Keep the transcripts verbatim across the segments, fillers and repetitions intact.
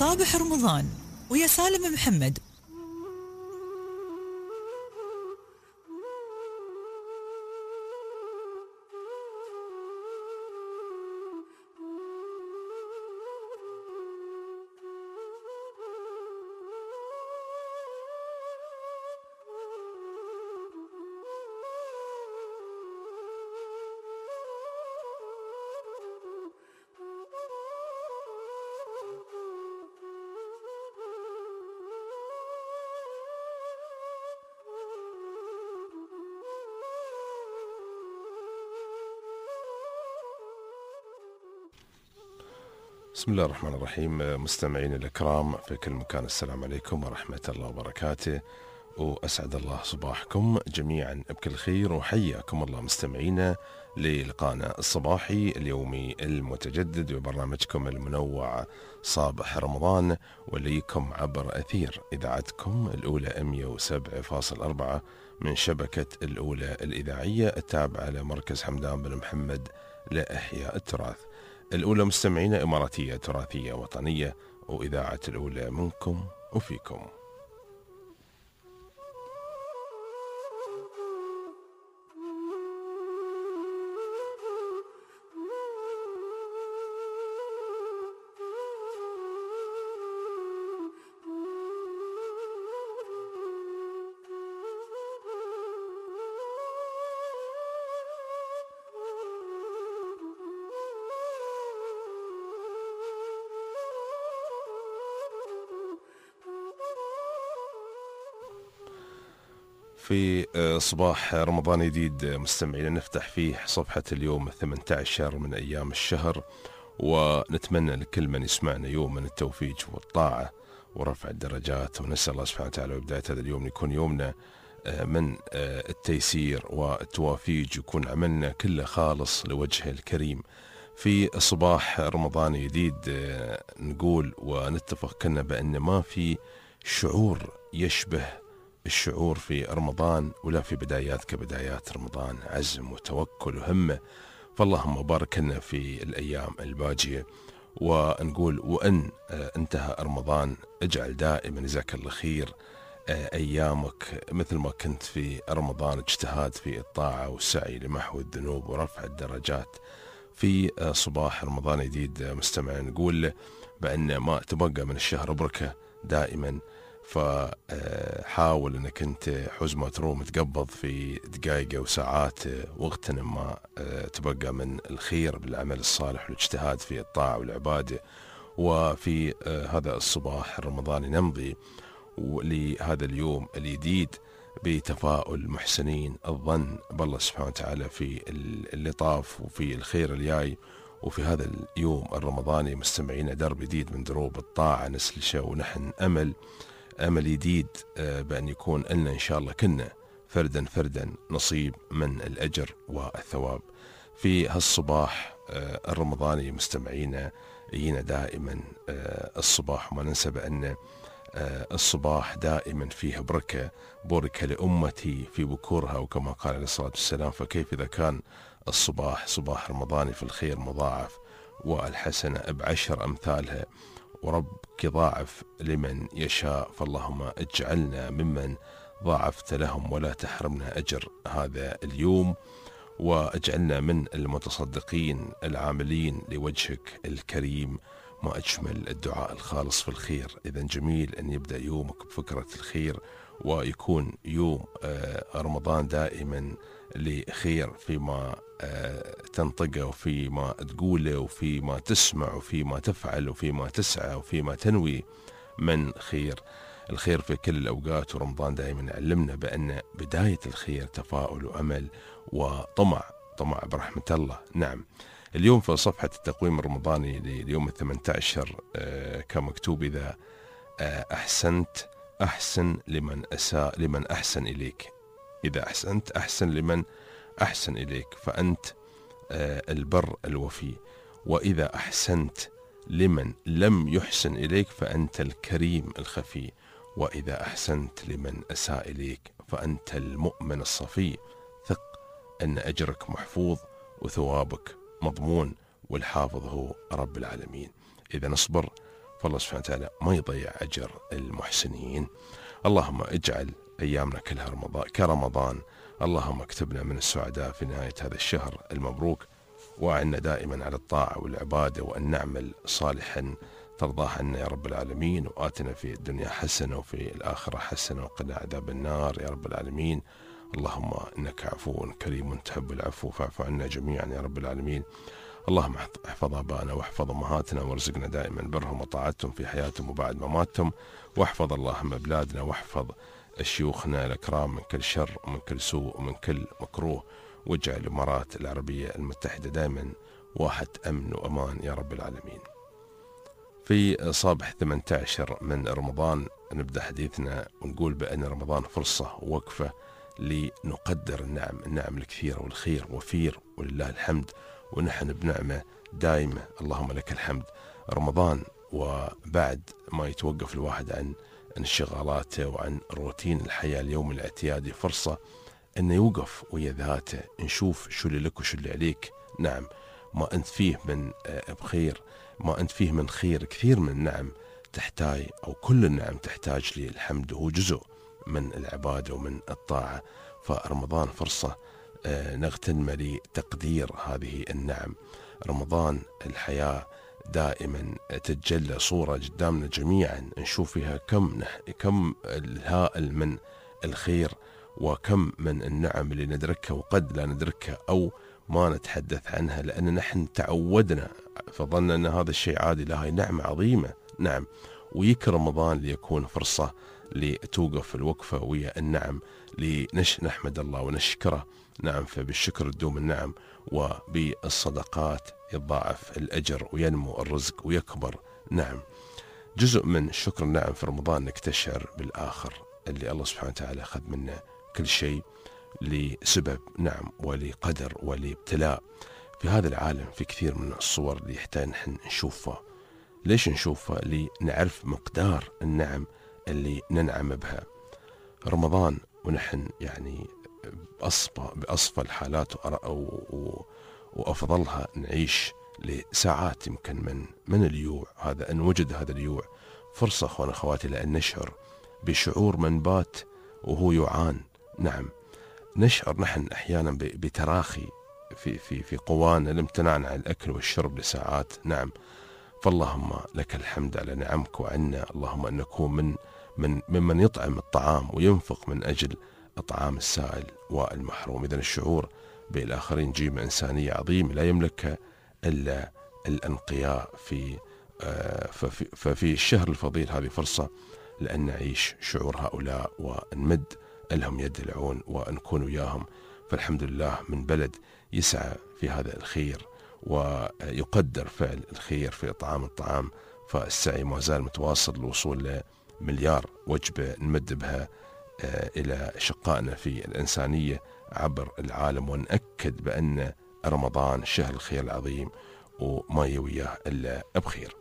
صابح رمضان ويا سالم محمد. بسم الله الرحمن الرحيم. مستمعين الأكرام في كل مكان، السلام عليكم ورحمة الله وبركاته، وأسعد الله صباحكم جميعا بكل خير، وحياكم الله مستمعينا للقاءنا الصباحي اليومي المتجدد ببرنامجكم المنوع صابح رمضان، وليكم عبر أثير إذاعتكم الأولى مئة وسبعة فاصلة أربعة من شبكة الأولى الإذاعية التابعة لمركز حمدان بن محمد لإحياء التراث. الأولى مستمعين إماراتية تراثية وطنية، وإذاعة الأولى منكم وفيكم. في صباح رمضان جديد مستمعين نفتح فيه صفحة اليوم ثمانية عشر من أيام الشهر، ونتمنى لكل من يسمعنا يوم من التوفيق والطاعة ورفع الدرجات، ونسأل الله سبحانه وتعالى بداية هذا اليوم يكون يومنا من التيسير والتوافيق، يكون عملنا كله خالص لوجهه الكريم. في صباح رمضان جديد نقول ونتفق كنا بأن ما في شعور يشبه الشعور في رمضان، ولا في بدايات كبدايات رمضان، عزم وتوكل وهمة. فاللهم بارك لنا في الأيام الباجية، ونقول وأن انتهى رمضان اجعل دائما جزاك الله خير أيامك مثل ما كنت في رمضان، اجتهاد في الطاعة والسعي لمحو الذنوب ورفع الدرجات. في صباح رمضان جديد مستمعين نقول بأن ما تبقى من الشهر بركة دائما، فحاول انك انت حز ما تروم تقبض في دقائق وساعات، واغتنم ما تبقى من الخير بالعمل الصالح والاجتهاد في الطاعة والعبادة. وفي هذا الصباح الرمضاني نمضي لهذا اليوم الجديد بتفاؤل محسنين الظن بالله سبحانه وتعالى في اللي طاف وفي الخير الجاي. وفي هذا اليوم الرمضاني مستمعين درب جديد من دروب الطاعة نسلشه، ونحن أمل أمل جديد بأن يكون لنا إن شاء الله كنا فردا فردا نصيب من الأجر والثواب. في هالصباح الرمضاني مستمعينا يجينا دائما الصباح، وما ننسى بأن الصباح دائما فيه بركة، بورك لأمتي في بكورها، وكما قال عليه الصلاة والسلام فكيف إذا كان الصباح صباح رمضاني في الخير مضاعف، والحسنة بعشر أمثالها، وربك ضاعف لمن يشاء. فاللهم اجعلنا ممن ضاعفت لهم ولا تحرمنا أجر هذا اليوم، واجعلنا من المتصدقين العاملين لوجهك الكريم. ما أجمل الدعاء الخالص في الخير. إذن جميل أن يبدأ يومك بفكرة الخير، ويكون يوم رمضان دائما لخير فيما تنطقه وفيما تقوله وفيما تسمع وفيما تفعل وفيما تسعى وفيما تنوي من خير. الخير في كل الأوقات، ورمضان دائما علمنا بأن بداية الخير تفاؤل وأمل وطمع، طمع برحمة الله. نعم، اليوم في صفحة التقويم الرمضاني لليوم الثمانية عشر كمكتوب إذا أحسنت أحسن لمن أساء لمن أحسن إليك، إذا أحسنت أحسن لمن أحسن إليك فأنت البر الوفي، وإذا أحسنت لمن لم يحسن إليك فأنت الكريم الخفي، وإذا أحسنت لمن أساء إليك فأنت المؤمن الصفي. ثق أن أجرك محفوظ وثوابك مضمون، والحافظ هو رب العالمين. إذا نصبر فالله سبحانه وتعالى ما يضيع أجر المحسنين. اللهم اجعل أيامنا كلها رمضان كرمضان. اللهم اكتبنا من السعداء في نهاية هذا الشهر المبروك، وأعنا دائما على الطاعة والعبادة، وأن نعمل صالحا ترضاه عنا يا رب العالمين. وآتنا في الدنيا حسنة وفي الآخرة حسنة وقنا عذاب النار يا رب العالمين. اللهم إنك عفو كريم تحب العفو فاعف عنا جميعا يا رب العالمين. اللهم احفظ آباءنا واحفظ أمهاتنا وارزقنا دائما برهم وطاعتهم في حياتهم وبعد مماتهم. واحفظ اللهم بلادنا واحفظ شيوخنا الأكرام من كل شر ومن كل سوء ومن كل مكروه، واجعل الإمارات العربية المتحدة دائما واحد أمن وأمان يا رب العالمين. في صباح ثمانية عشر من رمضان نبدأ حديثنا ونقول بأن رمضان فرصة ووقفة لنقدر النعم النعم الكثيرة والخير وفير ولله الحمد، ونحن بنعمة دائمة اللهم لك الحمد. رمضان وبعد ما يتوقف الواحد عن انشغالاته وعن روتين الحياة اليوم الاعتيادي فرصة أنه يوقف ويا ذاته، نشوف شو اللي لك وشو اللي عليك. نعم ما أنت فيه من بخير، ما أنت فيه من خير، كثير من النعم تحتاج أو كل النعم تحتاج للحمد، وهو جزء من العبادة ومن الطاعة. فرمضان فرصة نغتنم لتقدير هذه النعم. رمضان الحياة دائما تتجلى صورة قدامنا جميعا نشوف فيها كم نح... كم الهائل من الخير وكم من النعم اللي ندركها وقد لا ندركها أو ما نتحدث عنها، لأن نحن تعودنا فظننا أن هذا الشيء عادي. لا، هي نعمة عظيمة. نعم، ويك رمضان ليكون فرصة لتوقف الوقفة ويا النعم لنحمد الله ونشكره. نعم، فبالشكر تدوم النعم، وبالصدقات يضاعف الأجر وينمو الرزق ويكبر. نعم، جزء من شكر النعم في رمضان نكتشر بالآخر اللي الله سبحانه وتعالى أخذ منا كل شيء لسبب. نعم، ولقدر ولابتلاء. في هذا العالم في كثير من الصور اللي يحتاج نحن نشوفها. ليش نشوفها؟ لنعرف مقدار النعم اللي ننعم بها. رمضان ونحن يعني بأصفى بأصفى الحالات وأفضلها نعيش لساعات يمكن من من اليوع هذا، أن وجد هذا اليوع فرصة أخوان أخواتي لأن نشعر بشعور من بات وهو يعان. نعم، نشعر نحن أحيانا بتراخي في في في قوانا لامتناعنا عن الأكل والشرب لساعات. نعم، فاللهم لك الحمد على نعمك وعنا. اللهم أن نكون من من ممن يطعم الطعام وينفق من أجل إطعام السائل والمحروم. إذن الشعور بالآخرين جيمة إنسانية عظيمة لا يملكها إلا الأنقياء. في ففي, ففي الشهر الفضيل هذه فرصة لأن نعيش شعور هؤلاء ونمد لهم يد العون ونكون وياهم. فالحمد لله من بلد يسعى في هذا الخير ويقدر فعل الخير في إطعام الطعام، فالسعي ما زال متواصل للوصول لمليار وجبة نمد بها إلى شقائنا في الإنسانية عبر العالم، ونأكد بأن رمضان شهر الخير العظيم وما يوياه إلا بخير.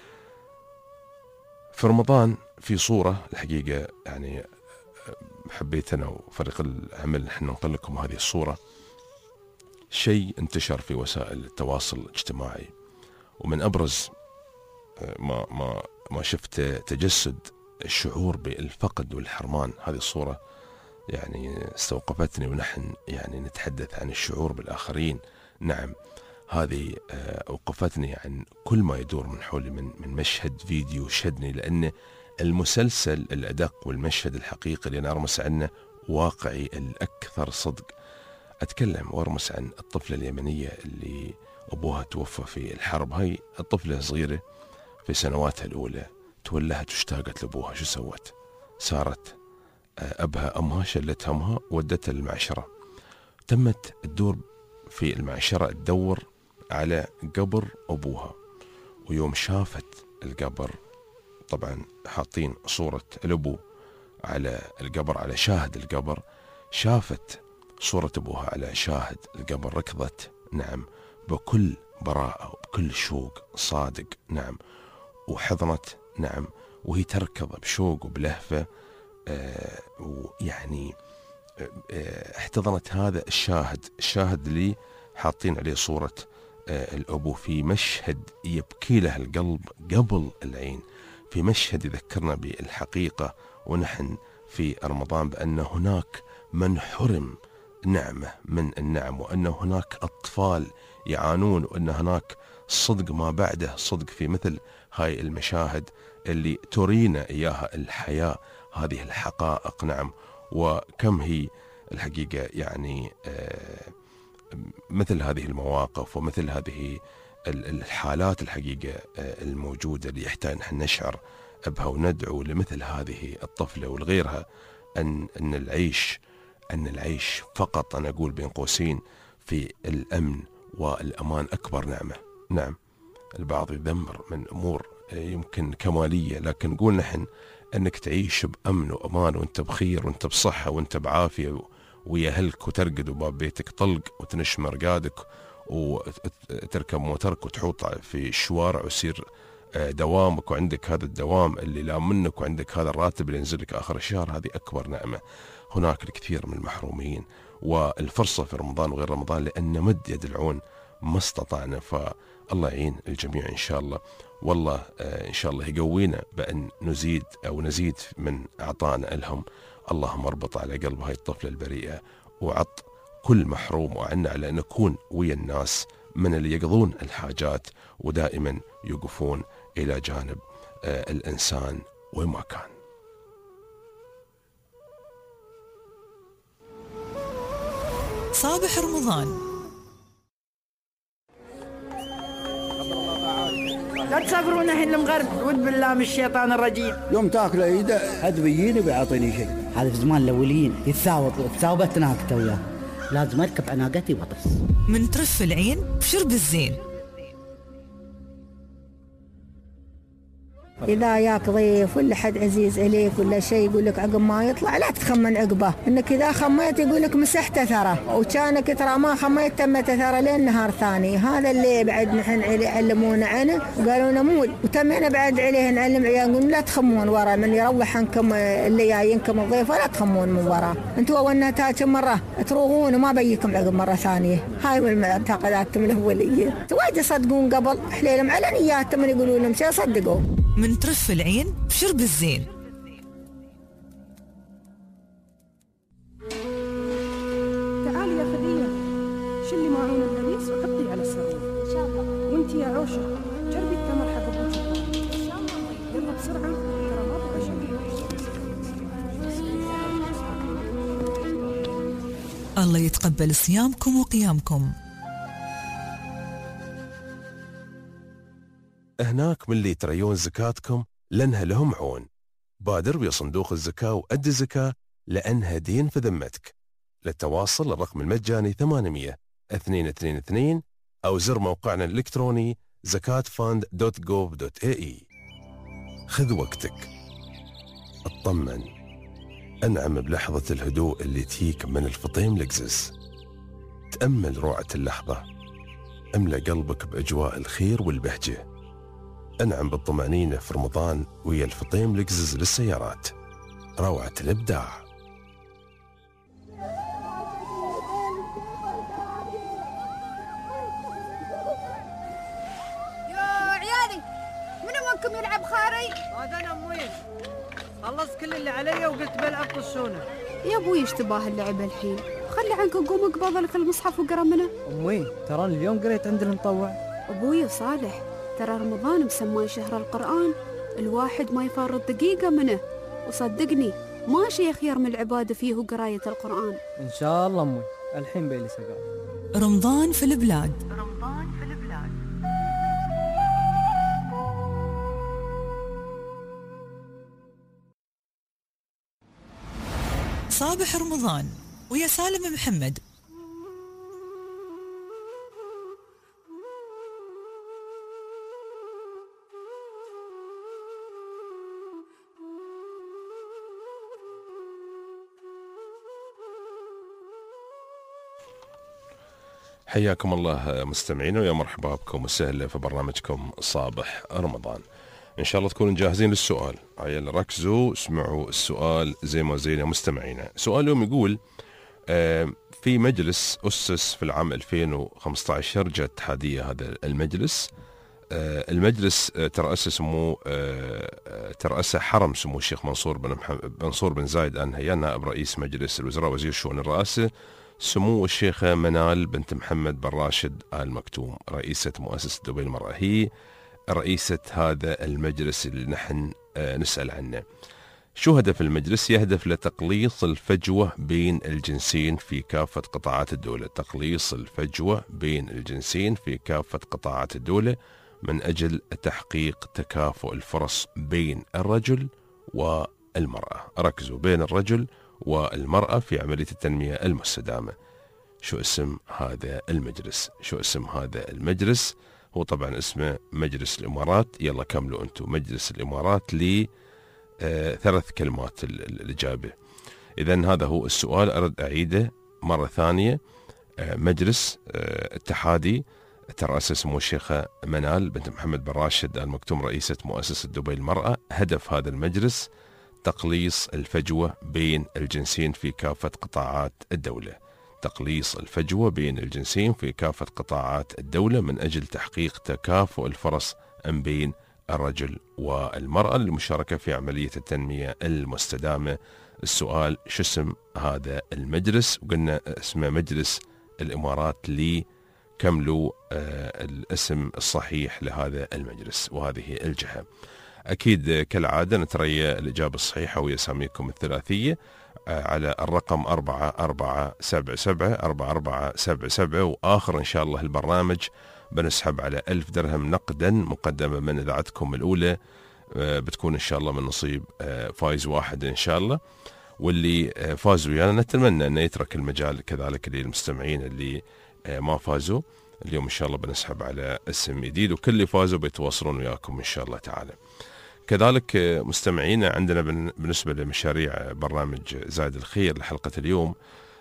في رمضان في صورة الحقيقة يعني حبيت أنا وفريق العمل نحن ننقل لكم هذه الصورة. شيء انتشر في وسائل التواصل الاجتماعي، ومن أبرز ما ما ما شفت تجسد الشعور بالفقد والحرمان. هذه الصورة يعني استوقفتني ونحن يعني نتحدث عن الشعور بالآخرين. نعم، هذه أوقفتني عن كل ما يدور من حولي من من مشهد فيديو شدني، لأن المسلسل الأدق والمشهد الحقيقي اللي أنا أرمس عنه واقعي الأكثر صدق. أتكلم وأرمس عن الطفلة اليمنية اللي أبوها توفى في الحرب. هاي الطفلة صغيرة في سنواتها الأولى تولهت واشتاقت لأبوها. شو سوت؟ سارت أبها أمها شلت همها ودتها للمعشرة. تمت الدور في المعشرة تدور على قبر أبوها، ويوم شافت القبر طبعا حاطين صورة الأبو على القبر على شاهد القبر، شافت صورة أبوها على شاهد القبر ركضت. نعم، بكل براءة وبكل شوق صادق. نعم، وحضنت. نعم، وهي تركض بشوق وبلهفة آه ويعني آه احتضنت هذا الشاهد الشاهد اللي حاطين عليه صورة الأبو في مشهد يبكي له القلب قبل العين، في مشهد يذكرنا بالحقيقة ونحن في رمضان بأن هناك من حرم نعمة من النعم، وأن هناك أطفال يعانون، وأن هناك صدق ما بعده صدق في مثل هاي المشاهد اللي ترينا إياها الحياة، هذه الحقائق. نعم، وكم هي الحقيقة يعني مثل هذه المواقف ومثل هذه الحالات الحقيقة الموجودة اللي يحتاج نحن نشعر بها وندعو لمثل هذه الطفلة ولغيرها أن أن العيش أن العيش فقط، أنا أقول بين قوسين، في الأمن والأمان أكبر نعمة. نعم، البعض يذمر من أمور يمكن كمالية، لكن نقول نحن أنك تعيش بأمن وأمان وأنت بخير وأنت بصحة وأنت بعافية ويا أهلك، وترقد وباب بيتك طلق وتنش مرقادك وتركب موترك وتحوط في الشوارع ويصير دوامك وعندك هذا الدوام اللي لا منك وعندك هذا الراتب اللي ينزل لك آخر الشهر. هذه أكبر نعمة. هناك الكثير من المحرومين، والفرصة في رمضان وغير رمضان لأن مد يد العون ما استطعنا، فالله يعين الجميع إن شاء الله. والله إن شاء الله يقوينا بأن نزيد أو نزيد من أعطانا لهم. اللهم اربط على قلب هاي الطفلة البريئة وعط كل محروم، وعنا على أن نكون ويا الناس من اللي يقضون الحاجات ودائما يوقفون إلى جانب آه الإنسان وين ما كان. صابح رمضان. لا تصبرون اهل المغرب، ود بالله من الشيطان الرجيم. يوم تاكله ايده حد بيجيني بيعطيني شيء. هذا في زمان الاوليين يتساوط تساوبت ناقته وياه، لازم اركب على ناقتي واطس. من ترف العين بشرب الزين. إذا ياك ضيف ولا حد عزيز عليك ولا شيء يقول لك عقب ما يطلع لا تتخمن عقبه، إنك إذا خميت يقول لك مسحته ثرى، وكانك ترى ما خميت تمت ثرى لين نهار ثاني. هذا اللي بعد نحن علمونا عنه وقالوا لنا مول، وتمينا بعد عليه نعلم عيال نقول لا تخمون ورا من يروح عنكم اللي جايينكم الضيف ولا تخمون من ورا، أنتوا أولنا تاج مرة تروغون وما بيكم عقب مرة ثانية. هاي من معتقداتهم الأولية. وايد يصدقون قبل حليلهم على نياتهم من يقولوا لهم شيء صدقوا. من ترف العين بشرب الزين. تعالي يا خديجة، شلي معين القميص وحطي على السرير إن شاء الله. وانتي يا عوشة جربي التمر حق أبوك إن شاء الله. يلا بسرعة ترى ما بقى شيء. الله يتقبل صيامكم وقيامكم. هناك من اللي تريون زكاتكم لأنها لهم عون. بادر بصندوق الزكاة وأدي الزكاة لأنها دين في ذمتك. للتواصل الرقم المجاني ثمانمية اثنين اثنين اثنين أو زر موقعنا الإلكتروني زكاة فاند دوت جوف دوت إيه إي. خذ وقتك، اطمن، أنعم بلحظة الهدوء اللي تيك من الفطيم لكزس. تأمل روعة اللحظة، املأ قلبك بأجواء الخير والبهجة. أنعم بالطمأنينة في رمضان ويا الفطيم لكزز للسيارات، روعة الإبداع. يا عيالي منو منكم يلعب خاري؟ هذا أنا أموي، خلص كل اللي علي وقلت بلعب طشونة. يا ابوي اشتباه اللعب الحين، خلي عنك قوم اقبض لك المصحف وقرا منه. أموي ترى اليوم قريت عند المطوع. ابوي صالح ترى رمضان مسمى شهر القرآن، الواحد ما يفرط دقيقة منه، وصدقني ما شيء خير من العبادة فيه وقراية القرآن. إن شاء الله أموي، الحين بيلي سقاط. رمضان في البلاد. رمضان في البلاد. صابح رمضان ويا سالم محمد. حياكم الله مستمعينا ويا مرحبا بكم وسهلا في برنامجكم صابح رمضان. إن شاء الله تكونوا جاهزين للسؤال. عيال ركزوا اسمعوا السؤال زي ما زين يا مستمعينا. سؤال اليوم يقول في مجلس أسس في العام ألفين وخمسة عشر جاء اتحادية هذا المجلس. المجلس ترأسه سمو ترأسه حرم سمو الشيخ منصور بن منصور بن زايد آل نهيان نائب رئيس مجلس الوزراء وزير شؤون الرئاسة، سمو الشيخة منال بنت محمد بن راشد آل مكتوم رئيسة مؤسسة دبي المرأة، هي رئيسة هذا المجلس اللي نحن نسأل عنه. شو هدف المجلس؟ يهدف لتقليص الفجوة بين الجنسين في كافة قطاعات الدولة، تقليص الفجوة بين الجنسين في كافة قطاعات الدولة من أجل تحقيق تكافؤ الفرص بين الرجل والمرأة. ركزوا، بين الرجل والمرأة في عملية التنمية المستدامة. شو اسم هذا المجلس؟ شو اسم هذا المجلس؟ هو طبعا اسمه مجلس الإمارات. يلا كملوا أنتم. مجلس الإمارات لي آه ثلاث كلمات الإجابة. إذن هذا هو السؤال، أرد أعيده مرة ثانية. آه مجلس آه اتحادي ترأسه سمو الشيخة منال بنت محمد بن راشد آل مكتوم رئيسة مؤسسة دبي المرأة. هدف هذا المجلس تقليص الفجوة بين الجنسين في كافة قطاعات الدولة، تقليص الفجوة بين الجنسين في كافة قطاعات الدولة من أجل تحقيق تكافؤ الفرص بين الرجل والمرأة للمشاركة في عملية التنمية المستدامة. السؤال شو اسم هذا المجلس؟ وقلنا اسمه مجلس الإمارات لي. كملوا آه الاسم الصحيح لهذا المجلس وهذه الجهة. أكيد كالعادة نتريى الإجابة الصحيحة ويساميكم الثلاثية آه على الرقم أربعة أربعة سبعة سبعة أربعة أربعة سبعة سبعة. وآخر إن شاء الله البرنامج بنسحب على ألف درهم نقدا مقدمة من إذاعتكم الأولى، آه بتكون إن شاء الله من نصيب آه فايز واحد إن شاء الله. واللي آه فاز ويانا نتمنى أن يترك المجال كذلك للمستمعين اللي ما فازوا. اليوم إن شاء الله بنسحب على اسم جديد، وكل اللي فازوا بيتواصلون وياكم إن شاء الله تعالى. كذلك مستمعينا عندنا بالنسبة لمشاريع برنامج زايد الخير لحلقة اليوم،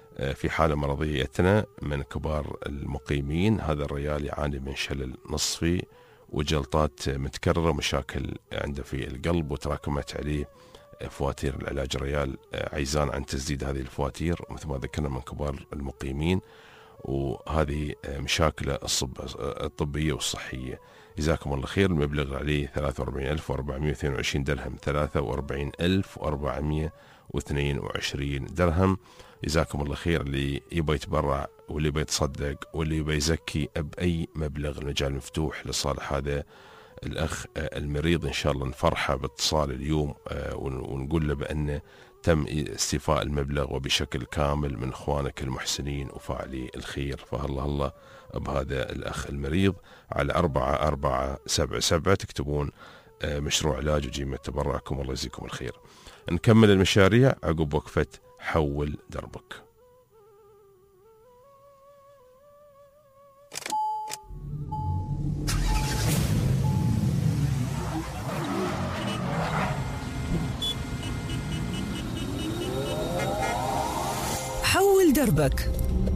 في حالة مرضية يتنا من كبار المقيمين. هذا الرجال يعاني من شلل نصفي وجلطات متكررة، مشاكل عنده في القلب وتراكمت عليه فواتير العلاج. الرجال عيزان عن تسديد هذه الفواتير مثل ما ذكرنا من كبار المقيمين، وهذه مشاكله الطبية والصحية. جزاكم الله خير. المبلغ عليه ثلاثة وأربعين ألف وأربعمائة واثنين وعشرين درهم، ثلاثة وأربعين ألف وأربعمائة واثنين وعشرين درهم. جزاكم الله خير. اللي يبي يتبرع واللي يبي يتصدق واللي يبي يزكي بأي مبلغ، المجال مفتوح لصالح هذا الأخ المريض. إن شاء الله نفرحه باتصال اليوم ونقول له بأنه تم استيفاء المبلغ وبشكل كامل من إخوانك المحسنين وفاعلي الخير. فهلا هلا بهذا الأخ المريض. على أربعة أربعة سبعة سبعة تكتبون مشروع علاج وجيمة تبرعكم. الله يجزيكم الخير. نكمل المشاريع عقب وقفة حول دربك. حول دربك.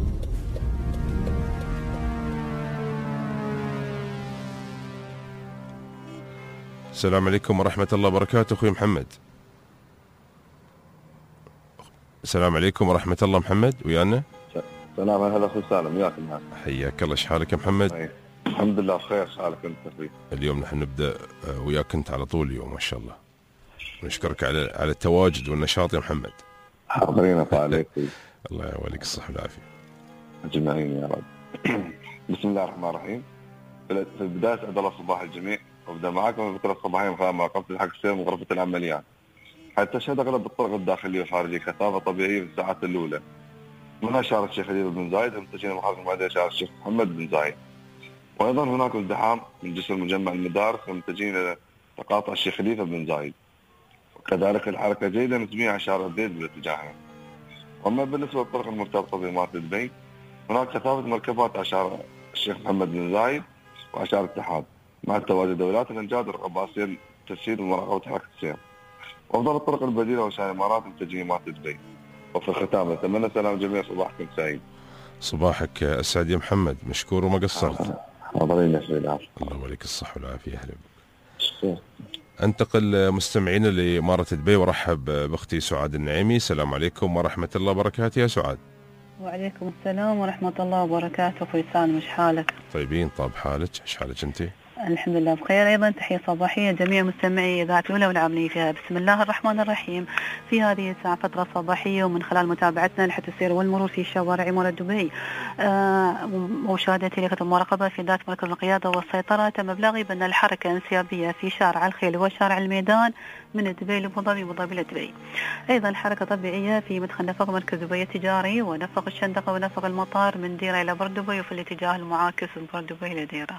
السلام عليكم ورحمة الله وبركاته. أخوي محمد. السلام عليكم ورحمة الله. محمد ويانا. السلام. هلا أخوي سالم، وياك معك. حياك الله. شحالك يا محمد؟ أي. الحمد لله بخير. شحالك أنت أخوي؟ اليوم نحن نبدأ وياك أنت على طول اليوم ما شاء الله. نشكرك على على التواجد والنشاط يا محمد. حاضرين أطلع عليك. الله يوليك الصحة والعافية. أجمعين يا رب. بسم الله الرحمن الرحيم. في البداية أسعد الله صباح الجميع، وابدأ معاكم الفكرة الصباحية من مراقبة الحق السير من غرفة العمليات. حتى تشهد أغلب الطرق الداخلية والخارجية كثافة طبيعية في الساعات الأولى. منها شارع الشيخ خليل بن زايد المتجهين محافظة المعادية شارع الشيخ محمد بن زايد. وأيضا هناك ازدحام من جسر مجمع المدارس المتجهين إلى تقاطع الشيخ خليفة بن زايد. وكذلك الحركة جيدة نسبيا على شارع الزيد بالاتجاهين. وأما بالنسبة للطرق المرتبطة بإمارة دبي، هناك كثافة مركبات على شارع الشيخ محمد بن زايد وعلى شارع الاتحاد، مع تواجد دورات الانجاد الرقاباسية لتسهيل ومراقبة حركة السير. وأفضل الطرق البديلة وشارع الإمارات متجهين إمارة دبي. وفي الختام نتمنى سلام جميع. صباحكم سعيد. صباحك أسعد يا محمد، مشكور وما قصرت. حاضرين يا سيدي. الله يوليك الصحة والعافية. أهلا بك. انتقل مستمعين لإمارة دبي ورحب بأختي سعاد النعيمي. السلام عليكم ورحمة الله وبركاته يا سعاد. وعليكم السلام ورحمة الله وبركاته. أخوي سالم، إيش حالك؟ طيبين، طاب حالك، إيش حالك أنت؟ الحمد لله بخير. أيضا تحية صباحية جميع مستمعي إذاعة الأولى والعاملين فيها. بسم الله الرحمن الرحيم. في هذه الساعة فترة صباحية، ومن خلال متابعتنا لحد السير والمرور في شوارع عمارة دبي آه ومشاهدتي لكتب المراقبة في ذات مركز القيادة والسيطرة، تم إبلاغي بأن الحركة انسيابية في شارع الخيل وشارع الميدان من دبي لأبو ظبي وأبو ظبي لدبي. أيضا الحركة طبيعية في مدخل نفق مركز دبي التجاري ونفق الشندقة ونفق المطار من ديرة إلى بردبي، وفي الاتجاه المعاكس من بردبي إلى ديرة.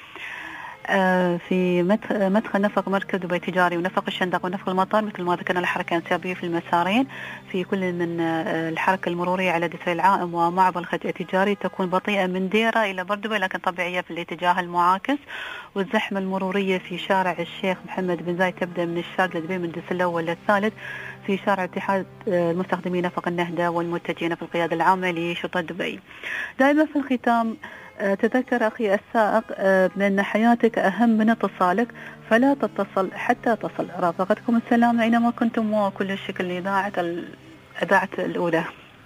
في مدخل نفق مركز دبي التجاري ونفق الشندق ونفق المطار مثل ما ذكرنا الحركة انسيابية في المسارين. في كل من الحركة المرورية على دسر العائم ومعبر الخط التجاري تكون بطيئة من ديرة إلى بردبي لكن طبيعية في الاتجاه المعاكس. والزحمة المرورية في شارع الشيخ محمد بن زايد تبدأ من الشارع لدبي من الدس الأول للثالث. في شارع اتحاد المستخدمين نفق النهدة والمتجهين في القيادة العامة لشرطة دبي. دائما في الختام تذكر أخي السائق بأن حياتك أهم من اتصالك، فلا تتصل حتى تصل. رافقتكم السلام أينما كنتم، وكل الشكر لإذاعة الإذاعة الأولى.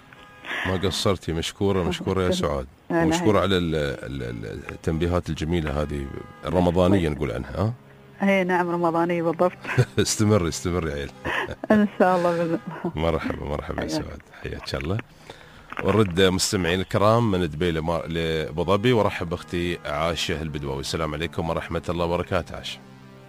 ما قصرتي، مشكورة مشكورة يا سعاد، ومشكورة على التنبيهات الجميلة هذه الرمضانية نقول عنها. هي نعم رمضانية بالضبط. استمر استمر يا عيل. إن شاء الله بإذن الله. مرحبا مرحبا يا سعاد، حياك الله. ورد مستمعين الكرام من دبي لأبو ظبي، ورحب بأختي عاشة البدواوي. السلام عليكم ورحمة الله وبركاته. عاشة.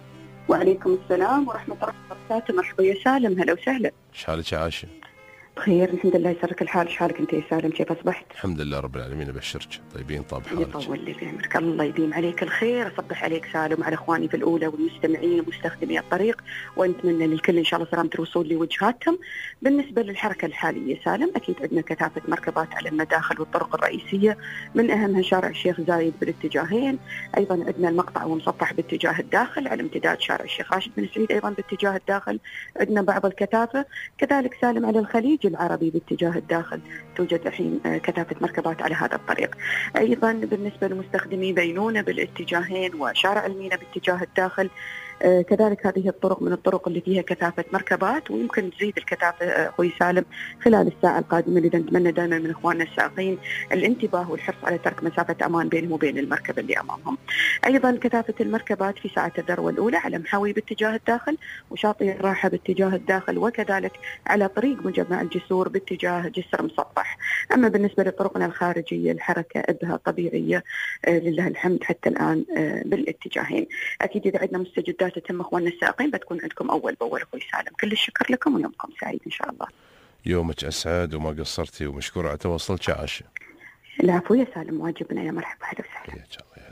وعليكم السلام ورحمة الله وبركاته. مرحبا يا سالم، هلا وسهلا. ايش حالك يا عاشة؟ بخير الحمد لله، يسرك الحال. ايش حالك انت يا سالم، كيف اصبحت؟ الحمد لله رب العالمين، ابشرك طيبين. طاب حالك؟ يطول لي بعمرك، الله يديم عليك الخير. اصبح عليك سالم وعلى اخواني في الاولى والمستمعين ومستخدمي الطريق، ونتمنى للكل ان شاء الله سلامة الوصول لوجهاتهم. بالنسبه للحركه الحاليه سالم، اكيد عندنا كثافه مركبات على المداخل والطرق الرئيسيه، من اهمها شارع الشيخ زايد بالاتجاهين. ايضا عندنا المقطع ومسطح باتجاه الداخل على امتداد شارع الشيخ راشد بن سعيد ايضا باتجاه الداخل عندنا بعض الكثافه. كذلك سالم على الخليج العربي باتجاه الداخل توجد الحين كثافة مركبات على هذا الطريق. أيضا بالنسبة لمستخدمي بينونة بالاتجاهين وشارع المينا باتجاه الداخل، آه كذلك هذه الطرق من الطرق اللي فيها كثافة مركبات، ويمكن تزيد الكثافة أخوي سالم خلال الساعة القادمة. لذا نتمنى دائما من إخواننا السائقين الانتباه والحرص على ترك مسافة أمان بينهم وبين المركبة اللي أمامهم. أيضا كثافة المركبات في ساعة الذروة الأولى على محاوي باتجاه الداخل وشاطئ الراحة باتجاه الداخل، وكذلك على طريق مجمع الجسور باتجاه جسر مسطح. أما بالنسبة لطرقنا الخارجية الحركة أبها طبيعية آه لله الحمد حتى الآن آه بالاتجاهين. أكيد إذا عندنا مستجدات تتم اخواننا السائقين بتكون عندكم اول باول. اخوي سالم كل الشكر لكم ويومكم سعيد ان شاء الله. يومك اسعد وما قصرتي، ومشكورة على تواصلك يا عاشة. العفو يا سالم، واجبنا. يا مرحبا، اهلا وسهلا. يا الله.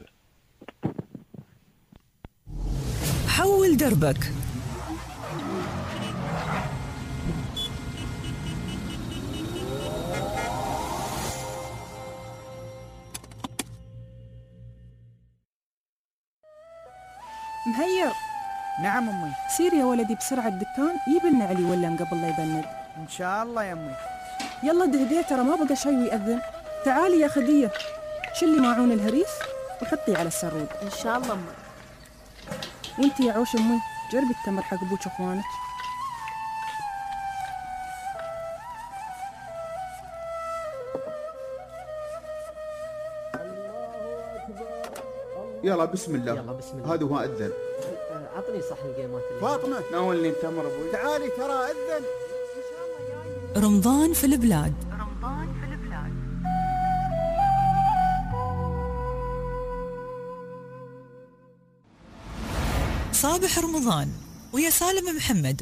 حول دربك. مهير. نعم أمي. سير يا ولدي بسرعة الدكان، يبلنا علي ولا قبل لا يبند. إن شاء الله يا أمي. يلا دهديه، ترى ما بقى شيء ويأذن. تعالي يا خدية، شلي معون الهريس وحطي على السرود. إن شاء الله أمي. وانتي يا عوش أمي جربي التمر حق أبوك أخوانك. يلا بسم الله. يلا بسم الله. هذا هو أذن. عطني صحن قيمات. فاطمة ناولني التمر أبوي. تعالي ترى أذن. رمضان في البلاد. رمضان في البلاد. صابح رمضان ويا سالم محمد.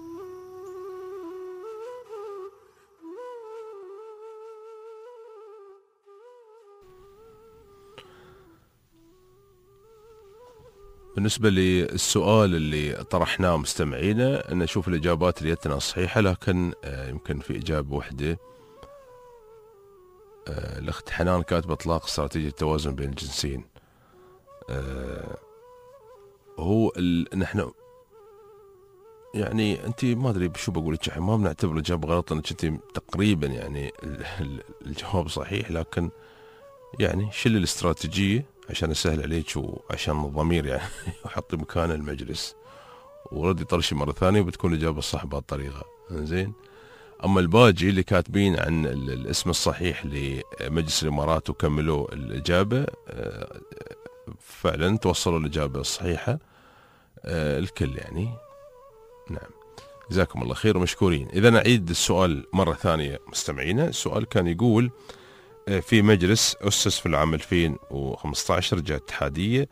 بالنسبة للسؤال اللي طرحناه مستمعينا، أن نشوف الإجابات اللي جتنا صحيحة، لكن يمكن في إجابة واحدة. الأخت حنان كاتبة إطلاق استراتيجية التوازن بين الجنسين. هو نحن يعني أنت ما أدري شو بقول لك، ما بنعتبر الإجابة غلط، أنك أنت تقريبا يعني الجواب صحيح، لكن يعني شل الاستراتيجية عشان أسهل عليك وعشان الضمير يعني وحطي مكان المجلس وردي طرشي مرة ثانية وبتكون الإجابة الصح بهالطريقة. زين. أما الباجي اللي كاتبين عن الاسم الصحيح لمجلس الإمارات وكملوا الإجابة فعلا توصلوا الإجابة الصحيحة الكل يعني. نعم جزاكم الله خير ومشكورين. إذا نعيد السؤال مرة ثانية مستمعينا. السؤال كان يقول في مجلس أسس في العام ألفين وخمسة عشر جهة اتحادية،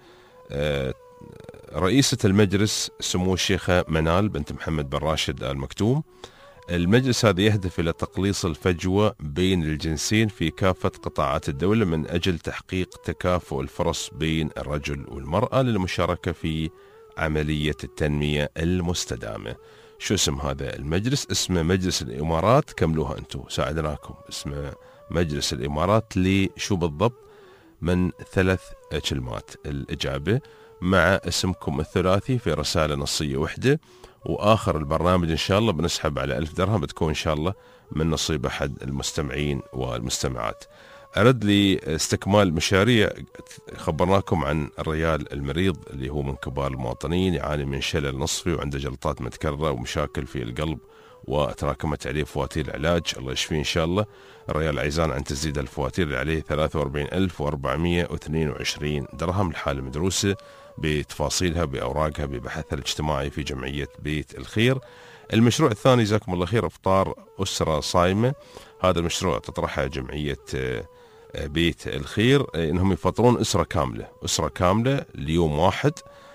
رئيسة المجلس سمو الشيخة منال بنت محمد بن راشد آل مكتوم. المجلس هذا يهدف إلى تقليص الفجوة بين الجنسين في كافة قطاعات الدولة من أجل تحقيق تكافؤ الفرص بين الرجل والمرأة للمشاركة في عملية التنمية المستدامة. شو اسم هذا المجلس؟ اسمه مجلس الإمارات. كملوها أنتم ساعدناكم. اسمه مجلس الإمارات لشو بالضبط؟ من ثلاث كلمات الإجابة مع اسمكم الثلاثي في رسالة نصية وحدة، وآخر البرنامج إن شاء الله بنسحب على ألف درهم بتكون إن شاء الله من نصيب أحد المستمعين والمستمعات. أرد لي استكمال مشاريع. خبرناكم عن الريال المريض اللي هو من كبار المواطنين يعاني من شلل نصفي وعنده جلطات متكررة ومشاكل في القلب وتراكمت عليه فواتير العلاج، الله يشفيه إن شاء الله. الريال عيزان عن تسديد الفواتير اللي عليه ثلاثة وأربعين ألف وأربعمائة واثنين وعشرين درهم. الحالة مدروسة بتفاصيلها بأوراقها ببحثها الاجتماعي في جمعية بيت الخير. المشروع الثاني جزاكم الله خير إفطار أسرة صايمة. هذا المشروع تطرحه جمعية بيت الخير إنهم يفطرون أسرة كاملة أسرة كاملة ليوم واحد،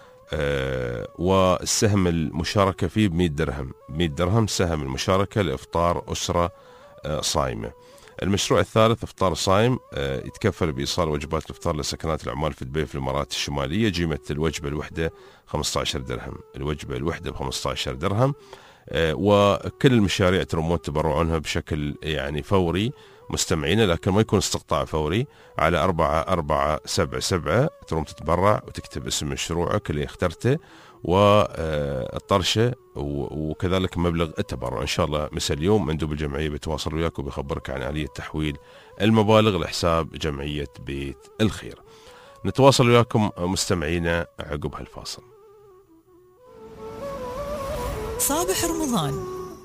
والسهم المشاركة فيه بمئة درهم مئة درهم سهم المشاركة لإفطار أسرة صايمة. المشروع الثالث إفطار صايم يتكفل بإيصال وجبات الإفطار لسكنات العمال في دبي في الإمارات الشمالية. قيمة الوجبة الوحدة خمسة عشر درهم. الوجبة الوحدة ب خمسة عشر درهم. وكل المشاريع ترمون تبرعونها بشكل يعني فوري مستمعين، لكن ما يكون استقطاع فوري. على أربعة أربعة سبعة سبعة تروم تتبرع وتكتب اسم مشروعك اللي اخترته والطرشة وكذلك مبلغ التبرع. إن شاء الله مساء اليوم مندوب الجمعية بيتواصل وياك وبيخبرك عن آلية تحويل المبالغ لحساب جمعية بيت الخير. نتواصل وياكم مستمعينا عقب هالفاصل. صباح رمضان.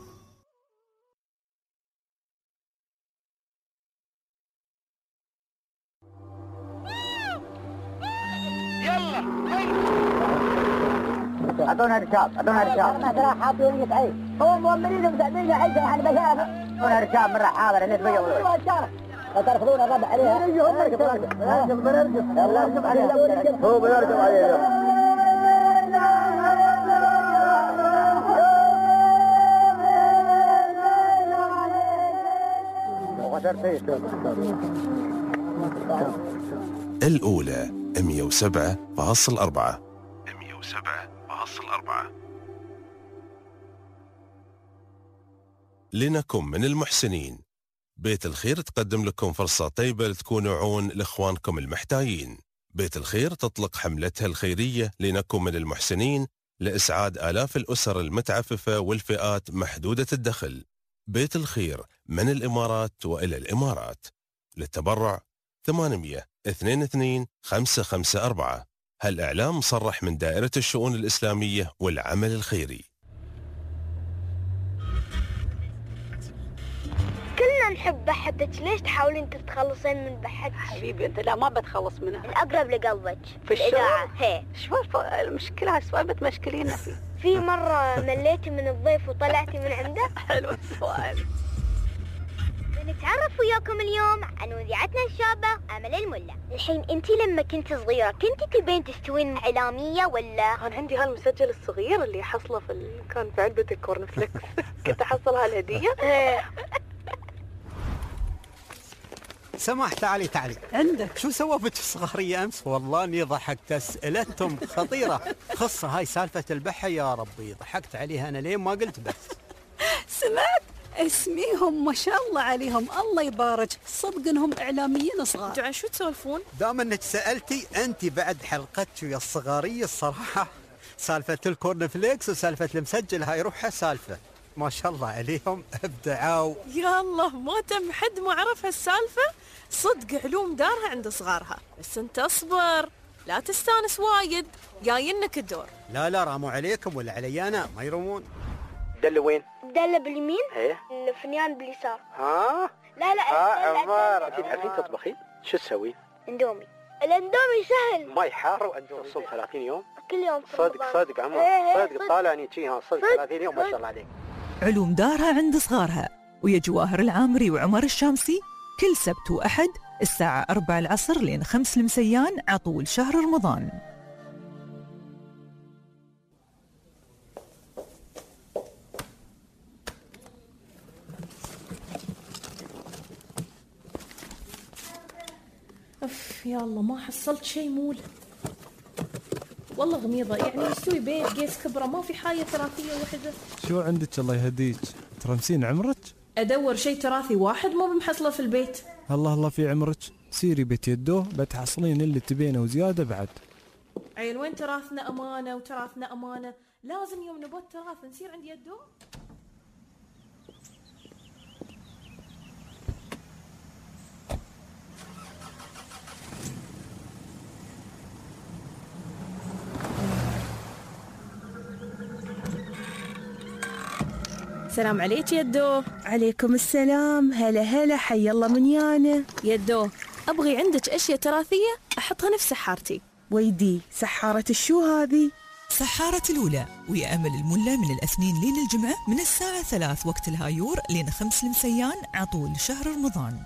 أعطونا رشاب أعطونا رشاب أنا حاطي وليك عيش هو مؤمنين ومساعدين عيش على بشارة. أعطونا رشاب مرة حاضر اللي تبيعوا لا ترفضون الربع عليها. نرجف نرجف نرجف بنرجف يلا نرجف عليها. هو بنرجف عليها. الأولى مئة وسبعة فاصل أربعة مئة وسبعة فاصل أربعة. لنكن من المحسنين. بيت الخير تقدم لكم فرصة طيبة لتكونوا عون لإخوانكم المحتاجين. بيت الخير تطلق حملتها الخيرية لنكن من المحسنين لإسعاد آلاف الأسر المتعففة والفئات محدودة الدخل. بيت الخير من الإمارات وإلى الإمارات. للتبرع ثمانمئة اثنين اثنين خمسة خمسة أربعة. هالإعلام مصرح من دائرة الشؤون الإسلامية والعمل الخيري. كلنا نحب بحتك، ليش تحاولين تتخلصين من بحتك؟ حبيبي انت لا ما بتخلص منها. الأقرب لقلبك في الإذاعة. هي شوف المشكلة هالسؤال بتمشكلينا فيه. في مرة مليتي من الضيف وطلعتي من عنده؟ حلو السؤال. بنتعرف وياكم اليوم عن مذيعتنا الشابة أمل الملا. الحين انتي لما كنت صغيرة كنتي تبين تستوين إعلامية ولا؟ كان عندي هالمسجل الصغير اللي حصله في ال... كان في علبة الكورن فليكس. كنت أحصل هالهدية. سماح تعالي تعالي عندك شو سوى بنت الصغارية أمس؟ والله اني ضحكت. أسئلتهم خطيرة. خصة هاي سالفة البحة يا ربي ضحكت عليها أنا لين ما قلت بس. سمعت اسميهم ما شاء الله عليهم الله يبارك صدق انهم اعلاميين صغار. انتوا عن شو تسولفون؟ دام انك سالتي انت بعد حلقتك ويا الصغاريه الصراحه سالفه الكورن فليكس وسالفه المسجل هاي روحها سالفه ما شاء الله عليهم ابدعوا. يا الله ما تم حد ما عرف هالسالفه. صدق علوم دارها عند صغارها، بس انت اصبر لا تستانس وايد جاينك الدور. لا لا راموا عليكم ولا علي انا ما يرمون. الدلة وين؟ الدلة باليمين، ايه الفنيان باليسار. ها؟ لا لا ها عمار، انت تعرفين تطبخين؟ شو تسوين؟ اندومي. الاندومي سهل. ماي حار وانتم تصوم ثلاثين يوم؟ كل يوم. صدق صدق عمار، ايه صدق طالعني شي ها صدق ثلاثين يوم ما شاء الله عليك. علوم دارها عند صغارها، ويا جواهر العامري وعمر الشامسي كل سبت وأحد الساعة أربعة العصر لين خمس المسيان عطول شهر رمضان. اف يا الله ما حصلت شيء مول. والله غميضة، يعني نسوي بيت قيس كبرى ما في حاجة تراثية وحدة. شو عندك الله يهديك؟ ترمسين عمرك؟ أدور شيء تراثي واحد مو بمحصلة في البيت. الله الله في عمرك، سيري بيت يدو بتحصلين اللي تبينه وزيادة بعد. عيل وين تراثنا أمانة وتراثنا أمانة، لازم يوم نبغى تراث نصير عند يدو. السلام عليك يدو. عليكم السلام. هلا هلا، حي الله من يانا. يدو أبغي عندك أشياء تراثية أحطها نفس سحارتي. ويدي سحارة الشو هذه؟ سحارة الأولى ويا أمل الملة من الاثنين لين الجمعة من الساعة ثلاث وقت الهايور لين خمس المسيان عطول شهر رمضان.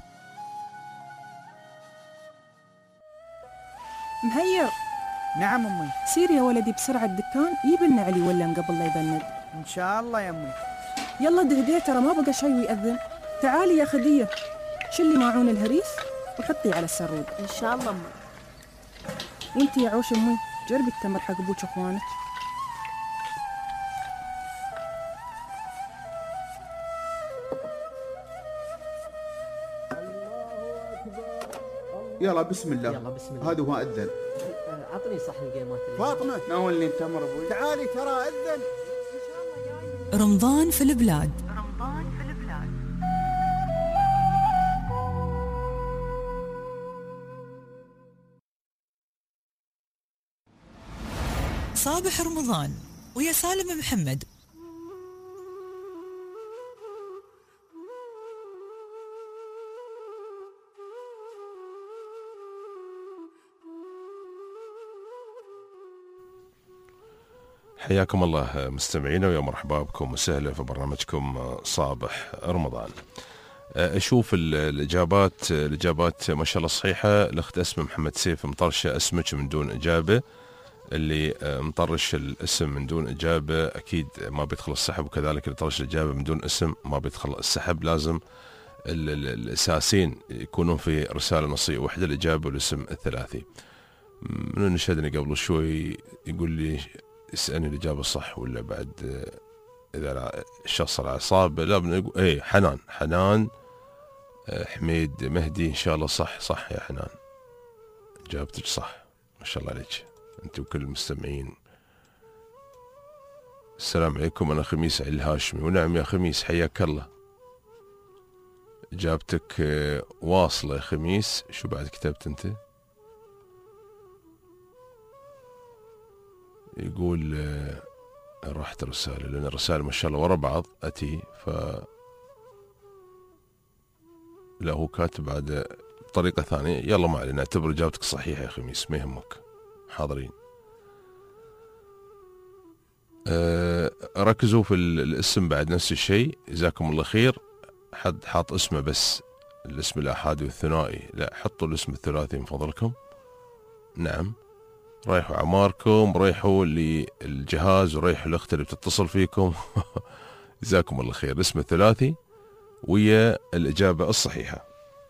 مهير. نعم أمي. سير يا ولدي بسرعة الدكان يجيب لنا علي ولا قبل لا يبند. إن شاء الله يا أمي. يلا دهديه ترى ما بقى شيء ويأذن. تعالي يا خدية شلي ماعون الهريس وحطي على السرود. إن شاء الله أمي. وانتي يا عوش أمي جربي التمر حق أبوك وأخوانك. يلا بسم الله. يلا بسم الله. هذا هو أذن. عطني صحن القيمات. فاطمة ناولني التمر أبوي. تعالي ترى أذن. رمضان في البلاد. رمضان في البلاد. صابح رمضان ويا سالم محمد. حياكم الله مستمعينا ويا مرحبا بكم وسهلا في برنامجكم صابح رمضان. اشوف الاجابات الاجابات ما شاء الله صحيحه. الاخت اسمه محمد سيف مطرشه اسمك من دون اجابه، اللي مطرش الاسم من دون اجابه اكيد ما بيدخل السحب، وكذلك اللي طرش الاجابه من دون اسم ما بيدخل السحب. لازم الاساسين يكونون في رساله نصيه واحده، الاجابه والاسم الثلاثي. من نشهدني قبل شوي يقول لي يسألني الإجابة صح ولا بعد إذا الشخص على أعصابه. لا بنقول إيه حنان حنان حميد مهدي إن شاء الله صح. صح يا حنان، إجابتك صح ما شاء الله عليك أنت وكل المستمعين. السلام عليكم، أنا خميس علي الهاشمي. ونعم يا خميس حياك الله، إجابتك واصلة يا خميس. شو بعد كتبت أنت؟ يقول آه راحت الرسالة لأن الرسالة ما شاء الله ورا بعض أتي، ف لا هو كاتب بعد بطريقة ثانية. يلا ما علينا، اعتبر إجابتك صحيحة يا خميس ما يهمك. حاضرين. آه ركزوا في الاسم بعد نفس الشيء جزاكم الله خير. حد حاط اسمه بس الاسم الأحادي والثنائي، لا حطوا الاسم الثلاثي من فضلكم. نعم ريحوا عماركم، ريحوا للجهاز وريحوا الأخت اللي بتتصل فيكم. جزاكم الله خير. الاسم الثلاثي ويا الإجابة الصحيحة.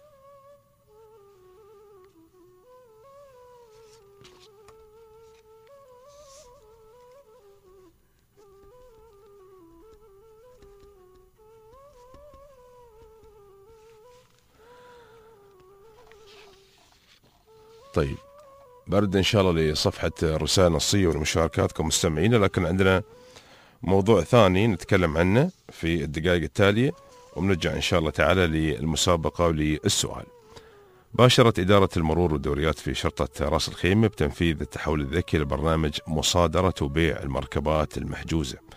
طيب برد إن شاء الله لصفحة الرسائل النصية ولمشاركاتكم مستمعين، لكن عندنا موضوع ثاني نتكلم عنه في الدقائق التالية ونرجع إن شاء الله تعالى للمسابقة وللسؤال. باشرت إدارة المرور والدوريات في شرطة راس الخيمة بتنفيذ التحول الذكي لبرنامج مصادرة وبيع المركبات المحجوزة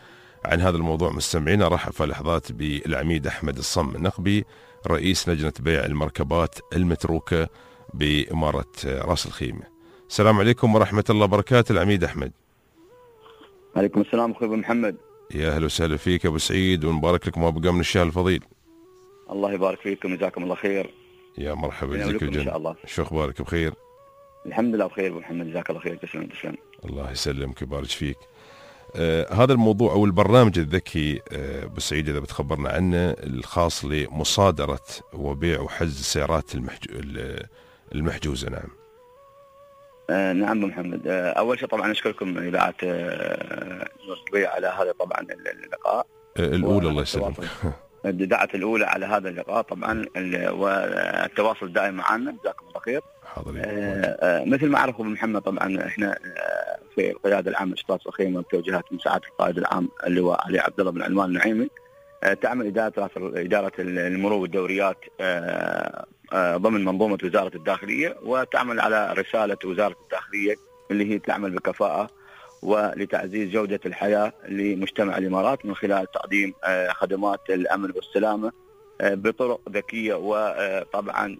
عن هذا الموضوع مستمعينا رحب في لحظات بالعميد أحمد الصم النقبي رئيس لجنة بيع المركبات المتروكة بإمارة راس الخيمة. السلام عليكم ورحمة الله وبركاته العميد أحمد. عليكم السلام أخوي أبو محمد. يا أهلا وسهلا فيك أبو سعيد ومبارك لك ما بقى من الشهر الفضيل. الله يبارك فيكم جزاكم الله خير. يا مرحبا بك الجنة. إن شاء الله. شو أخبارك بخير؟ الحمد لله بخير أبو محمد جزاك الله خير. تسلم تسلم. الله يسلمك ويبارك فيك. آه هذا الموضوع أو البرنامج الذكي آه أبو سعيد إذا بتخبرنا عنه الخاص لمصادرة وبيع وحجز السيارات المحجو المحجوزة. نعم. آه نعم أبو محمد. آه أول شيء طبعا أشكركم إذاعة آه على هذا طبعا اللقاء. آه الأولى الله يسلمك. الدعاة الأولى على هذا اللقاء طبعا والتواصل دائم معنا جزاكم الله خير. حاضرين. آه مثل ما عرفوا محمد طبعا احنا آه في القيادة العامة لشرطة الخيمة بتوجيهات مساعدة القائد العام اللواء علي عبد الله بن علمان النعيمي آه تعمل إدارة إدارة المرور والدوريات آه آه ضمن منظومة وزارة الداخلية وتعمل على رسالة وزارة الداخلية اللي هي تعمل بكفاءة ولتعزيز جودة الحياة لمجتمع الإمارات من خلال تقديم خدمات الأمن والسلامة بطرق ذكية وطبعا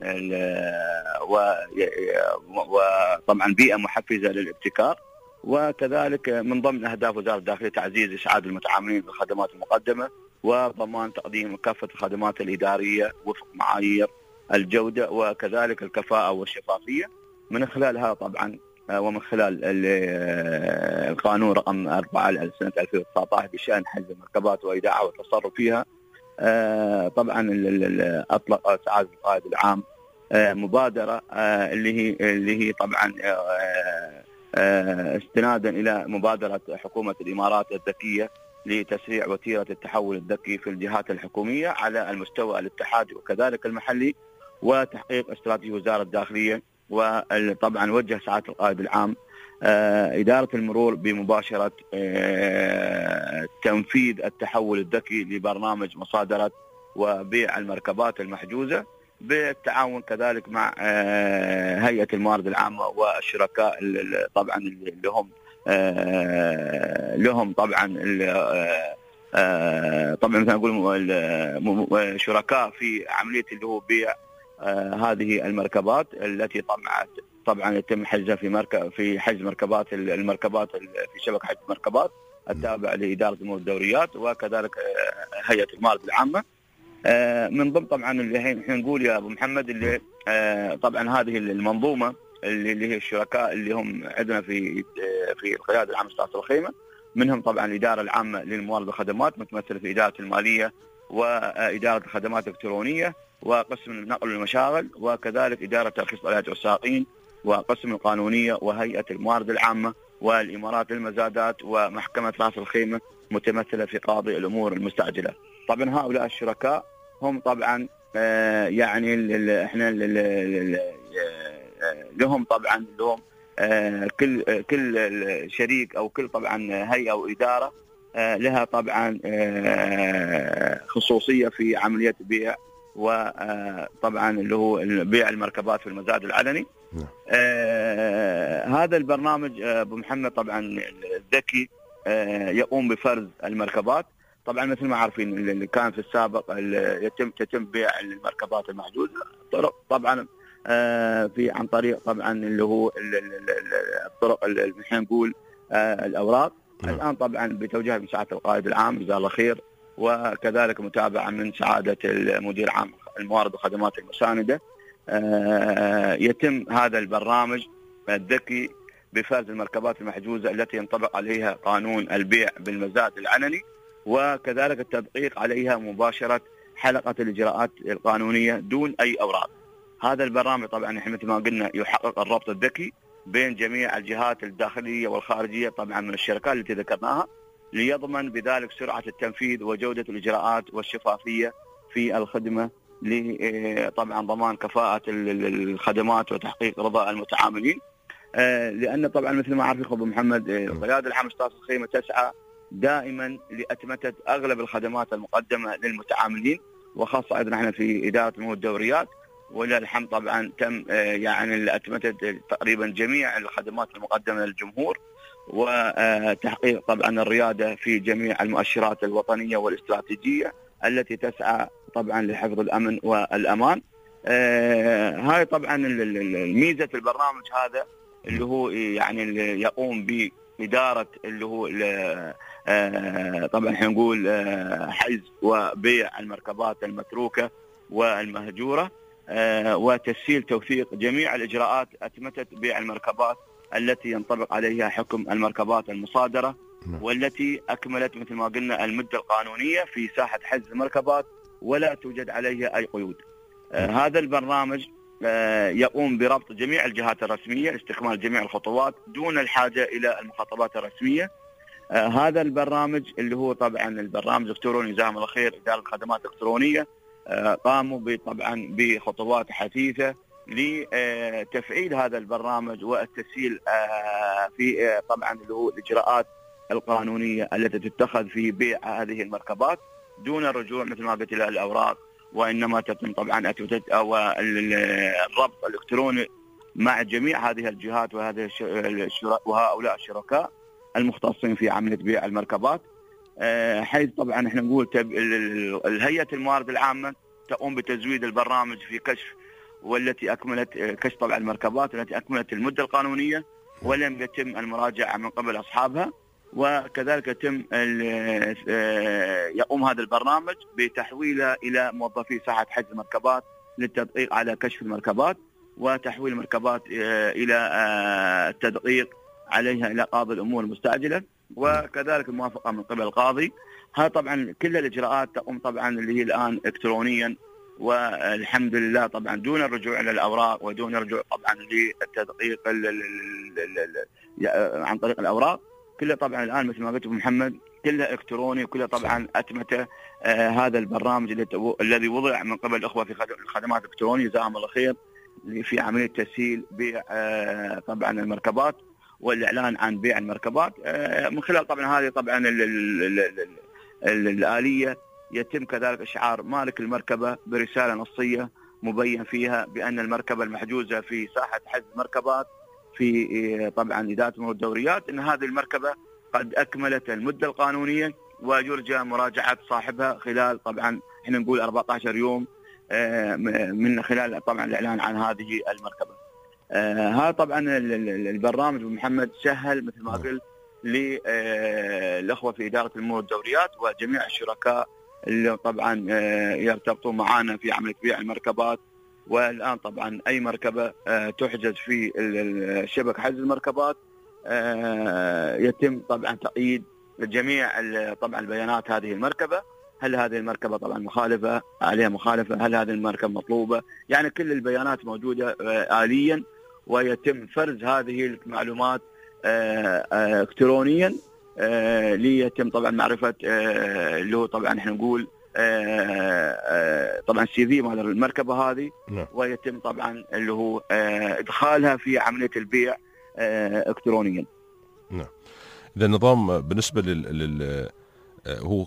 وطبعا بيئة محفزة للابتكار. وكذلك من ضمن أهداف وزارة الداخلية تعزيز إسعاد المتعاملين بالخدمات المقدمة وضمان تقديم كافة الخدمات الإدارية وفق معايير الجودة وكذلك الكفاءة والشفافية من خلالها طبعا ومن خلال القانون رقم أربعة لسنة ألفين وتسعة عشر بشأن حجز المركبات وإيداعها والتصرف فيها. طبعا أطلق سعادة القائد العام مبادرة اللي هي اللي هي طبعا استنادا إلى مبادرة حكومة الإمارات الذكية لتسريع وتيرة التحول الذكي في الجهات الحكومية على المستوى الاتحادي وكذلك المحلي وتحقيق استراتيجية وزارة الداخلية. وطبعا وجه سعادة القائد العام إدارة المرور بمباشرة تنفيذ التحول الذكي لبرنامج مصادرة وبيع المركبات المحجوزة بالتعاون كذلك مع هيئة الموارد العامة والشركاء طبعا اللي هم لهم طبعا طبعا مثل نقول شركاء في عملية اللي هو بيع آه هذه المركبات التي طبعا طبعا يتم حجزها في مركب في حجز مركبات المركبات في شبكه حجز المركبات التابع لاداره امور الدوريات وكذلك آه هيئه الموارد العامه. آه من ضمن طبعا اللي احنا نقول يا ابو محمد اللي آه طبعا هذه المنظومه اللي هي الشركاء اللي هم عندنا في آه في القياده العامه لشرطه الخيمه منهم طبعا الاداره العامه للموارد والخدمات متمثله في اداره الماليه واداره الخدمات الالكترونيه وقسم نقل المشاغل وكذلك إدارة ترخيص الآلات والسائقين وقسم القانونية وهيئة الموارد العامة والإمارات للمزادات ومحكمة راس الخيمة متمثلة في قاضي الأمور المستعجلة. طبعا هؤلاء الشركاء هم طبعا آه يعني ال ال احنا ال ال لهم طبعا لهم آه كل آه كل شريك أو كل طبعا هيئة أو إدارة آه لها طبعا آه خصوصية في عملية بيع وطبعا اللي هو بيع المركبات في المزاد العلني. آه هذا البرنامج ابو محمد طبعا الذكي آه يقوم بفرز المركبات. طبعا مثل ما عارفين اللي كان في السابق يتم تتم بيع المركبات المحجوزه طرق طبعا آه في عن طريق طبعا اللي هو الطرق اللي احنا نقول آه الاوراق. الان طبعا بتوجيه مساعده القائد العام جزاه الله خير وكذلك متابعة من سعادة المدير عام الموارد والخدمات المساندة يتم هذا البرنامج الذكي بفرز المركبات المحجوزة التي ينطبق عليها قانون البيع بالمزاد العلني وكذلك التدقيق عليها مباشرة حلقة الإجراءات القانونية دون أي أوراق. هذا البرنامج طبعا احنا مثل ما قلنا يحقق الربط الذكي بين جميع الجهات الداخلية والخارجية طبعا من الشركات التي ذكرناها ليضمن بذلك سرعة التنفيذ وجودة الإجراءات والشفافية في الخدمة طبعا ضمان كفاءة الخدمات وتحقيق رضا المتعاملين. لأن طبعا مثل ما عارف أبو محمد القيادة العامة لشرطة الخيمة تسعى دائما لأتمتة أغلب الخدمات المقدمة للمتعاملين وخاصة أيضا احنا في إدارة المواد الدوريات ولله الحمد طبعا تم يعني أتمتة تقريبا جميع الخدمات المقدمة للجمهور وتحقيق طبعا الريادة في جميع المؤشرات الوطنية والاستراتيجية التي تسعى طبعا لحفظ الأمن والأمان. آه هاي طبعا ميزة البرنامج هذا اللي هو يعني اللي يقوم بإدارة اللي هو آه طبعا احنا نقول آه حجز وبيع المركبات المتروكة والمهجورة، آه وتسهيل توثيق جميع الإجراءات أتمتة بيع المركبات التي ينطبق عليها حكم المركبات المصادرة والتي أكملت مثل ما قلنا المدة القانونية في ساحة حجز المركبات ولا توجد عليها أي قيود. آه هذا البرنامج آه يقوم بربط جميع الجهات الرسمية لاستكمال جميع الخطوات دون الحاجة إلى المخاطبات الرسمية. آه هذا البرنامج اللي هو طبعا البرنامج الإلكتروني جزاهم الله خير إدارة الخدمات الإلكترونية آه قاموا طبعا بخطوات حثيثة لتفعيل هذا البرنامج والتسهيل آه في آه طبعا اللي هو الإجراءات القانونية التي تتخذ في بيع هذه المركبات دون الرجوع مثل ما قلت إلى الأوراق، وإنما تتم طبعا أو الربط الإلكتروني مع جميع هذه الجهات وهذه وهؤلاء الشركاء المختصين في عملية بيع المركبات، حيث طبعا احنا نقول الهيئة الموارد العامة تقوم بتزويد البرنامج في كشف والتي أكملت كشف طبعا المركبات التي أكملت المدة القانونية ولم يتم المراجعة من قبل أصحابها، وكذلك يتم يقوم هذا البرنامج بتحويله إلى موظفي ساحة حجز المركبات للتدقيق على كشف المركبات وتحويل المركبات إلى التدقيق عليها إلى قاضي الأمور المستعجلة وكذلك الموافقة من قبل القاضي. هذا طبعا كل الإجراءات تقوم طبعا اللي هي الآن إلكترونيا والحمد لله طبعا دون الرجوع إلى الأوراق ودون الرجوع طبعا للتدقيق عن طريق الأوراق، كله طبعا الآن مثل ما قلت محمد كله إلكتروني وكله طبعا أتمته آه هذا البرنامج الذي وضع من قبل الأخوة في الخدمات الإلكترونية جزاهم الله خير في عملية تسهيل بيع آه طبعا المركبات والإعلان عن بيع المركبات آه من خلال طبعا هذه طبعا ال ال ال ال ال الآلية يتم كذلك إشعار مالك المركبة برسالة نصية مبين فيها بأن المركبة المحجوزة في ساحة حجز المركبات في طبعا إدارة مرور الدوريات أن هذه المركبة قد أكملت المدة القانونية ويرجى مراجعة صاحبها خلال طبعا احنا نقول أربعة عشر يوم من خلال طبعا الإعلان عن هذه المركبة. هذا طبعا البرنامج محمد سهل مثل ما قلت للأخوة في إدارة المرور الدوريات وجميع الشركاء اللي طبعا يرتبطون معنا في عملية بيع المركبات. والآن طبعا أي مركبة تحجز في الشبكة حجز المركبات يتم طبعا تقييد جميع طبعا البيانات هذه المركبة، هل هذه المركبة طبعا مخالفة عليها مخالفة، هل هذه المركبة مطلوبة، يعني كل البيانات موجودة آليا ويتم فرز هذه المعلومات إلكترونيا ليتم طبعا معرفة اللي هو طبعا احنا نقول آآ آآ طبعا سي في مال المركبة هذه نعم. ويتم طبعا اللي هو ادخالها في عملية البيع الكترونيا. نعم. إذا النظام بالنسبة لل, لل... هو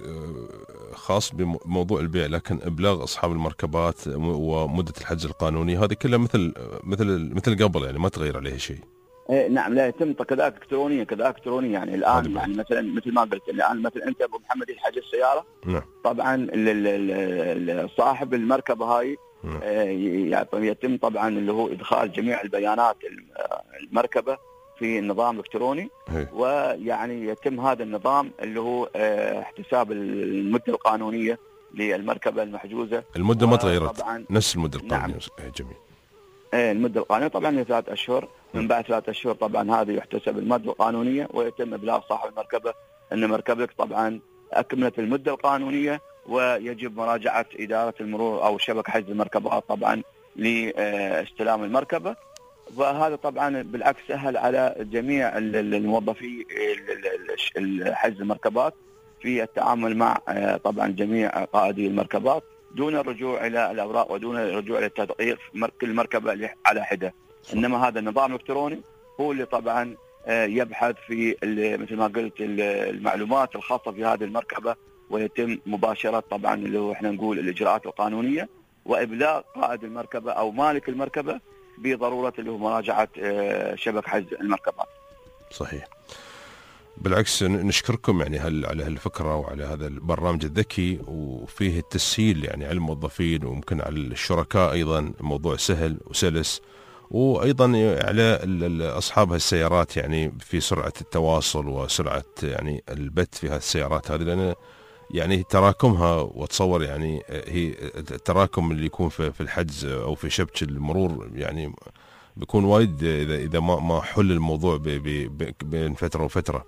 خاص بموضوع البيع، لكن ابلاغ اصحاب المركبات ومدة الحجز القانوني هذه كلها مثل مثل مثل قبل، يعني ما تغير عليها شيء. إيه نعم، لا يتم كذلك الكترونيا كذلك الكترونيا يعني الان يعني مثلا مثل ما قلت الان مثلا انت ابو محمد حاجز السياره نعم. طبعا صاحب المركبه هاي آه يتم طبعا اللي هو ادخال جميع البيانات المركبه في النظام الالكتروني هي. ويعني يتم هذا النظام اللي هو آه احتساب المده القانونيه للمركبه المحجوزه. المده ما تغيرت نفس المده القانونيه. نعم. جميل. ايه المده القانونيه طبعا هي ثلاث اشهر، من بعد ثلاث اشهر طبعا هذه يحتسب المده القانونيه ويتم ابلاغ صاحب المركبه ان مركبتك طبعا اكملت المده القانونيه ويجب مراجعه اداره المرور او شبكه حجز المركبات طبعا لاستلام المركبه. وهذا طبعا بالعكس سهل على جميع الموظفي حجز المركبات في التعامل مع طبعا جميع قائدي المركبات دون الرجوع الى الاوراق ودون الرجوع الى التدقيق في كل مركبه على حده. انما هذا النظام الالكتروني هو اللي طبعا يبحث في مثل ما قلت المعلومات الخاصه في هذه المركبه ويتم مباشره طبعا اللي هو احنا نقول الاجراءات القانونيه وابلاغ قائد المركبه او مالك المركبه بضروره اللي هو مراجعه شبكه حجز المركبات. صحيح. بالعكس نشكركم يعني هل على هالفكرة وعلى هذا البرنامج الذكي وفيه التسهيل يعني على الموظفين وممكن على الشركاء أيضا الموضوع سهل وسلس، وأيضا على أصحاب هالسيارات يعني في سرعة التواصل وسرعة يعني البث في هالسيارات هذه، لأن يعني تراكمها وتصور يعني هي التراكم اللي يكون في الحجز أو في شبك المرور يعني بيكون وايد إذا إذا ما ما حل الموضوع بين فترة وفترة.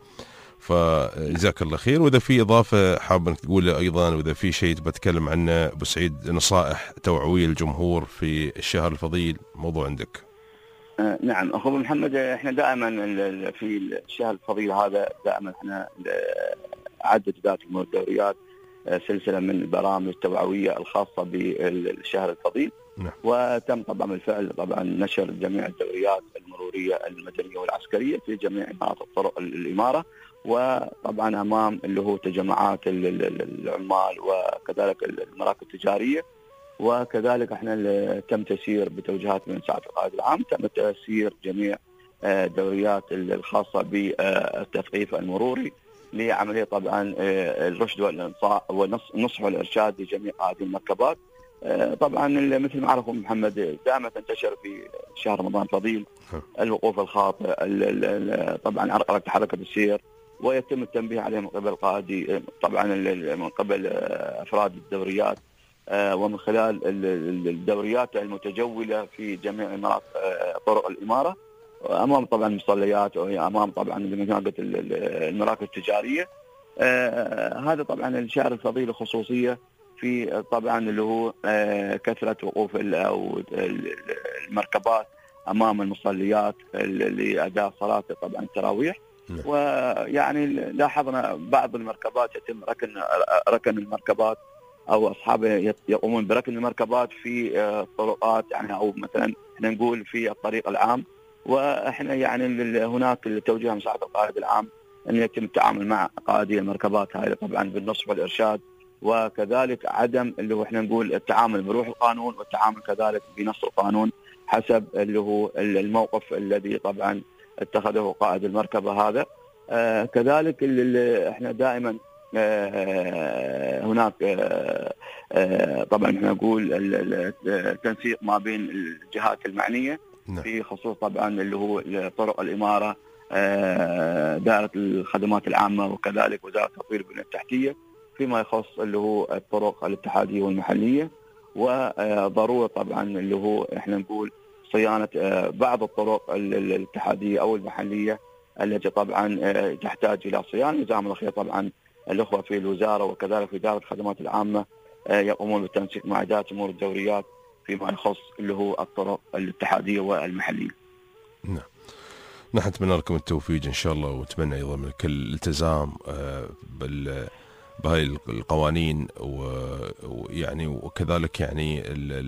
فجزاك الله خير. وإذا في إضافة حاب إنك تقولها أيضا، وإذا في شيء بتكلم عنه أبو سعيد، نصائح توعوية الجمهور في الشهر الفضيل، موضوع عندك. آه نعم أخو محمد، إحنا دائما في الشهر الفضيل هذا دائما إحنا عدت ذات الدوريات سلسلة من البرامج التوعوية الخاصة بالشهر الفضيل. نعم. وتم طبعا بالفعل طبعا نشر جميع الدوريات المرورية المدنية والعسكرية في جميع مناطق طرق الإمارة، وطبعا أمام اللي هو تجمعات العمال وكذلك المراكز التجارية. وكذلك احنا تم تسيير بتوجيهات من سعادة القائد العام، تم تسيير جميع الدوريات الخاصة بالتثقيف المروري لعملية طبعا الرشد والنصح والإرشاد لجميع هذه المركبات. طبعا مثل ما عرفوا محمد دائما تنتشر في شهر رمضان الفضيل الوقوف الخاطئ، طبعا عرقلة حركة السير، ويتم التنبيه عليه من قبل قائدي طبعا من قبل أفراد الدوريات ومن خلال الدوريات المتجولة في جميع مناطق طرق الإمارة، أمام طبعا المصليات وأمام طبعا مناطق المراكز التجارية. هذا طبعا الشهر الفضيل خصوصية في طبعا اللي هو كثرة وقوف أو المركبات أمام المصليات لأداء صلاة طبعا التراويح. ويعني لاحظنا بعض المركبات يتم ركن ركن المركبات أو أصحابه يقومون بركن المركبات في الطرقات يعني، أو مثلا احنا نقول في الطريق العام. وإحنا يعني هناك التوجيه من سعادة القائد العام أن يتم التعامل مع قائدي المركبات هذه طبعا بالنصح والإرشاد، وكذلك عدم اللي هو احنا نقول التعامل بروح القانون والتعامل كذلك بنص القانون حسب اللي هو الموقف الذي طبعا اتخذه قائد المركبة هذا. آه كذلك اللي احنا دائما آه هناك آه آه طبعا احنا نقول التنسيق ما بين الجهات المعنية في خصوص طبعا اللي هو طرق الإمارة، آه دائرة الخدمات العامة، وكذلك وزارة التطوير البنية التحتية فيما يخص اللي هو الطرق الاتحادية والمحلية. وضرورة طبعا اللي هو احنا نقول صيانة بعض الطرق الاتحادية أو المحلية التي طبعا تحتاج إلى صيانة. جزاهم الله خير طبعا الأخوة في الوزارة وكذلك في إدارة الخدمات العامة يقومون بالتنسيق مع إدارة أمور الدوريات فيما يخص اللي هو الطرق الاتحادية والمحلية. نعم، نحن نتمنى لكم التوفيق إن شاء الله، ونتمنى أيضا من كل الالتزام بال بهاي القوانين، ويعني وكذلك يعني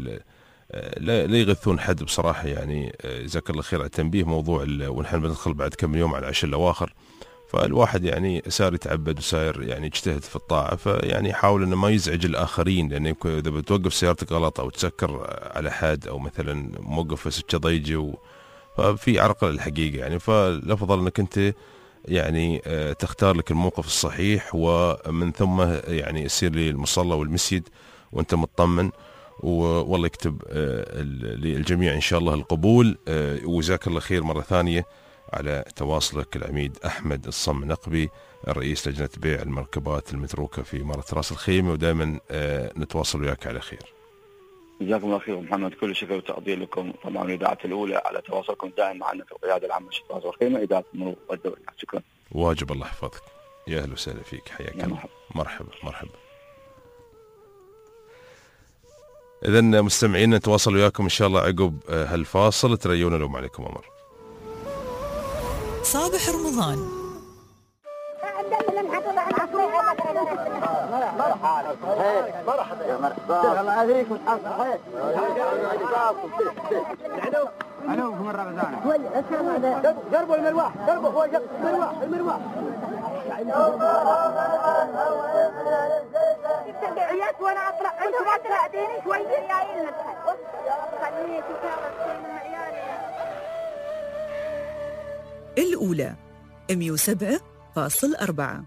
لا لا يغثون حد بصراحة. يعني جزاك الله خير على التنبيه. موضوع ونحن بندخل بعد كم يوم على العشاء الأواخر، فالواحد يعني سار يتعبد وساير يعني يجتهد في الطاعة، فيعني يحاول إنه ما يزعج الآخرين، لأن يمكن إذا بتوقف سيارتك غلط أو تسكر على حد أو مثلا موقف في سكة ضيجة ففي عرقلة الحقيقة يعني. فالأفضل إنك أنت يعني تختار لك الموقف الصحيح، ومن ثم يعني يصير للمصلى والمسجد وانت مطمن، والله يكتب للجميع إن شاء الله القبول. وجزاك الله خير مرة ثانية على تواصلك العميد أحمد الصم نقبي، رئيس لجنة بيع المركبات المتروكة في إمارة راس الخيمة، ودائما نتواصل وياك على خير. جزاكم الله خير محمد، كل شكر وتقدير لكم طبعا الإذاعة الأولى على تواصلكم دائما معنا في القيادة العامة لشرطة راس الخيمة إدارة المرور والدوريات. شكرا. واجب الله يحفظك. يا أهلا وسهلا فيك، حياك الله. مرحبا مرحبا مرحبا. إذن مستمعين نتواصل وياكم إن شاء الله عقب هالفاصل. تريونا لو ما عليكم أمر. صباح رمضان. مرحبا يا مرحبا الله عليكم. علوكم الرمضان. قربوا المروح، قربوا هو المروح المروح. التبعيات وانا اطلع انتوا ما تساعديني شويه يا يلنا خليني الأولى مئة وسبعة فاصلة أربعة.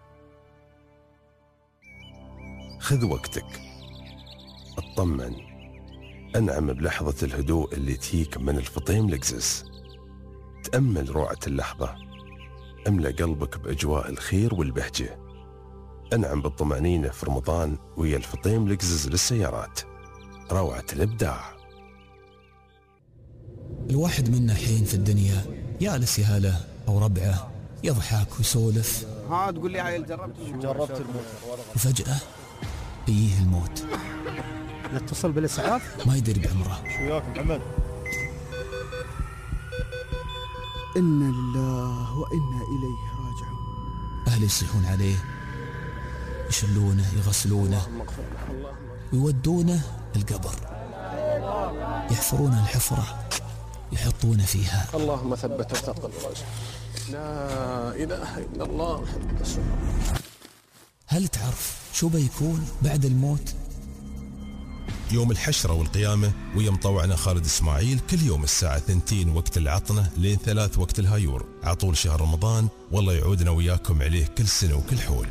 خذ وقتك، اطمن، انعم بلحظة الهدوء اللي تجيك من الفطيم لكزس. تأمل روعة اللحظة، املأ قلبك بأجواء الخير والبهجة. انعم بالطمأنينة في رمضان ويا الفطيم لكزس للسيارات، روعة الإبداع. الواحد منا حين في الدنيا يالس يهله أو ربعه، يضحك ويسولف. ها تقول لي عيل جربت جربت الموت، وفجأة يجيه الموت. نتصل بالإسعاف؟ ما يدري بعمره. شو وياك محمد؟ إنا لله وإنا إليه راجعون. أهله يصيحون عليه، يشلونه، يغسلونه، ويودونه القبر، يحفرون الحفرة، يحطونه فيها. اللهم ثبت ثقل الرجل، لا إله إلا الله محمد رسول الله. هل تعرف شو بيكون بعد الموت؟ يوم الحشرة والقيامة ويا مطوعنا خالد إسماعيل كل يوم الساعة ثنتين وقت العطنة لين ثلاث وقت الهايور عطول شهر رمضان، والله يعودنا وياكم عليه كل سنة وكل حول.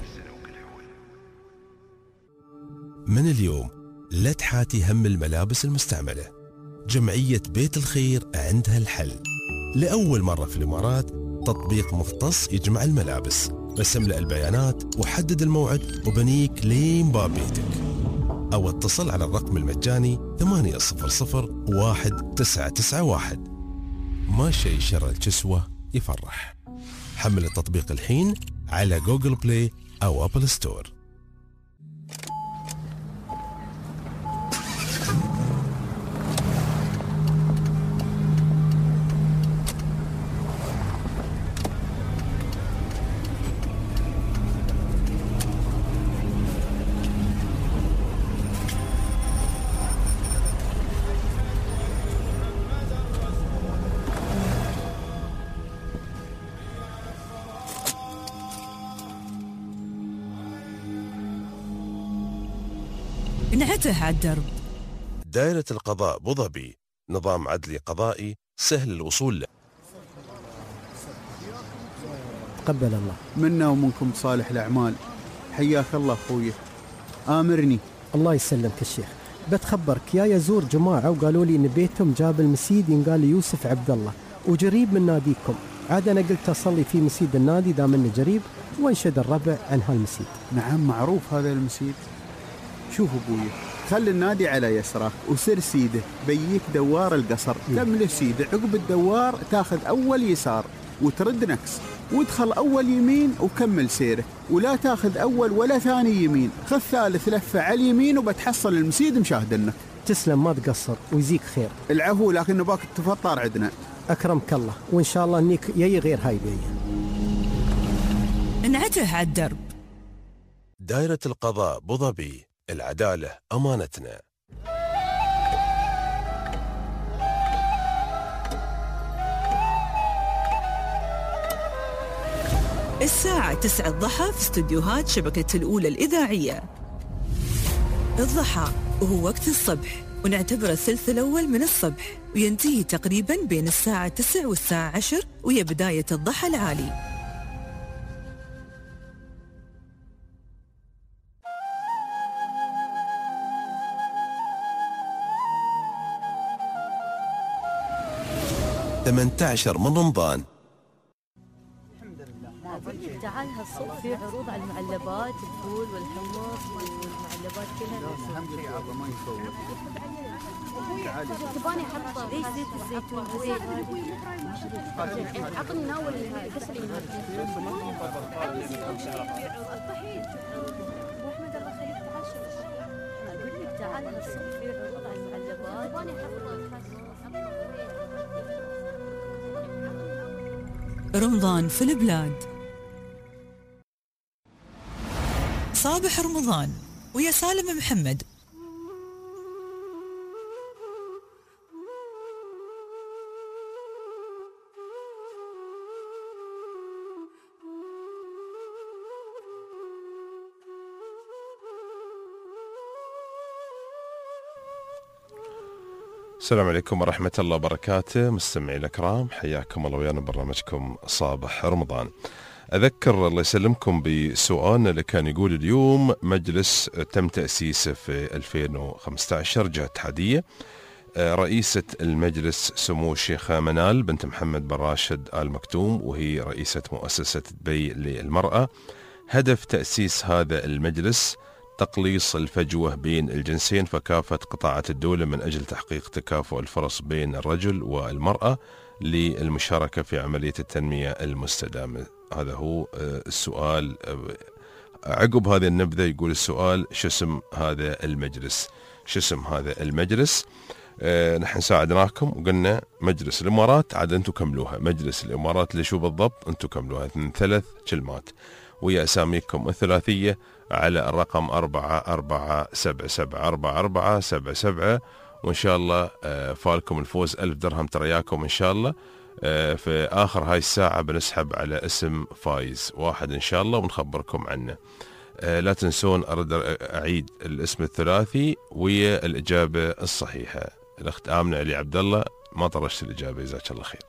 من اليوم لا تحاتي هم الملابس المستعملة، جمعية بيت الخير عندها الحل. لأول مرة في الإمارات تطبيق مختص يجمع الملابس، بس املأ البيانات وحدد الموعد وبنيك لين باب بيتك، أو اتصل على الرقم المجاني ثمانية صفر صفر واحد تسعة تسعة واحد. ما شيء شر الكسوة يفرح. حمل التطبيق الحين على جوجل بلاي أو أبل ستور. انعته على الدرب. دائرة القضاء أبو ظبي، نظام عدلي قضائي سهل الوصول له. تقبل الله منا ومنكم صالح الأعمال. حياك الله أخوي، آمرني. الله يسلمك الشيخ. بتخبرك يا يزور جماعة وقالوا لي إن بيتهم جاب المسيد ينقال لي يوسف عبد الله وجريب من ناديكم. عاد أنا قلت أصلي في مسيد النادي دام إنه جريب وانشد الربع عن هالمسيد. نعم معروف هذا المسيد. شوف أبوي، خلي النادي على يسرك وسر سيده بيك دوار القصر، كمل سيده عقب الدوار تاخذ أول يسار وترد نكس وادخل أول يمين وكمل سيرك، ولا تاخذ أول ولا ثاني يمين، خذ ثالث لفة على اليمين وبتحصل المسيد مشاهدنك. تسلم ما تقصر ويزيك خير. العفو، لكن نباك تفطر عندنا. أكرمك الله، وإن شاء الله أنك يي غير هاي بي. انعته على الدرب. دائرة القضاء أبو ظبي، العدالة أمانتنا. الساعة تسعة الضحى في استديوهات شبكة الأولى الإذاعية. الضحى وهو وقت الصبح، ونعتبر الثلث الأول من الصبح، وينتهي تقريبا بين الساعة تسع والساعة عشر، وهي بداية الضحى العالي. ثمانية عشر من رمضان. تعال هالصبح في عروض على المعلبات، الفول والحمص والمعلبات كلها. اهم شيء عرضه ما يصور. تباني احط ليش زيت الزيتون زيت عطني ناول قصري احمد الله خليك تعال. اقول لك تعال هالصبح في عروض على المعلبات، تباني احط رمضان في البلاد. صابح رمضان ويا سالم محمد. السلام عليكم ورحمة الله وبركاته. مستمعي الأكرام، حياكم الله ويانا برنامجكم صابح رمضان. أذكر الله يسلمكم بسؤالنا اللي كان يقول اليوم مجلس تم تأسيسه في ألفين وخمسة عشر جهة اتحادية، رئيسة المجلس سمو الشيخة منال بنت محمد بن راشد آل مكتوم، وهي رئيسة مؤسسة دبي للمرأة. هدف تأسيس هذا المجلس تقليص الفجوة بين الجنسين، فكافة قطاعات الدولة من أجل تحقيق تكافؤ الفرص بين الرجل والمرأة للمشاركة في عملية التنمية المستدامة. هذا هو السؤال. عقب هذه النبذة يقول السؤال: شو اسم هذا المجلس؟ شو اسم هذا المجلس؟ أه نحن ساعدناكم وقلنا مجلس الإمارات، عاد أنتم كملوها. مجلس الإمارات اللي شو بالضبط أنتم كملوها، من ثلاث كلمات ويا أساميكم الثلاثية على الرقم أربعة أربعة سبعة سبعة أربعة أربعة سبعة سبعة، وإن شاء الله أه فالكم الفوز ألف درهم ترياكم إن شاء الله. أه في آخر هاي الساعة بنسحب على اسم فايز واحد إن شاء الله ونخبركم عنه. أه لا تنسون أرد أعيد الاسم الثلاثي ويا الإجابة الصحيحة. الأخت آمنة علي عبد الله ما طرشت الإجابة، جزاك الله خير.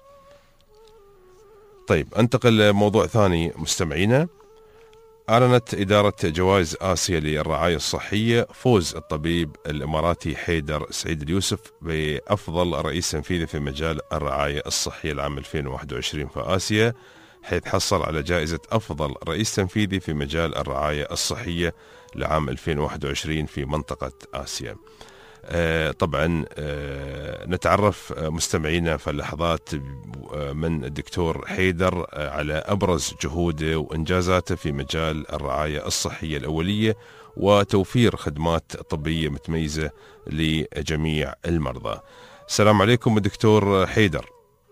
طيب انتقل لموضوع ثاني مستمعينا. أعلنت إدارة جوائز آسيا للرعاية الصحية فوز الطبيب الإماراتي حيدر سعيد اليوسف بأفضل رئيس تنفيذي في مجال الرعاية الصحية العام ألفين وواحد وعشرين في آسيا، حيث حصل على جائزة أفضل رئيس تنفيذي في مجال الرعاية الصحية لعام ألفين وواحد وعشرين في منطقة آسيا. آه طبعا آه نتعرف آه مستمعينا في اللحظات من الدكتور حيدر آه على أبرز جهوده وإنجازاته في مجال الرعاية الصحية الأولية وتوفير خدمات طبية متميزة لجميع المرضى. السلام عليكم دكتور حيدر.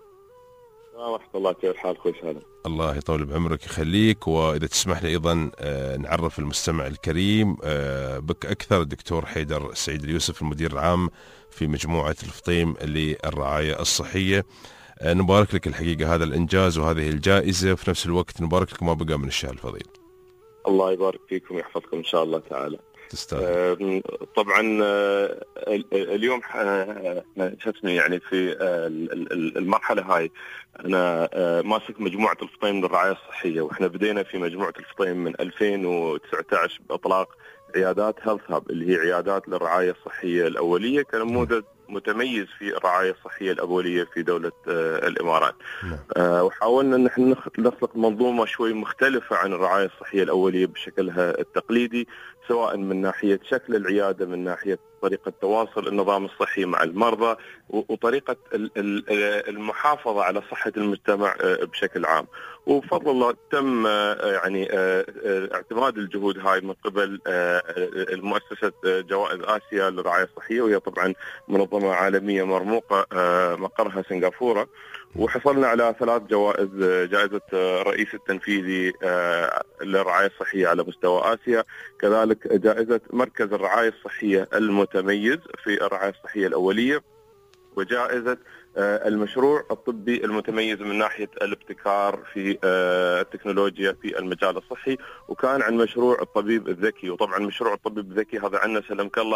ورحمة الله، كيف حالك؟ كويس هلا. الله يطول بعمرك يخليك. وإذا تسمح لي أيضا نعرف المستمع الكريم بك أكثر. الدكتور حيدر سعيد اليوسف المدير العام في مجموعة الفطيم للرعاية الصحية. نبارك لك الحقيقة هذا الإنجاز وهذه الجائزة، وفي نفس الوقت نبارك لك ما بقى من الشهر الفضيل. الله يبارك فيكم ويحفظكم إن شاء الله تعالى. تستاهل. طبعا اليوم شفنا يعني في المرحلة هاي أنا ماسك مجموعة الفطيم للرعاية الصحية، وإحنا بدينا في مجموعة الفطيم من ألفين وتسعة عشر بإطلاق عيادات هيلث هاب اللي هي عيادات للرعاية الصحية الأولية كنموذج متميز في الرعاية الصحية الأولية في دولة الإمارات. آه وحاولنا أن احنا نخلق منظومة شوي مختلفة عن الرعاية الصحية الأولية بشكلها التقليدي، سواء من ناحية شكل العيادة، من ناحية طريقة تواصل النظام الصحي مع المرضى، وطريقة المحافظة على صحة المجتمع بشكل عام. وبفضل الله تم يعني اعتماد الجهود هاي من قبل المؤسسة جوائز آسيا للرعاية الصحية، وهي طبعا منظمة عالمية مرموقة مقرها سنغافورة، وحصلنا على ثلاث جوائز: جائزة الرئيس التنفيذي للرعاية الصحية على مستوى آسيا، كذلك جائزة مركز الرعاية الصحية المتميز في الرعاية الصحية الأولية، وجائزة المشروع الطبي المتميز من ناحية الابتكار في التكنولوجيا في المجال الصحي. وكان عن مشروع الطبيب الذكي. وطبعا مشروع الطبيب الذكي هذا عندنا سلمك الله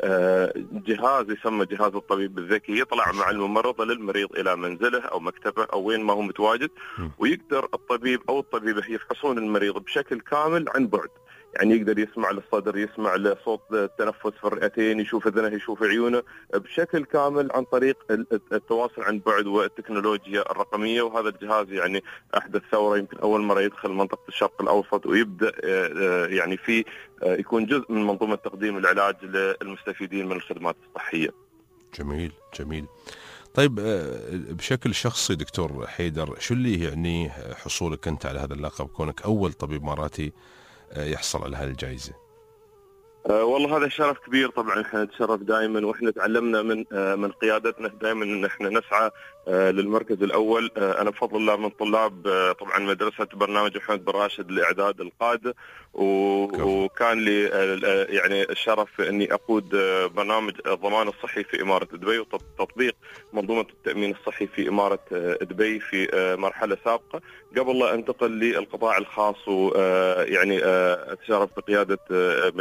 جهاز يسمى جهاز الطبيب الذكي، يطلع مع الممرضة للمريض إلى منزله أو مكتبه أو وين ما هو متواجد، ويقدر الطبيب أو الطبيبة يفحصون المريض بشكل كامل عن بعد. يعني يقدر يسمع للصدر، يسمع لصوت التنفس في الرئتين، يشوف اذنه، يشوف عيونه بشكل كامل عن طريق التواصل عن بعد والتكنولوجيا الرقميه. وهذا الجهاز يعني احدث ثوره، يمكن اول مره يدخل منطقه الشرق الاوسط ويبدا يعني في يكون جزء من منظومه تقديم العلاج للمستفيدين من الخدمات الصحيه. جميل جميل. طيب بشكل شخصي دكتور حيدر، شو اللي يعني حصولك انت على هذا اللقب، كونك اول طبيب اماراتي يحصل على هذه الجائزة؟ أه والله هذا شرف كبير. طبعا احنا نتشرف دائما، واحنا تعلمنا من أه من قيادتنا دائما ان احنا نسعى أه للمركز الاول. أه انا بفضل الله من طلاب أه طبعا مدرسه برنامج محمد بن راشد لاعداد القاده، وكان لي أه يعني الشرف اني اقود أه برنامج الضمان الصحي في اماره دبي، وتطبيق منظومه التامين الصحي في اماره أه دبي في أه مرحله سابقه قبل لا انتقل للقطاع الخاص، ويعني أه اتشرف بقياده أه مجموعه الفطيم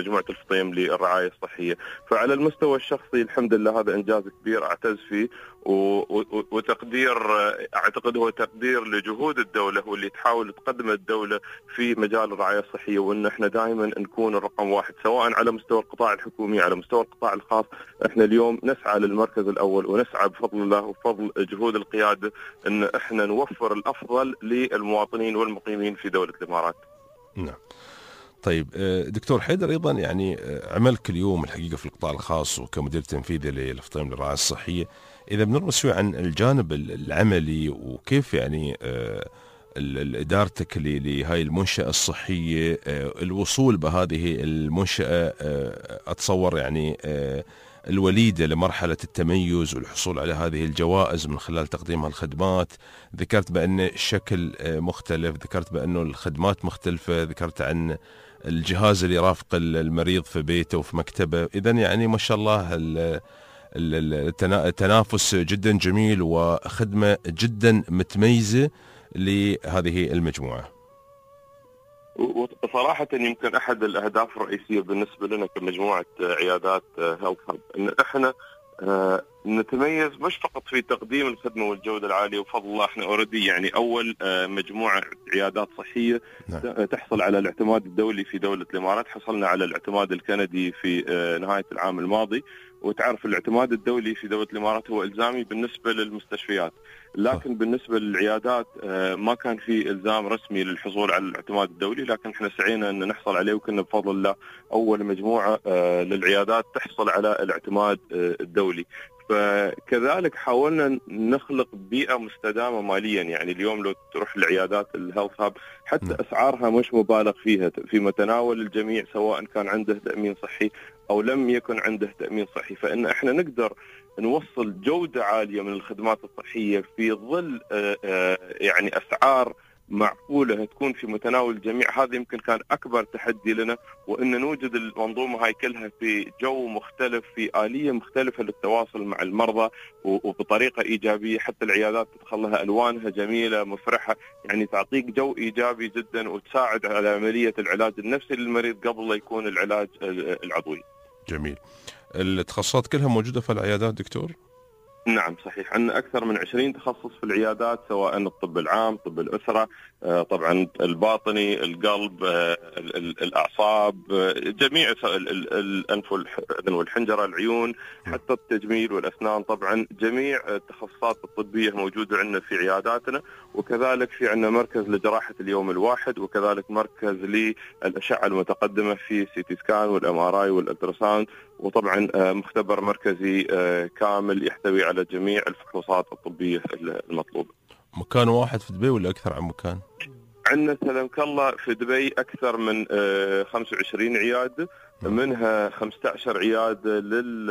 الفطيم للرعاية الصحية. فعلى المستوى الشخصي الحمد لله هذا إنجاز كبير أعتز فيه، وتقدير أعتقد هو تقدير لجهود الدولة واللي تحاول تقدم الدولة في مجال الرعاية الصحية، وأن احنا دائما نكون الرقم واحد سواء على مستوى القطاع الحكومي على مستوى القطاع الخاص. احنا اليوم نسعى للمركز الأول، ونسعى بفضل الله وفضل جهود القيادة أن احنا نوفر الأفضل للمواطنين والمقيمين في دولة الإمارات. نعم. طيب دكتور حيدر، أيضا يعني عملك اليوم الحقيقة في القطاع الخاص وكمدير تنفيذي للفطيم للرعاية الصحية، إذا بنرمز شوي عن الجانب العملي وكيف يعني إدارتك لهاي المنشأة الصحية، الوصول بهذه المنشأة أتصور يعني الوليدة لمرحلة التميز والحصول على هذه الجوائز من خلال تقديم الخدمات. ذكرت بأن الشكل مختلف، ذكرت بأنه الخدمات مختلفة، ذكرت عن الجهاز اللي يرافق المريض في بيته وفي مكتبه. إذن يعني ما شاء الله التنافس جدا جميل وخدمة جدا متميزة لهذه المجموعة. وصراحة يمكن أحد الأهداف الرئيسية بالنسبة لنا كمجموعة عيادات هيلث هاب إن إحنا نتميز مش فقط في تقديم الخدمة والجودة العالية، وفضل الله إحنا أوريدي يعني أول مجموعة عيادات صحية نعم. تحصل على الاعتماد الدولي في دولة الإمارات. حصلنا على الاعتماد الكندي في نهاية العام الماضي، وتعرف الاعتماد الدولي في دولة الإمارات هو إلزامي بالنسبة للمستشفيات، لكن بالنسبة للعيادات ما كان في إلزام رسمي للحصول على الاعتماد الدولي، لكن احنا سعينا أن نحصل عليه، وكنا بفضل الله أول مجموعة للعيادات تحصل على الاعتماد الدولي. فكذلك حاولنا نخلق بيئة مستدامة ماليا، يعني اليوم لو تروح لعيادات الهيلث هاب حتى أسعارها مش مبالغ فيها، في متناول الجميع سواء كان عنده تأمين صحي أو لم يكن عنده تأمين صحي. فإن احنا نقدر نوصل جودة عالية من الخدمات الصحية في ظل يعني أسعار معقولة تكون في متناول الجميع. هذا يمكن كان أكبر تحدي لنا، وأن نوجد المنظومة هاي كلها في جو مختلف، في آلية مختلفة للتواصل مع المرضى وبطريقة إيجابية، حتى العيادات تدخل لها ألوانها جميلة مفرحة، يعني تعطيك جو إيجابي جدا وتساعد على عملية العلاج النفسي للمريض قبل لا يكون العلاج العضوي. جميل. التخصصات كلها موجودة في العيادات دكتور؟ نعم صحيح، عندنا أكثر من عشرين تخصص في العيادات، سواء الطب العام، طب الأسرة، طبعا الباطني، القلب، الأعصاب، جميع الأنف والأذن والحنجرة، العيون، حتى التجميل والأسنان. طبعا جميع التخصصات الطبية موجودة عندنا في عياداتنا، وكذلك في عندنا مركز لجراحة اليوم الواحد، وكذلك مركز للأشعة المتقدمة في سي تي سكان والام ار اي والالتراساوند، وطبعا مختبر مركزي كامل يحتوي على جميع الفحوصات الطبية المطلوبة. مكان واحد في دبي ولا أكثر عن مكان؟ عندنا سلمك الله في دبي أكثر من خمسة وعشرين عيادة، منها خمسة عشر عيادة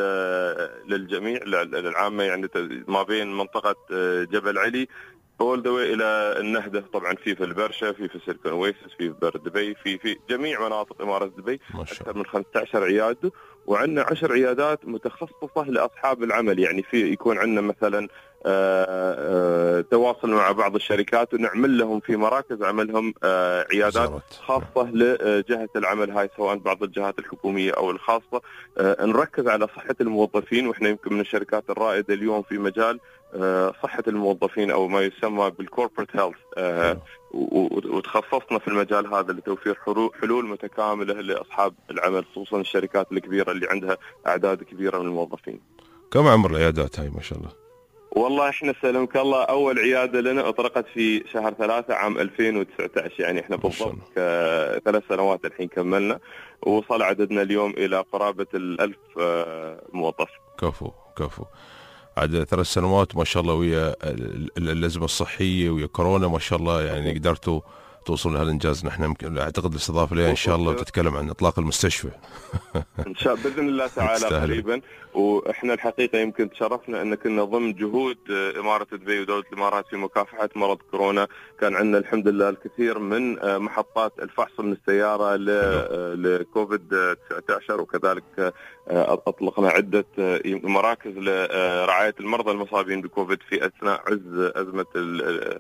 للجميع للعامة، يعني ما بين منطقة جبل علي all the way إلى النهدة. طبعا في في البرشا، في في سيليكون اويسس، في بر دبي، في في جميع مناطق إمارة دبي أكثر من خمسة عشر عيادة. وعندنا عشر عيادات متخصصة لأصحاب العمل، يعني في يكون عندنا مثلا آآ آآ تواصل مع بعض الشركات ونعمل لهم في مراكز عملهم عيادات خاصة لجهة العمل هاي، سواء بعض الجهات الحكومية أو الخاصة. نركز على صحة الموظفين، وإحنا يمكن من الشركات الرائدة اليوم في مجال صحة الموظفين أو ما يسمى بالكوربريت هيلث، وتخصصنا في المجال هذا لتوفير حلول متكاملة لأصحاب العمل، خصوصا الشركات الكبيرة اللي عندها أعداد كبيرة من الموظفين. كم عمر العيادات هاي ما شاء الله؟ والله احنا سلمك الله أول عيادة لنا أطلقت في شهر ثلاثة عام ألفين وتسعة عشر، يعني احنا بالضبط ثلاث سنوات الحين كملنا، ووصل عددنا اليوم إلى قرابة الألف موظف. كفو كفو. عاد ثلاث سنوات ما شاء الله ويا الأزمة الصحية ويا كورونا ما شاء الله، يعني قدرتوا توصلوا لهالإنجاز. نحن يمكن أعتقد الاستضافة لها إن شاء الله وتتكلم عن إطلاق المستشفى إن شاء بإذن الله تعالى قريبا. وإحنا الحقيقة يمكن تشرفنا أن كنا ضمن جهود إمارة دبي ودولة الإمارات في مكافحة مرض كورونا. كان عندنا الحمد لله الكثير من محطات الفحص من السيارة لكوفيد تسعة عشر، وكذلك أطلقنا عدة مراكز لرعاية المرضى المصابين بكوفيد في أثناء عز أزمة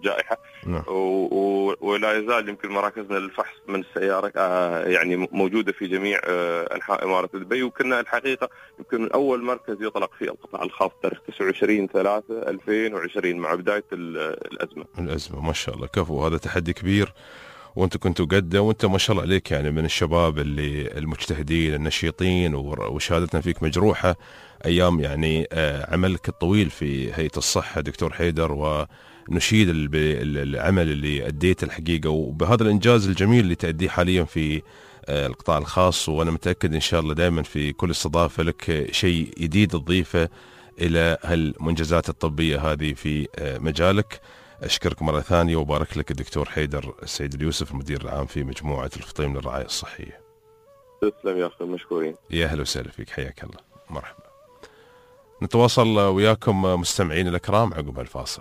الجائحة. نعم. ولا يزال يمكن مراكزنا للفحص من السيارة يعني موجودة في جميع أنحاء إمارة دبي، وكنا الحقيقة يمكن من أول مركز يطلق في القطاع الخاص تاريخ تسعة وعشرين ثلاثة ألفين وعشرين مع بداية الأزمة. الأزمة ما شاء الله، كفو، هذا تحدي كبير وانتم كنتوا قده، وانت ما شاء الله عليك يعني من الشباب اللي المجتهدين النشيطين، وشهادتنا فيك مجروحة أيام يعني عملك الطويل في هيئة الصحة دكتور حيدر، ونشيد العمل اللي أديته الحقيقة، وبهذا الإنجاز الجميل اللي تأديه حاليا في القطاع الخاص. وأنا متأكد إن شاء الله دائما في كل استضافة لك شيء جديد تضيفه إلى هالمنجزات الطبية هذه في مجالك. أشكرك مرة ثانية وبارك لك الدكتور حيدر السيد اليوسف المدير العام في مجموعة الفطيم للرعاية الصحية. تسلم يا أخي، مشكورين. يا أهلا وسهلا فيك، حياك الله، مرحبا. نتواصل وياكم مستمعين الأكرام عقب الفاصل.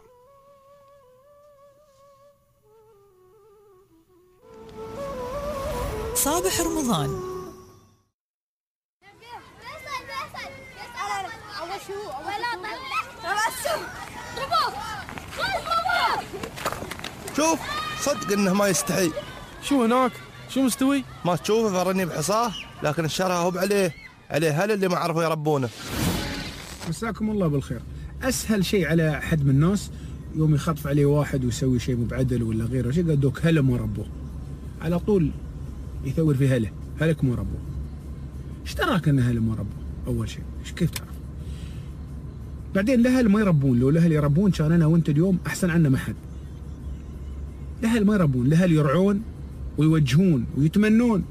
صابح رمضان. شوف صدق انه ما يستحي. شو هناك؟ شو مستوي؟ ما تشوفه ذرني بحصاه، لكن الشرها هو عليه عليه هل اللي ما عرفوا يربونه. مساكم الله بالخير. اسهل شيء على حد من الناس يوم يخطف عليه واحد ويسوي شيء مو بعدل ولا غيره شيء، قدوك هلا ما ربوه على طول يثور في هلا هلك ما ربوه. ايش دراك ان هلا ما ربوه؟ اول شيء ايش كيف تعرف؟ بعدين الاهل ما يربون، لو الاهل يربون كان انا وانت اليوم احسن عنا ما حد. الاهل ما يربون، الاهل يرعون ويوجهون ويتمنون،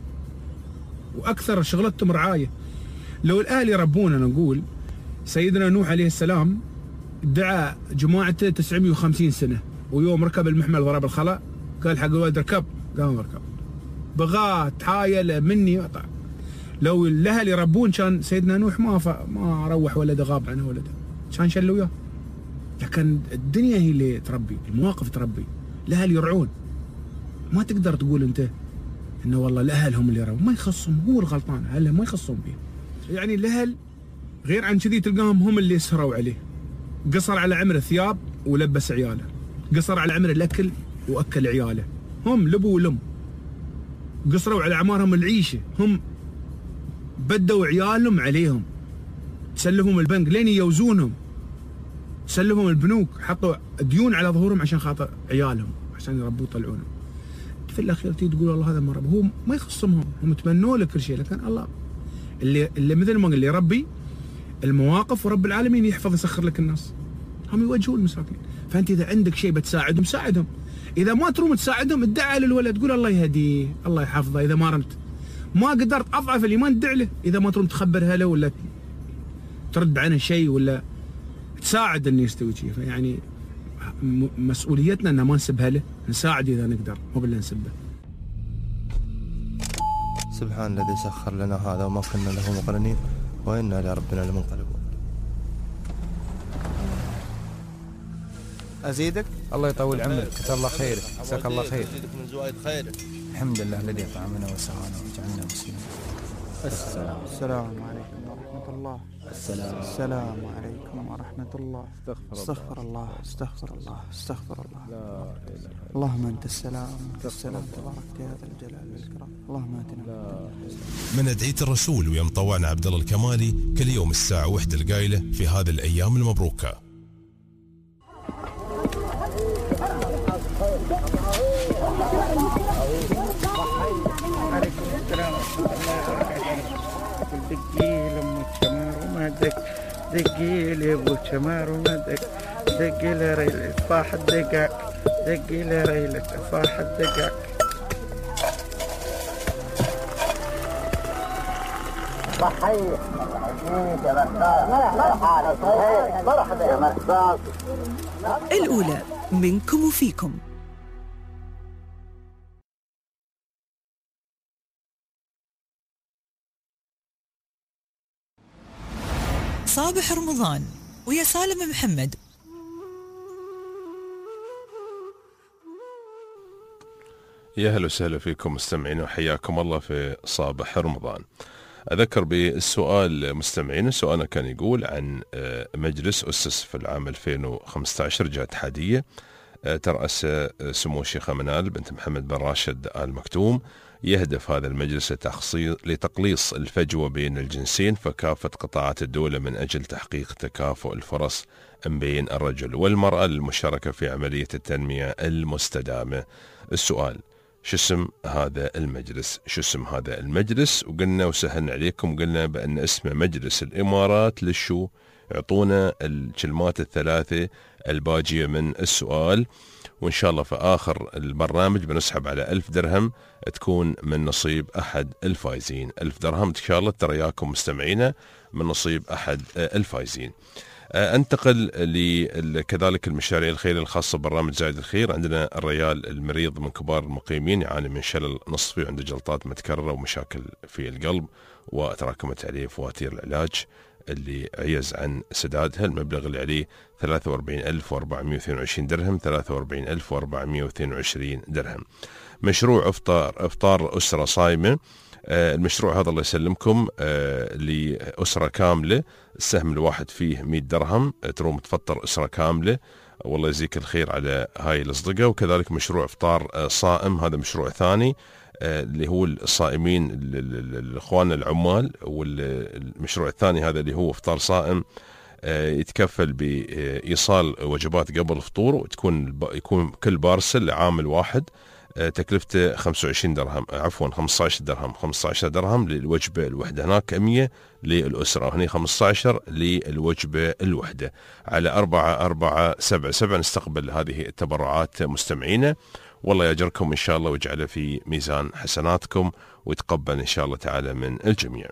واكثر شغلتهم رعايه. لو الاهل يربون، انا اقول سيدنا نوح عليه السلام دعا جماعته تسعمائة وخمسين سنه، ويوم ركب المحمل ضرب الخلاء قال حق الولد اركب، قام اركب، بغاه تحايل مني وطع. لو الاهل يربون كان سيدنا نوح ما ف... ما روح ولده، غاب عنه ولده، كان شلوا وياه. لكن الدنيا هي اللي تربي، المواقف تربي، الاهل يرعون. ما تقدر تقول انت انه والله الاهل هم اللي يربون، ما يخصهم، هو الغلطان، اهله ما يخصهم به. يعني الاهل غير عن كذي تلقاهم هم اللي سهروا عليه، قصر على عمر الثياب ولبس عياله، قصر على عمر الاكل واكل عياله، هم الابو والام قصروا على اعمارهم العيشه، هم بدوا عيالهم عليهم، سلفهم البنك لين يوزونهم، سلفهم البنوك، حطوا ديون على ظهورهم عشان خاطر عيالهم، عشان يربوا يطلعونهم. في الاخير تيجي تقول والله هذا ما ربى، هو ما يخصهم، هم يتمنوا له كل شيء، لكن الله اللي اللي مثل ما اللي يربي المواقف، ورب العالمين يحفظ يسخر لك الناس، هم يوجهون المساكين. فانت اذا عندك شيء بتساعدهم ساعدهم، اذا ما تروم تساعدهم ادعى للولد، تقول الله يهديه الله يحفظه، اذا ما رمت ما قدرت اضعف الايمان ادع له، اذا ما تروم تخبرها له ولا ترد عنه شيء ولا تساعد انه يستوي شيء. فيعني مسؤوليتنا ان ما نسبها له، نساعد اذا نقدر، مو بالله نسبه. سبحان الذي سخر لنا هذا وما كنا له مقرنين وإنا لربنا لمنقلبون. أزيدك؟ الله يطول عمرك، كتب الله خيرك، جزاك الله خير. أزيدك من زوايد خيرك. الحمد لله الذي أطعمنا وسقانا وجعلنا مسلمين. السلام السلام عليكم ورحمة الله. السلام السلام عليكم ورحمة الله. استغفر الله استغفر الله استغفر الله. لا إله. اللهم أنت السلام أنت السلام تبارك يا ذا الجلال والإكرام. اللهم آتنا من أدعية الرسول ويا مطوعنا عبد الله الكمالي كل يوم الساعة واحدة القايلة في هذه الأيام المبروكة. عليكم السلام ورحمة الله وبركاته. دقي لأم الشمار وما دق، دقي لأبو الشمار وما دق، دقي لريلة فاح الدقاق، دقي لريلة فاح الدقاق. صحيح مرحبا يا مرحبا. الأولى منكم وفيكم. صابح رمضان ويا سالم محمد. يا هلا وسهلا فيكم مستمعين وحياكم الله في صابح رمضان. أذكر بالسؤال مستمعين، سؤالنا كان يقول عن مجلس أسس في العام ألفين وخمسة عشر جهة اتحادية ترأس سمو الشيخة منال بنت محمد بن راشد آل مكتوم. يهدف هذا المجلس لتقليص الفجوة بين الجنسين في كافة قطاعات الدولة من أجل تحقيق تكافؤ الفرص بين الرجل والمرأة للمشاركة في عملية التنمية المستدامة. السؤال: شو اسم هذا المجلس؟ شو اسم هذا المجلس؟ وقلنا وسهلنا عليكم، قلنا بأن اسمه مجلس الإمارات للشو. اعطونا الكلمات الثلاثة الباجية من السؤال، وإن شاء الله في آخر البرنامج بنسحب على ألف درهم تكون من نصيب أحد الفائزين. ألف درهم إن شاء الله ترى ياكم مستمعينا من نصيب أحد الفائزين. انتقل لكذلك المشاريع الخيرية الخاصة ببرنامج زايد الخير. عندنا الريال المريض من كبار المقيمين يعاني من شلل نصفي وعنده جلطات متكررة ومشاكل في القلب، وتراكمت عليه فواتير العلاج اللي عجز عن سدادها. المبلغ اللي عليه ثلاثة وأربعين ألف وأربعمائة واثنين وعشرين درهم، ثلاثة وأربعين ألف وأربعمائة واثنين وعشرين درهم. مشروع افطار افطار أسرة صايمة. المشروع هذا الله يسلمكم لأسرة كاملة، السهم الواحد فيه مئة درهم، تروم تفطر أسرة كاملة. والله يجزيك الخير على هاي الأصدقاء. وكذلك مشروع افطار صائم، هذا مشروع ثاني اللي هو الصائمين الإخوان العمال، والمشروع الثاني هذا اللي هو افطار صائم يتكفل بإيصال وجبات قبل الفطور، وتكون يكون كل بارسل لعامل واحد، تكلفته خمسة وعشرين درهم، عفوا خمسة عشر درهم، خمسة عشر درهم للوجبة الوحدة. هناك مية للأسرة وهنا خمسة عشر للوجبة الوحدة. على أربعة أربعة سبعة سبعة نستقبل هذه التبرعات مستمعينا، والله يجركم إن شاء الله ويجعله في ميزان حسناتكم ويتقبل إن شاء الله تعالى من الجميع.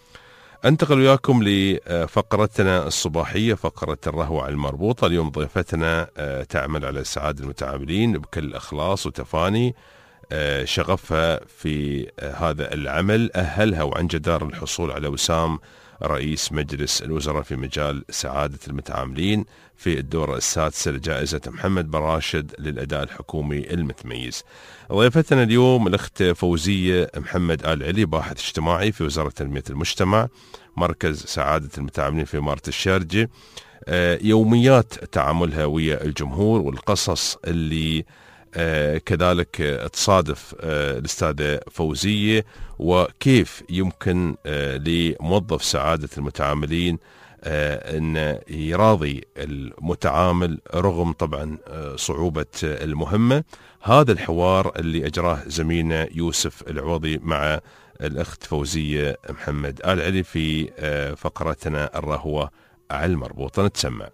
انتقل وياكم لفقرتنا الصباحية، فقرة الرهوة المربوطة. اليوم ضيفتنا تعمل على سعادة المتعاملين بكل إخلاص وتفاني. شغفها في هذا العمل أهلها وعن جدار الحصول على وسام رئيس مجلس الوزراء في مجال سعادة المتعاملين في الدورة السادسة لجائزة محمد بن راشد للأداء الحكومي المتميز. ضيفتنا اليوم الأخت فوزية محمد آل علي، باحث اجتماعي في وزارة تنمية المجتمع، مركز سعادة المتعاملين في إمارة الشارجة. يوميات تعاملها ويا الجمهور والقصص اللي آه كذلك آه تصادف آه الأستاذة فوزية، وكيف يمكن آه لموظف سعادة المتعاملين آه أن يراضي المتعامل رغم طبعا آه صعوبة آه المهمة. هذا الحوار اللي أجراه زميلنا يوسف العوضي مع الأخت فوزية محمد آل علي في آه فقرتنا الرهوة المربوطة. نتسمع.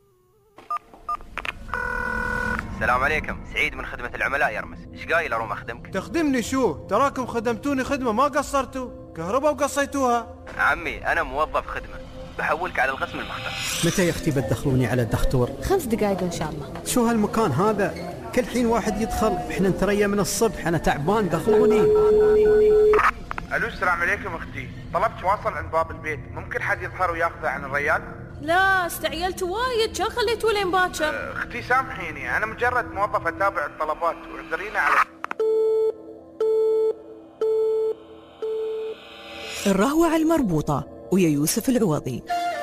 السلام عليكم، سعيد من خدمة العملاء يرمس. ايش قايل اروم اخدمك؟ تخدمني شو؟ تراكم خدمتوني خدمة ما قصرتوا، كهرباء وقصيتوها. عمي انا موظف خدمة، بحولك على القسم المختص. متى يا اختي بتدخلوني على الدكتور؟ خمس دقائق ان شاء الله. شو هالمكان هذا؟ كل حين واحد يدخل، احنا نتريا من الصبح، انا تعبان دخلوني. الو السلام عليكم اختي، طلبت واصل عند باب البيت، ممكن حد يظهر وياخذه عن الريال؟ لا استعجلت وايد، كان خليته لين باكر. اختي سامحيني، انا مجرد موظف اتابع الطلبات واعذريني على. الرهوة المربوطة ويا يوسف العوضي.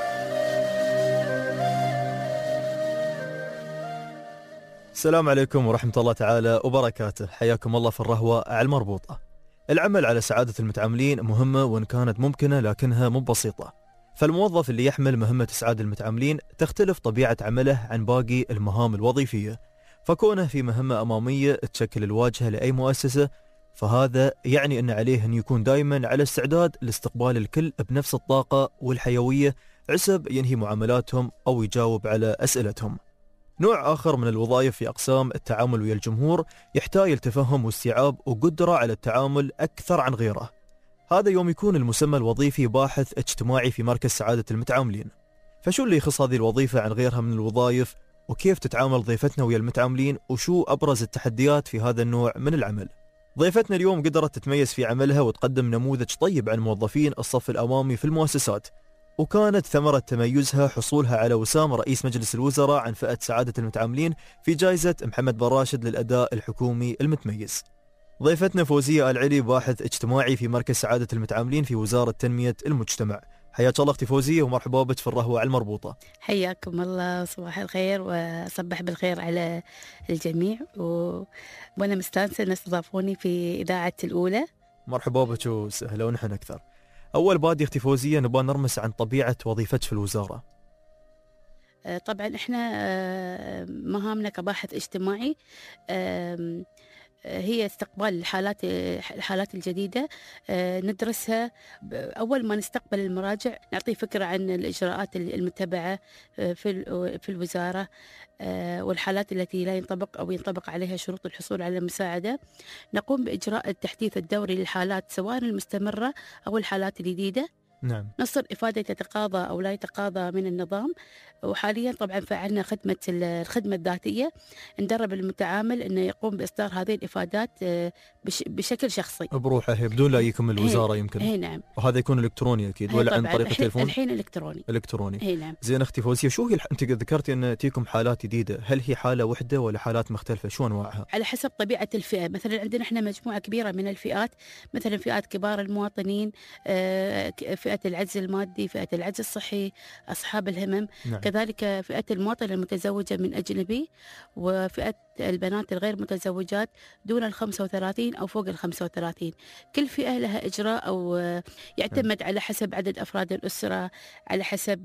السلام عليكم ورحمة الله تعالى وبركاته، حياكم الله في الرهوة المربوطة. العمل على سعادة المتعاملين مهمة وإن كانت ممكنة لكنها مو بسيطة. فالموظف اللي يحمل مهمة إسعاد المتعاملين تختلف طبيعة عمله عن باقي المهام الوظيفية، فكونه في مهمة أمامية تشكل الواجهة لأي مؤسسة، فهذا يعني أن عليه أن يكون دائما على استعداد لاستقبال الكل بنفس الطاقة والحيوية عسب ينهي معاملاتهم أو يجاوب على أسئلتهم. نوع آخر من الوظائف في أقسام التعامل ويا الجمهور يحتاج التفهم واستيعاب وقدرة على التعامل أكثر عن غيره. هذا يوم يكون المسمى الوظيفي باحث اجتماعي في مركز سعادة المتعاملين. فشو اللي يخص هذه الوظيفة عن غيرها من الوظائف، وكيف تتعامل ضيفتنا ويا المتعاملين، وشو أبرز التحديات في هذا النوع من العمل؟ ضيفتنا اليوم قدرت تتميز في عملها وتقدم نموذج طيب عن موظفين الصف الأمامي في المؤسسات، وكانت ثمرة تميزها حصولها على وسام رئيس مجلس الوزراء عن فئة سعادة المتعاملين في جائزة محمد بن راشد للأداء الحكومي المتميز. ضيفتنا فوزية آل علي، باحث اجتماعي في مركز سعادة المتعاملين في وزارة تنمية المجتمع، حياك الله اختي فوزيه ومرحبا بك في الرهوه على المربوطه. حياكم الله، صباح الخير وصبح بالخير على الجميع و... وانا مستانسه ان استضافوني في اذاعه الاولى. مرحبا بك وسهلا ونحن اكثر. اول بادي اختي فوزيه نبغى نرمس عن طبيعه وظيفتك في الوزاره. طبعا احنا مهامنا كباحث اجتماعي هي استقبال الحالات الحالات الجديدة، ندرسها أول ما نستقبل المراجع، نعطيه فكرة عن الإجراءات المتبعة في في الوزارة والحالات التي لا ينطبق أو ينطبق عليها شروط الحصول على المساعدة. نقوم بإجراء التحديث الدوري للحالات سواء المستمرة أو الحالات الجديدة. نعم. نصر إفادة يتقاضى أو لا يتقاضى من النظام. وحاليا طبعا فعلنا خدمة الخدمة الذاتية، ندرب المتعامل أنه يقوم بإصدار هذه الإفادات بشكل شخصي بروحه بدون لا يجيكم الوزارة. يمكن هي نعم. وهذا يكون إلكتروني أكيد ولا عن طريق التليفون؟ الحين إلكتروني. إلكتروني. هي نعم. زين أختي فوزية، شو هي الح... أنت ذكرتي أن تيكم حالات جديدة، هل هي حالة واحدة ولا حالات مختلفة؟ شو أنواعها؟ على حسب طبيعة الفئة. مثلا عندنا إحنا مجموعة كبيرة من الفئات، مثلا فئات كبار المواطنين، فئة العجز المادي، فئة العجز الصحي، أصحاب الهمم. نعم. كذلك فئة المواطنة المتزوجة من أجنبي، وفئة البنات الغير متزوجات دون الخمسة وثلاثين أو فوق الخمسة وثلاثين. كل فئة لها إجراء أو يعتمد على حسب عدد أفراد الأسرة، على حسب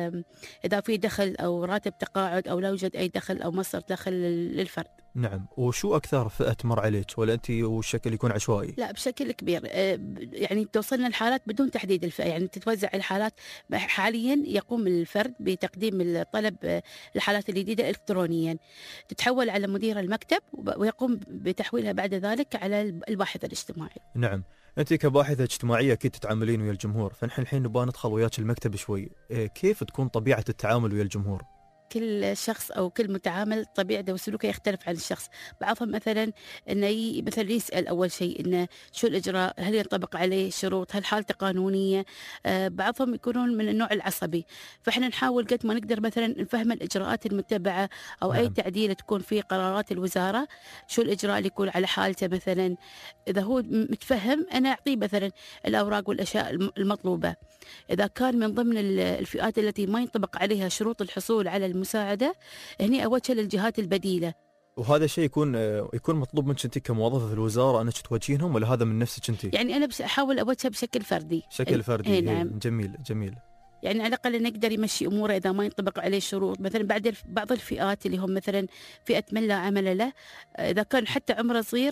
إذا في دخل أو راتب تقاعد أو لا يوجد أي دخل أو مصدر دخل للفرد. نعم. وشو أكثر فئة تمر عليك ولا أنت والشكل يكون عشوائي؟ لا بشكل كبير، يعني توصلنا الحالات بدون تحديد الفئة، يعني تتوزع الحالات. حاليا يقوم الفرد بتقديم الطلب الحالات الجديدة إلكترونيا، تتحول على مدير المكتب ويقوم بتحويلها بعد ذلك على الباحث الاجتماعي. نعم. أنت كباحثة اجتماعية أكيد تتعاملين ويا الجمهور، فنحن الحين نبغى ندخل وياك المكتب شوي. كيف تكون طبيعة التعامل ويا الجمهور؟ كل شخص أو كل متعامل طبيعته وسلوكه يختلف عن الشخص. بعضهم مثلا إنه مثلا يسأل أول شيء إنه شو الإجراء، هل ينطبق عليه شروط، هل حالته قانونية. آه بعضهم يكونون من النوع العصبي، فإحنا نحاول قد ما نقدر مثلا نفهم الإجراءات المتبعة أو نعم. أي تعديل تكون في قرارات الوزارة، شو الإجراء اللي يكون على حالته. مثلا إذا هو متفهم أنا أعطيه مثلا الأوراق والأشياء المطلوبة. إذا كان من ضمن الفئات التي ما ينطبق عليها شروط الحصول على المساعدة، هني أوجه للجهات البديلة. وهذا الشيء يكون يكون مطلوب منك انت كموظفه في الوزاره انك توجهينهم، ولا هذا من نفسك انت؟ يعني انا احاول اوجهه بشكل فردي. بشكل فردي. اي نعم. جميل جميل. يعني على الأقل نقدر يمشي أموره إذا ما ينطبق عليه شروط. مثلا بعد بعض الفئات اللي هم مثلا فئة من لا عمل له، إذا كان حتى عمره صغير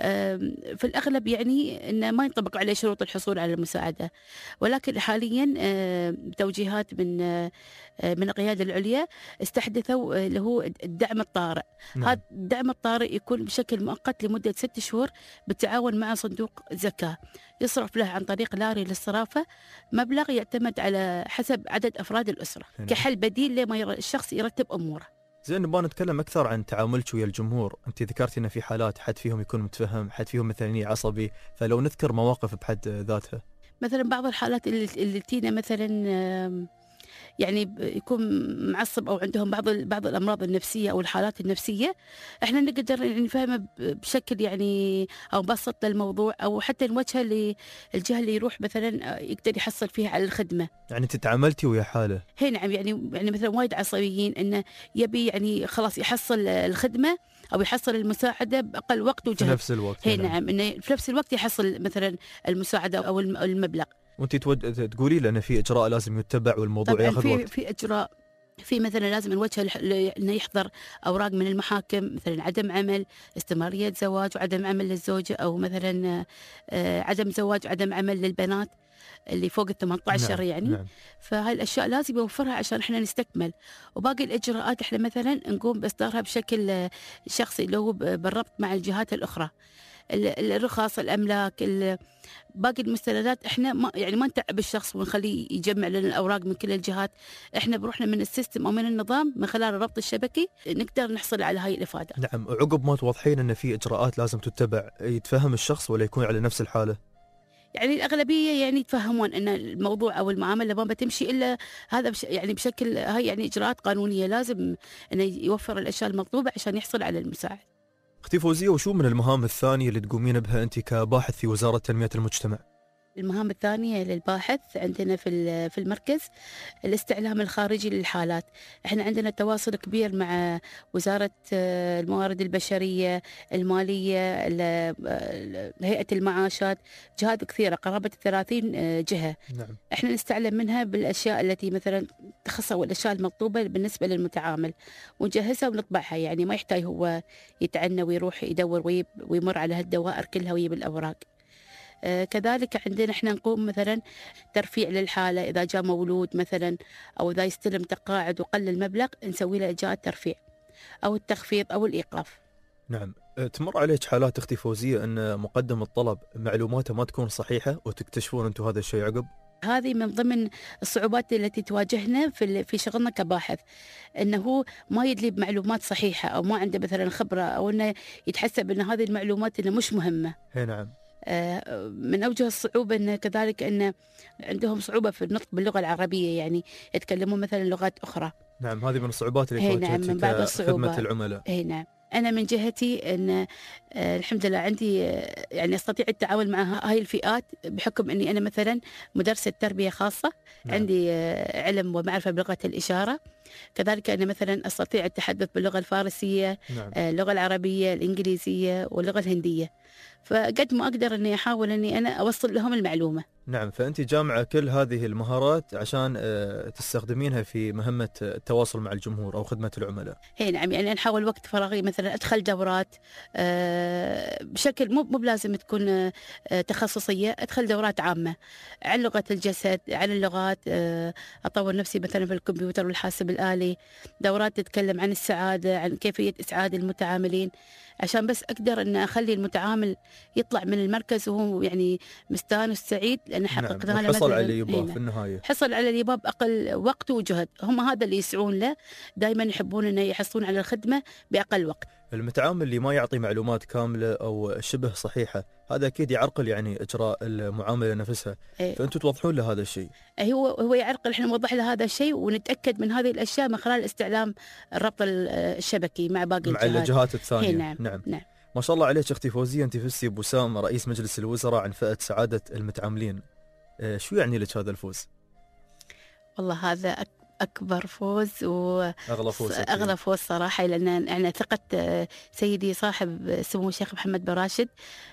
في الأغلب يعني إنه ما ينطبق عليه شروط الحصول على المساعدة. ولكن حاليا توجيهات من من القيادة العليا استحدثوا اللي هو الدعم الطارئ. نعم. هذا الدعم الطارئ يكون بشكل مؤقت لمدة ست شهور بالتعاون مع صندوق زكاة، يصرف له عن طريق لاري للصرافة مبلغ يعتمد على حسب عدد أفراد الأسرة. نعم. كحل بديل لما ير... الشخص يرتب أموره. زين، نبغى نتكلم أكثر عن تعاملك ويا الجمهور. أنت ذكرتي أن في حالات حد فيهم يكون متفهم، حد فيهم مثلا عصبي، فلو نذكر مواقف بحد ذاتها. مثلا بعض الحالات اللي, اللي تينا مثلا يعني يكون معصب أو عندهم بعض بعض الأمراض النفسية أو الحالات النفسية، إحنا نقدر نفهمه بشكل يعني أو نبسط الموضوع، أو حتى نوجهه للجهة اللي يروح مثلا يقدر يحصل فيها على الخدمة. يعني تتعاملتي ويا حاله؟ هي نعم. يعني يعني مثلا وايد عصبيين إنه يبي يعني خلاص يحصل الخدمة أو يحصل المساعدة بأقل وقت وجهد في نفس الوقت. هي نعم. إنه في نفس الوقت يحصل مثلا المساعدة أو المبلغ. وانت تود... تقولي لنا في اجراء لازم يتبع والموضوع ياخذ في وقت. في اجراء في مثلا لازم نوجه انه يحضر اوراق من المحاكم، مثلا عدم عمل، استمراريه زواج وعدم عمل للزوجه، او مثلا عدم زواج وعدم عمل للبنات اللي فوق ال ثمانية عشر. نعم. يعني نعم. فهاي الاشياء لازم يوفرها عشان احنا نستكمل. وباقي الاجراءات احنا مثلا نقوم باصدارها بشكل شخصي اللي هو بالربط مع الجهات الاخرى، الرخص، الاملاك، باقي المستندات. احنا ما يعني ما نتعب الشخص ونخليه يجمع لنا الاوراق من كل الجهات. احنا بروحنا من السيستم او من النظام من خلال الربط الشبكي نقدر نحصل على هاي الافاده. نعم. عقب ما توضحين ان في اجراءات لازم تتبع، يتفهم الشخص ولا يكون على نفس الحاله؟ يعني الأغلبية يعني يتفهمون أن الموضوع أو المعاملة ما بتمشي إلا هذا بش يعني بشكل هاي يعني إجراءات قانونية، لازم أنه يوفر الأشياء المطلوبة عشان يحصل على المساعدة. اختي فوزية، وشو من المهام الثانية اللي تقومين بها أنت كباحث في وزارة تنمية المجتمع؟ المهام الثانية للباحث عندنا في في المركز الاستعلام الخارجي للحالات. احنا عندنا تواصل كبير مع وزارة الموارد البشرية، المالية، هيئة المعاشات، جهات كثيرة قرابة ثلاثين جهة. نعم. احنا نستعلم منها بالاشياء التي مثلا تخصها والاشياء المطلوبة بالنسبة للمتعامل، ونجهزها ونطبعها، يعني ما يحتاج هو يتعنى ويروح يدور ويمر على هالدوائر كلها ويجيب الأوراق. آه كذلك عندنا احنا نقوم مثلا ترفيع للحالة، إذا جاء مولود مثلا أو إذا يستلم تقاعد وقل المبلغ نسوي له إجراء الترفيع أو التخفيض أو الإيقاف. نعم. تمر عليك حالات أختي فوزية أن مقدم الطلب معلوماته ما تكون صحيحة وتكتشفون أنتم هذا الشيء عقب؟ هذه من ضمن الصعوبات التي تواجهنا في في شغلنا كباحث، انه ما يدلي بمعلومات صحيحه او ما عنده مثلا خبره، او انه يتحسب ان هذه المعلومات انه مش مهمه. هي نعم. من اوجه الصعوبه ان كذلك ان عندهم صعوبه في النطق باللغه العربيه، يعني يتكلمون مثلا لغات اخرى. نعم، هذه من الصعوبات اللي تواجهتك كخدمه العملاء. اي نعم. أنا من جهتي أن آه الحمد لله عندي آه يعني أستطيع التعامل مع هاي الفئات بحكم أني أنا مثلا مدرسة تربية خاصة. نعم. عندي آه علم ومعرفة بلغة الإشارة، كذلك أنا مثلا أستطيع التحدث باللغة الفارسية. نعم. آه اللغة العربية، الإنجليزية واللغة الهندية، فقد ما أقدر أني أحاول أني أنا أوصل لهم المعلومة. نعم، فأنت جامعة كل هذه المهارات عشان تستخدمينها في مهمة التواصل مع الجمهور أو خدمة العملاء. هي نعم، يعني نحاول وقت فراغي مثلا أدخل دورات بشكل مو مو بلازم تكون تخصصية، أدخل دورات عامة عن لغة الجسد، عن اللغات، أطور نفسي مثلا في الكمبيوتر والحاسب الآلي، دورات تتكلم عن السعادة، عن كيفية إسعاد المتعاملين، عشان بس أقدر أن أخلي المتعامل يطلع من المركز وهو يعني مستانس سعيد، لأن حققنا له. نعم. حصل على اللي يبغاه في النهاية. حصل على اللي يبغاه بأقل وقت وجهد، هم هذا اللي يسعون له، دائما يحبون أن يحصلون على الخدمة بأقل وقت. المتعامل اللي ما يعطي معلومات كاملة أو شبه صحيحة هذا أكيد يعرقل يعني إجراء المعاملة نفسها. إيه؟ فأنتوا توضحون له هذا الشيء. هو هو يعرقل، إحنا نوضح له هذا الشيء ونتأكد من هذه الأشياء من خلال استعلام الربط الشبكي مع باقي الجهات، مع الجهات الثانية. نعم. نعم. نعم. ما شاء الله عليك أختي فوزية، أنت فزتي بوسام رئيس مجلس الوزراء عن فئة سعادة المتعاملين. آه شو يعني لك هذا الفوز؟ والله هذا أكبر فوز وأغلى فوز أغلى فوز صراحة، لأن أنا ثقة سيدي صاحب سمو الشيخ محمد بن راشد،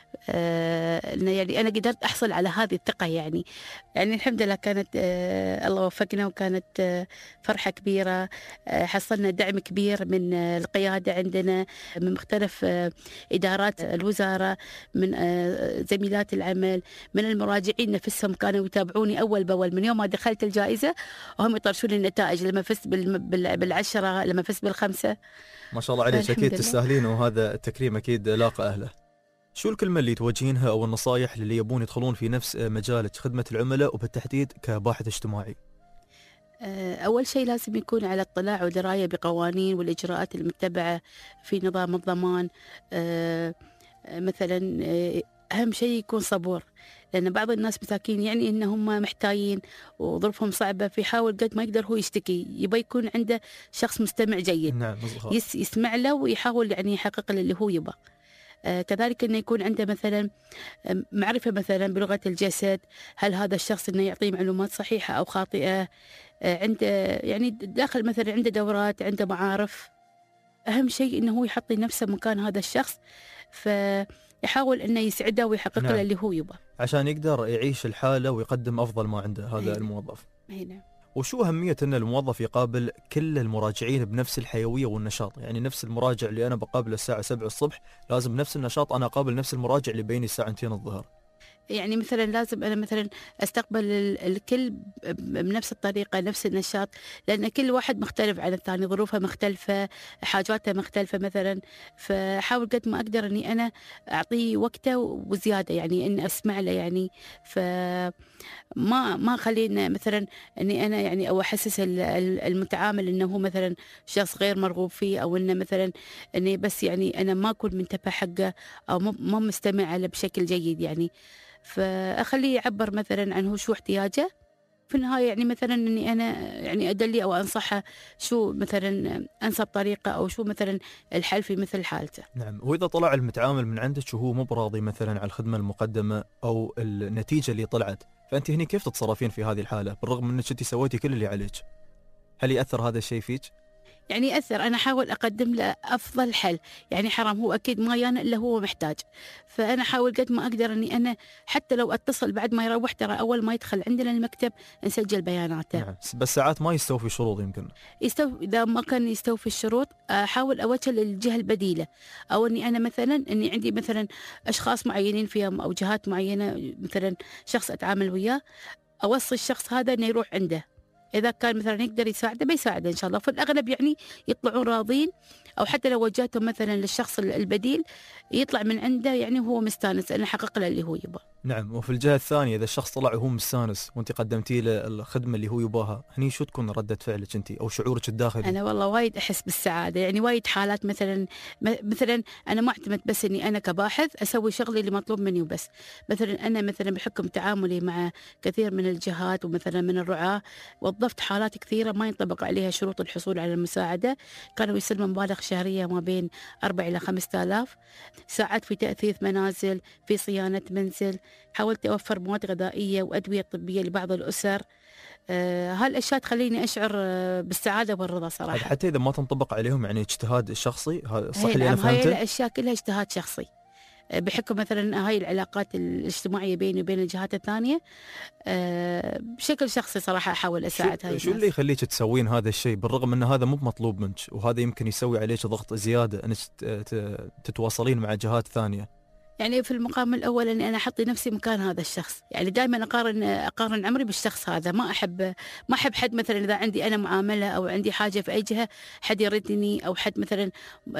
آه يعني أنا قدرت أحصل على هذه الثقة. يعني يعني الحمد لله كانت آه الله وفقنا، وكانت آه فرحة كبيرة. آه حصلنا دعم كبير من آه القيادة عندنا، من مختلف آه إدارات الوزارة، من آه زميلات العمل، من المراجعين نفسهم كانوا يتابعوني أول بأول من يوم ما دخلت الجائزة، وهم يطرشون النتائج لما فزت بالعشرة، لما فزت بالخمسة. ما شاء الله عليك، أكيد تستاهلين، وهذا التكريم أكيد لاقى أهله. شو الكلمة اللي توجهينها أو النصائح للي يبون يدخلون في نفس مجالك خدمة العملاء وبالتحديد كباحث اجتماعي؟ أول شيء لازم يكون على اطلاع ودراية بقوانين والإجراءات المتبعة في نظام الضمان. مثلا أهم شيء يكون صبور، لأن بعض الناس مساكين يعني إنهم محتاجين وظروفهم صعبة، فيحاول قد ما يقدر هو يشتكي، يبغى يكون عنده شخص مستمع جيد. نعم. يس يسمع له ويحاول يعني يحقق له اللي هو يبغى. آه كذلك أنه يكون عنده مثلا معرفة مثلا بلغة الجسد، هل هذا الشخص أنه يعطيه معلومات صحيحة أو خاطئة. آه عنده يعني داخل مثلا عنده دورات، عنده معارف. أهم شيء أنه هو يحط نفسه مكان هذا الشخص، فيحاول أنه يسعده ويحقق له. نعم. اللي هو يبغى عشان يقدر يعيش الحالة ويقدم أفضل ما عنده هذا. هينا. الموظف. هينا. وشو أهمية أن الموظف يقابل كل المراجعين بنفس الحيوية والنشاط؟ يعني نفس المراجع اللي أنا بقابله الساعة سبعة الصبح لازم نفس النشاط أنا أقابل نفس المراجع اللي بيني الساعة اثنين الظهر. يعني مثلا لازم أنا مثلا أستقبل الكل بنفس الطريقة، نفس النشاط، لأن كل واحد مختلف عن الثاني، ظروفه مختلفة، حاجاته مختلفة مثلا. فحاول قد ما أقدر أني أنا أعطيه وقته وزيادة، يعني أن أسمع له. يعني فما ما خلينا مثلا أني أنا يعني أو أحسس المتعامل أنه مثلا شخص غير مرغوب فيه، أو أنه مثلا أني بس يعني أنا ما أكون منتبه حقه أو ما مستمع له بشكل جيد. يعني فأخليه يعبر مثلا عن هو شو احتياجه، في النهاية يعني مثلا أني أنا يعني أدلي أو أنصحه شو مثلا أنسب طريقة أو شو مثلا الحل في مثل حالته. نعم. وإذا طلع المتعامل من عندك وهو مو براضي مثلا على الخدمة المقدمة أو النتيجة اللي طلعت، فأنت هني كيف تتصرفين في هذه الحالة بالرغم من أنك أنت سويتي كل اللي عليك؟ هل يأثر هذا الشيء فيك؟ يعني يأثر. أنا أحاول أقدم له أفضل حل، يعني حرام هو أكيد ما يانا إلا هو محتاج، فأنا أحاول قد ما أقدر أني أنا حتى لو أتصل بعد ما يروح، ترى أول ما يدخل عندنا المكتب نسجل بياناته. نعم. بس ساعات ما يستوفي شروط يمكن. يستوفي، إذا ما كان يستوفي الشروط أحاول أوجه للجهة البديلة، أو أني أنا مثلا أني عندي مثلا أشخاص معينين فيهم أو جهات معينة، مثلا شخص أتعامل وياه أوصي الشخص هذا أنه يروح عنده، إذا كان مثلا يقدر يساعده بيساعده إن شاء الله. في الأغلب يعني يطلعون راضين، أو حتى لو وجهتهم مثلا للشخص البديل يطلع من عنده يعني هو مستانس أنه حقق له اللي هو يبغى. نعم. وفي الجهة الثانية إذا الشخص طلع وهو مستانس وأنت قدمتي له الخدمة اللي هو يباها، هني شو تكون ردة فعلك أنت أو شعورك الداخلي؟ أنا والله وايد أحس بالسعادة، يعني وايد حالات مثلا مثلا أنا ما أعتمد بس إني أنا كباحث أسوي شغلي اللي مطلوب مني وبس، مثلا أنا مثلا بحكم تعاملي مع كثير من الجهات ومثلا من الرعاة وظفت حالات كثيرة ما ينطبق عليها شروط الحصول على المساعدة، كانوا يسلموا مبالغ شهرية ما بين أربعة إلى خمسة آلاف، ساعات في تأثيث منازل، في صيانة منزل، حاولت أوفر مواد غذائية وأدوية طبية لبعض الأسر. آه هالأشياء تخليني أشعر آه بالسعادة والرضا صراحة. حتى إذا ما تنطبق عليهم يعني اجتهاد شخصي، صح اللي أنا نعم، فهمته؟ هاي الأشياء كلها اجتهاد شخصي، بحكم مثلا هاي العلاقات الاجتماعية بيني وبين الجهات الثانية أه بشكل شخصي صراحة أحاول أساعد هاي الناس. شو اللي يخليك تسوين هذا الشيء بالرغم أن هذا مو مطلوب منك، وهذا يمكن يسوي عليك ضغط زيادة أنك تتواصلين مع جهات ثانية؟ يعني في المقام الأول أني أنا أحطي نفسي مكان هذا الشخص، يعني دائما أقارن أقارن عمري بالشخص هذا، ما أحب ما أحب حد مثلا إذا عندي أنا معاملة أو عندي حاجة في أي جهة حد يردني أو حد مثلا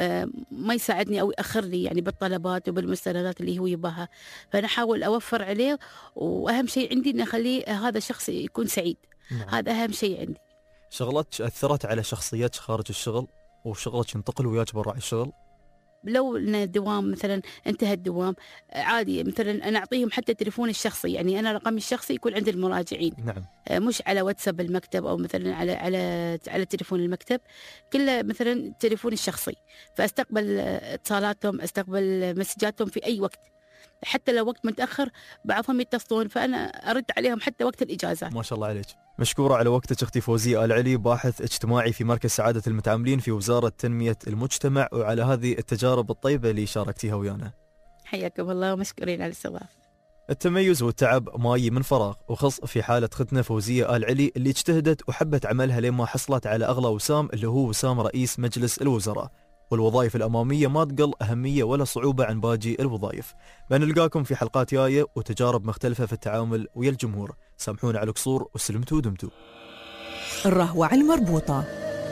ما يساعدني أو يأخر لي يعني بالطلبات وبالمستندات اللي هو يباها، فأنا أحاول أوفر عليه، وأهم شيء عندي أن أخليه هذا الشخص يكون سعيد. نعم. هذا أهم شيء عندي. شغلتك أثرت على شخصيتك خارج الشغل وشغلك ينتقل وياك برا الشغل؟ لو ان الدوام مثلا انتهى الدوام عادي مثلا انا اعطيهم حتى تليفوني الشخصي، يعني انا رقمي الشخصي يكون عند المراجعين. نعم. مش على واتساب المكتب او مثلا على على على تليفون المكتب، كله مثلا تليفوني الشخصي، فاستقبل اتصالاتهم، استقبل مسجاتهم في اي وقت، حتى لو وقت متاخر بعضهم يتصلون فانا ارد عليهم حتى وقت الاجازات. ما شاء الله عليك. مشكورة على وقتك اختي فوزية آل علي، باحث اجتماعي في مركز سعادة المتعاملين في وزارة تنمية المجتمع، وعلى هذه التجارب الطيبة اللي شاركتيها ويانا. حياكم الله ومشكورين على الاستضافة. التميز والتعب ما يجي من فراغ، وخص في حالة اختنا فوزية آل علي اللي اجتهدت وحبت عملها لما حصلت على أغلى وسام اللي هو وسام رئيس مجلس الوزراء. والوظائف الأمامية ما تقل أهمية ولا صعوبة عن باقي الوظائف. بنلقاكم في حلقات جاية وتجارب مختلفة في التعامل ويا الجمهور. سامحونا على القصور وسلمتوا ودمتوا. الرهوة على المربوطة.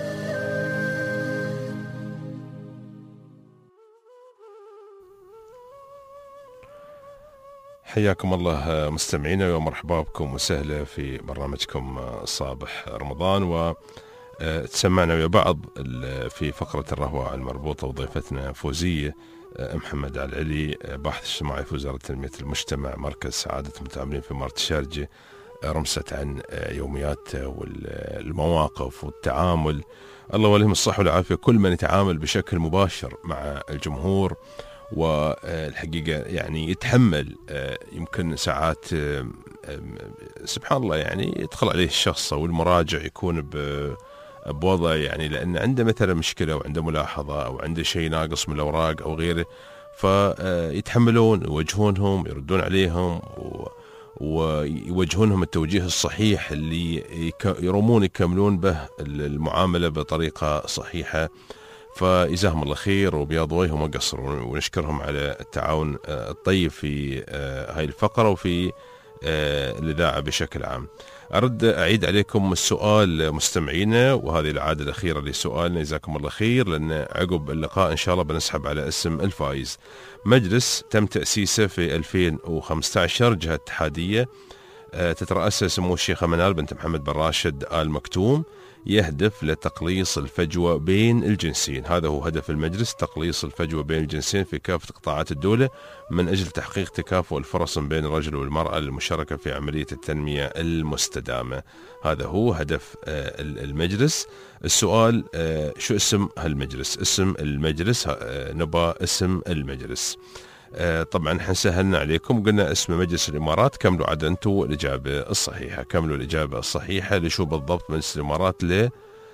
حياكم الله مستمعينا ومرحبا بكم وسهلا في برنامجكم صابح رمضان، و تسمعنا ويا بعض في فقرة الرهوة المربوطة وضيفتنا فوزية محمد آل علي، باحث اجتماعي في وزارة تنمية المجتمع مركز سعادة المتعاملين في إمارة الشارجة. رمست عن يومياتها والمواقف والتعامل. الله وليهم الصحة والعافية كل من يتعامل بشكل مباشر مع الجمهور، والحقيقة يعني يتحمل يمكن ساعات سبحان الله يعني يدخل عليه الشخص أو المراجع يكون ب بوضع يعني لأن عنده مثلا مشكلة أو عنده ملاحظة أو عنده شيء ناقص من الأوراق أو غيره، فيتحملون يوجهونهم يردون عليهم ويوجهونهم التوجيه الصحيح اللي يرمون يكملون به المعاملة بطريقة صحيحة. فجزاهم الله خير وبياض وجههم ما قصروا، ونشكرهم على التعاون الطيب في هاي الفقرة وفي الإذاعة بشكل عام. أرد أعيد عليكم السؤال مستمعينا، وهذه العادة الأخيرة لسؤالنا، جزاكم الله خير، لأن عقب اللقاء إن شاء الله بنسحب على اسم الفائز. مجلس تم تأسيسه في ألفين وخمسة عشر، جهة اتحادية تترأسها سمو الشيخة منال بنت محمد بن راشد آل مكتوم، يهدف لتقليص الفجوة بين الجنسين. هذا هو هدف المجلس، تقليص الفجوة بين الجنسين في كافة قطاعات الدولة من أجل تحقيق تكافؤ الفرص بين الرجل والمرأة للمشاركة في عملية التنمية المستدامة. هذا هو هدف المجلس. السؤال شو اسم هالمجلس؟ اسم المجلس نبى اسم المجلس. طبعا حنسهلنا عليكم، قلنا اسم مجلس الإمارات. كملوا عاد أنتوا الإجابة الصحيحة، كملوا الإجابة الصحيحة لشو بالضبط مجلس الإمارات. ل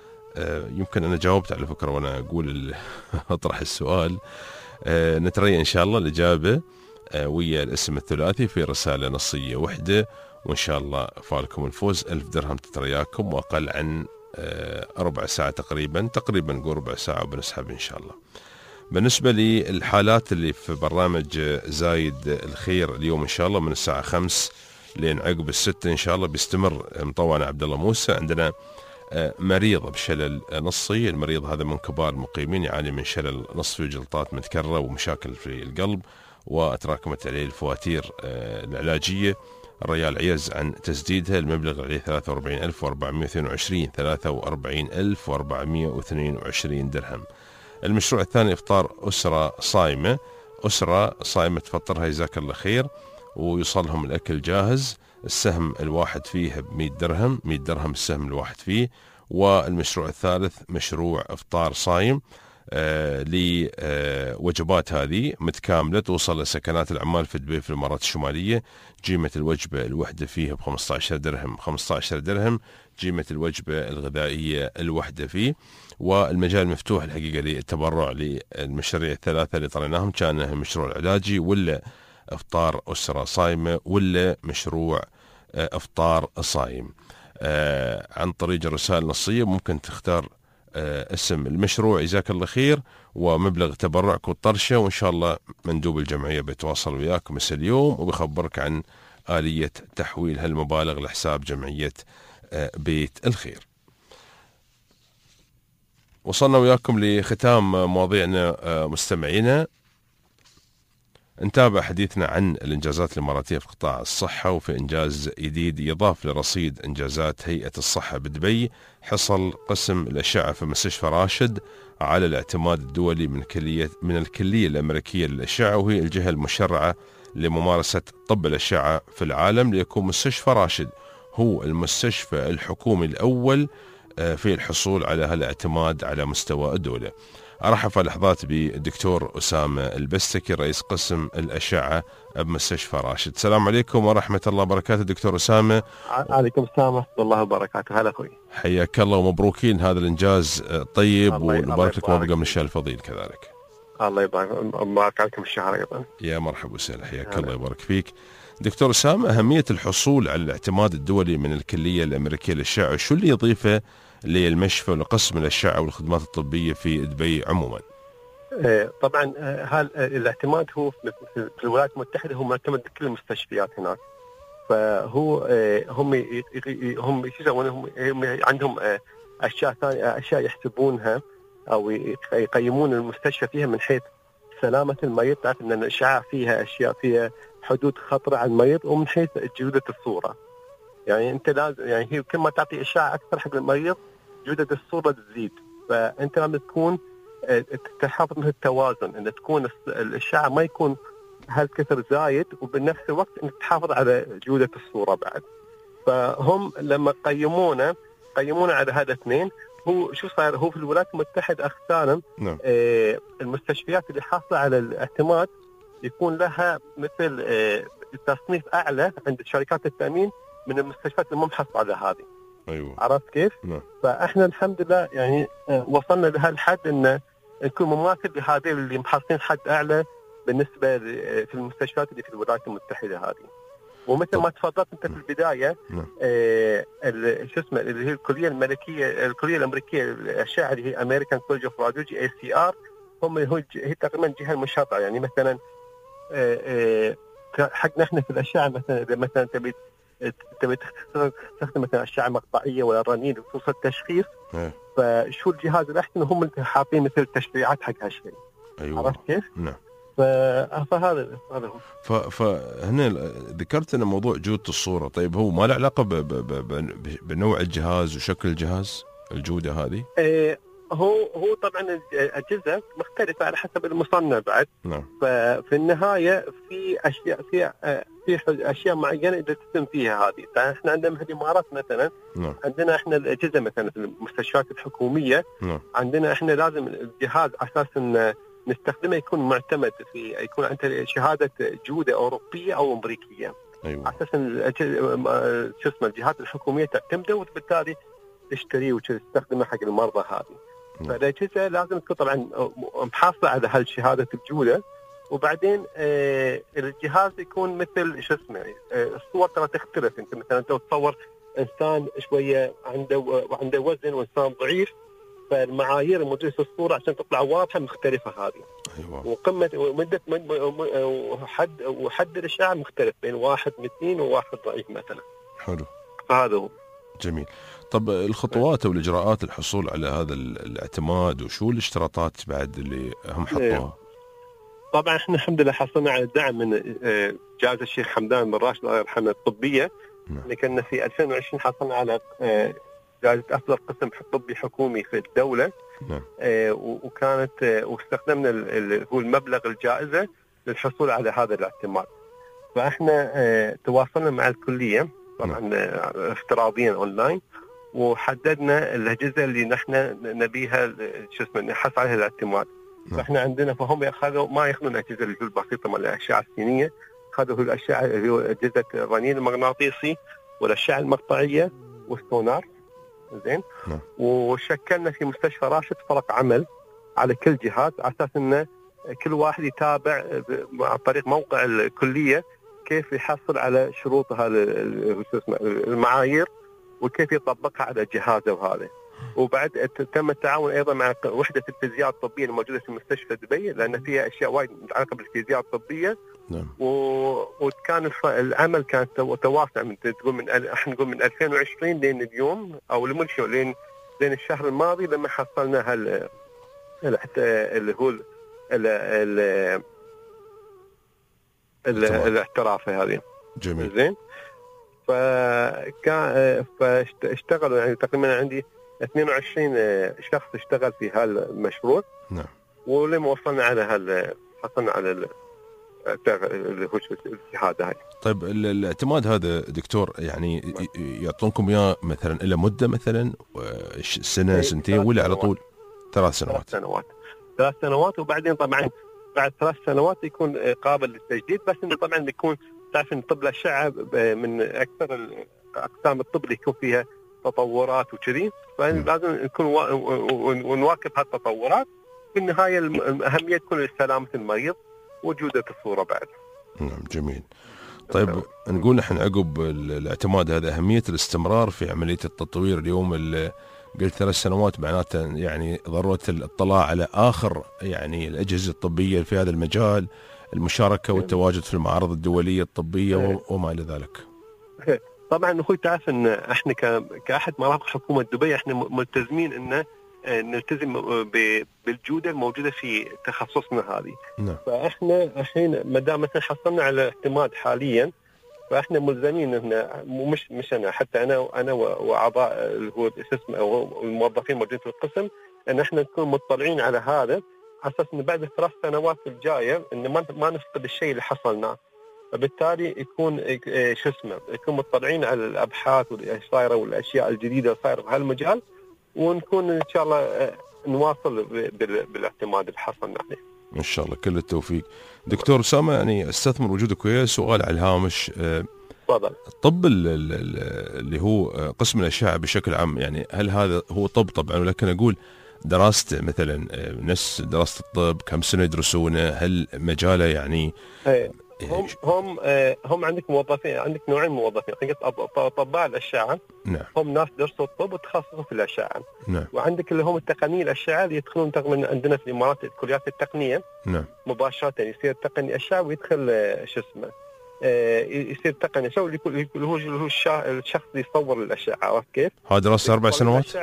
يمكن أنا جاوبت على فكرة وأنا أقول أطرح السؤال. نتري إن شاء الله الإجابة ويا الاسم الثلاثي في رسالة نصية وحدة، وإن شاء الله فالكم الفوز. ألف درهم تترياكم، وأقل عن ربع ساعة تقريبا تقريبا نقول ربع ساعة وبنسحب إن شاء الله. بالنسبة للحالات اللي في برنامج زايد الخير اليوم إن شاء الله من الساعة خمس لين عقب الستة إن شاء الله بيستمر مطوعنا عبد الله موسى. عندنا مريض بشلل نصي، المريض هذا من كبار المقيمين، يعاني من شلل نصفي وجلطات متكررة ومشاكل في القلب، وتراكمت عليه الفواتير العلاجية. الريال عيز عن تسديدها، المبلغ عليه ثلاثة وأربعين ألف وأربعمائة واثنين وعشرين ثلاثة وأربعين ألف وأربعمائة واثنين وعشرين درهم. المشروع الثاني إفطار أسرة صائمة، أسرة صائمة تفطرها جزاك الله خير ويوصلهم الأكل جاهز. السهم الواحد فيه بمئة درهم، مئة درهم السهم الواحد فيه. والمشروع الثالث مشروع إفطار صايم آه لوجبات هذه متكاملة توصل لسكنات العمال في دبي في الإمارات الشمالية. قيمة الوجبة الوحدة فيه بخمسة عشر درهم، خمسة عشر درهم قيمة الوجبة الغذائية الوحدة فيه. والمجال مفتوح الحقيقة للتبرع للمشاريع الثلاثة اللي طريناهم، كان المشروع العلاجي ولا إفطار أسرة صايمة ولا مشروع إفطار صايم. آه عن طريق الرسالة النصية ممكن تختار آه اسم المشروع جزاك الله خير ومبلغ تبرعك والطرشة، وإن شاء الله مندوب الجمعية بيتواصل وياك مساء اليوم وبيخبرك عن آلية تحويل هالمبالغ لحساب جمعية آه بيت الخير. وصلنا وياكم لختام مواضيعنا مستمعينا. نتابع حديثنا عن الإنجازات الإماراتية في قطاع الصحة، وفي إنجاز جديد يضاف لرصيد إنجازات هيئة الصحة بدبي. حصل قسم الأشعة في مستشفى راشد على الاعتماد الدولي من كلية من الكلية الأمريكية للأشعة، وهي الجهة المشرعة لممارسة طب الأشعة في العالم، ليكون مستشفى راشد هو المستشفى الحكومي الأول في الحصول على هالاعتماد على مستوى الدولة. أرحب في لحظات بالدكتور أسامة البستكي رئيس قسم الأشعة بمستشفى راشد. السلام عليكم ورحمة الله وبركاته دكتور أسامة. عليكم السلام ورحمة الله وبركاته. هلا أخوي، حياك الله ومبروكين هذا الإنجاز طيب، ونبارك لك وابقى من الشهر الفضيل كذلك. الله يبارك مبارك عليكم الشهر أيضا. يا مرحبا وسهلا، حياك الله يبارك فيك دكتور أسامة. أهمية الحصول على الاعتماد الدولي من الكلية الأمريكية للأشعة، شو اللي يضيفه للمشفى ولقسم الأشعة والخدمات الطبية في دبي عموما؟ طبعا هذا الاعتماد هو في الولايات المتحدة هو معتمد بكل المستشفيات هناك، فهو هم هم يسوون هم عندهم أشياء ثانية، أشياء يحسبونها أو يقيمون المستشفى فيها من حيث سلامة المريض. تعرف أن الأشعة فيها أشياء فيها حدود خطرة على المريض، ومن حيث جودة الصورة. يعني أنت لازم يعني هي كل ما تعطي أشعة أكثر حق المريض جودة الصورة تزيد، فأنت لازم تكون تحافظ من التوازن، أن تكون الأشعة ما يكون هالكثر زايد، وبنفس الوقت أنك تحافظ على جودة الصورة بعد. فهم لما قيمونا قيمونا على هذا اثنين. هو شو صار؟ هو في الولايات المتحدة أختارا نعم. آه المستشفيات اللي حاصلة على الاعتماد يكون لها مثل آه تصنيف أعلى عند شركات التأمين من المستشفيات اللي مو محصلة على هذه. أيوة. عرفت كيف؟ نعم. فإحنا الحمد لله يعني آه وصلنا لهالحد إن نكون مماثل لهذه اللي محصلين حد أعلى بالنسبة في المستشفيات اللي في الولايات المتحدة هذه. ومثل ما تفضلت انت في البدايه نعم. آه شو اسمه اللي هي الكليه الملكيه الكليه الامريكيه للاشعه اللي هي امريكان كولج اوف راديولوجي اي سي ار، هم هو هي تقريبا الجهه المشرعه. يعني مثلا آه آه حقنا احنا في الاشعه مثلا اذا مثلا تبي تبي تستخدم مثلا اشعه مقطعيه ولا رنين وتوصل تشخيص، فشو الجهاز الاحسن هم اللي حاطين مثل التشريعات حق هالشيء. ايوه عرفت كيف؟ نعم. فهذا هذا هو. فهنا ذكرت ان موضوع جودة الصورة، طيب هو ما له علاقة بنوع الجهاز وشكل الجهاز؟ الجودة هذه؟ إيه هو هو طبعا الاجهزه مختلفه على حسب المصنع بعد. نعم. ففي النهايه في اشياء في في اشياء معينه اذا تتم فيها هذه. فاحنا عندنا في الامارات مثلا نعم. عندنا احنا الاجهزه مثلا في المستشفيات الحكوميه. نعم. عندنا احنا لازم الجهاز اساسا نستخدمه يكون معتمد في يكون عنده شهاده جوده اوروبيه او امريكيه. ايوه. اساسا شو اسمه الجهات الحكوميه تعتمده وبالتالي تشتريه وتستخدمه حق المرضى هذه. فالاجهزه لازم تكون طبعا محافظه على هالشهاده الجوده. وبعدين آه الجهاز يكون مثل شو اسمه آه الصور ترى تختلف. انت مثلا انت تصور انسان شويه عنده عنده وزن وانسان ضعيف، فالمعايير الموجوده في الصوره عشان تطلع واضحه مختلفه هذه. ايوه. وقمه ومده وحد وحد الاشعه مختلف بين واحد متين وواحد ضعيف مثلا. حلو. هذا هو. جميل. طب الخطوات او الاجراءات للحصول على هذا الاعتماد وشو الاشتراطات بعد اللي هم حطوها؟ طبعا احنا الحمد لله حصلنا على دعم من جائزة الشيخ حمدان بن راشد الله يرحمه الطبيه. اللي كنا في ألفين وعشرين حصلنا على جائزة افضل قسم طبي حكومي في الدوله. نعم. وكانت واستخدمنا هو المبلغ الجائزه للحصول على هذا الاعتماد. فاحنا تواصلنا مع الكليه طبعا افتراضيا اونلاين، وحددنا الاجهزه اللي نحن نبيها شو اسمه نحصل عليها الاعتماد. فاحنا عندنا فهم ياخذوا ما ياخذون الاجهزه اللي هي البسيطه من الاشعه السينيه، اخذوا الاشعه اللي هو اجهزه الرنين المغناطيسي والاشعه المقطعيه والسونار. زين. وشكلنا في مستشفى راشد فرق عمل على كل جهاز على اساس انه كل واحد يتابع عن طريق موقع الكليه كيف يحصل على شروطها المعايير وكيف يطبقها على جهازه وهذا. وبعد تم التعاون ايضا مع وحده الفيزياء الطبيه الموجوده في مستشفى دبي لان فيها اشياء وايد متعلقه بالفيزياء الطبيه. نعم. و... وكان العمل كان تواصل من تقول من احنا نقول من ألفين وعشرين لين اليوم او لمن شو لين لين الشهر الماضي لما حصلنا هال اللي هو ال ال الاعتراف هذه. جميل. زين. فكان فاشتغلوا يعني تقريبا عندي اثنين وعشرين شخص اشتغل في هالمشروع. نعم. ولما وصلنا على هال حصلنا على اللي هو الشهاده هاي. طيب الاعتماد هذا دكتور يعني يعطونكم اياه مثلا الى مده مثلا سنه سنتين ولا على طول؟ ثلاث سنوات. ثلاث سنوات. ثلاث سنوات وبعدين طبعا بعد ثلاث سنوات يكون قابل للتجديد، بس انه طبعا بيكون تعرف ان طب الاشعه من اكثر اقسام الطب اللي يكون فيها تطورات وكذي، فلازم نكون ونواكب هالتطورات. في النهايه الاهميه تكون لسلامه المريض وجوده الصوره بعد. نعم. جميل. طيب نعم. نقول نحن عقب الاعتماد هذا اهميه الاستمرار في عمليه التطوير. اليوم اللي قلت ثلاث سنوات معناته يعني ضروره الاطلاع على اخر يعني الاجهزه الطبيه في هذا المجال، المشاركه والتواجد في المعارض الدوليه الطبيه وما الى ذلك. طبعا اخوي تعرف ان احنا كاحد مرافق حكومه دبي احنا ملتزمين ان نلتزم بالجوده الموجوده في تخصصنا هذه. نعم. فاحنا الحين ما دام مثلا حصلنا على اعتماد حاليا فاحنا ملزمين ان مش مش انا حتى انا انا واعضاء اللي هو اسمه الموظفين الموجودين في القسم ان احنا نكون مطلعين على هذا على اساس ان بعد الثلاث سنوات الجايه ان ما ما نفقد الشيء اللي حصلناه. فبالتالي يكون شو اسمه يكون مطلعين على الابحاث واللي صايره والاشياء الجديده اللي صايره في هالمجال، ونكون ان شاء الله نواصل بالاعتماد اللي حصلنا عليه. ان شاء الله كل التوفيق. دكتور اسامه يعني استثمر وجودك وياي سؤال على الهامش. تفضل. الطب اللي هو قسم الاشعه بشكل عام يعني هل هذا هو طب طبعا، ولكن اقول دراسته مثلا نفس دراسه الطب كم سنه يدرسونه؟ هل مجاله يعني ايه هم هم هم عندك موظفين، عندك نوعين موظفين، عندك اطباء الاشعه. نعم. هم ناس درسوا الطب وتخصصوا في الاشعه. نعم. وعندك اللي هم التقنيين الاشعه اللي يدخلون تقريبا عندنا في الامارات الكليات التقنيه. نعم. مباشره يصير تقني اشعه ويدخل شو اسمه يصير تقني اشعه اللي هو اللي هو الشخص اللي يصور الاشعه. عرفت كيف؟ هذا دراسه اربع سنوات.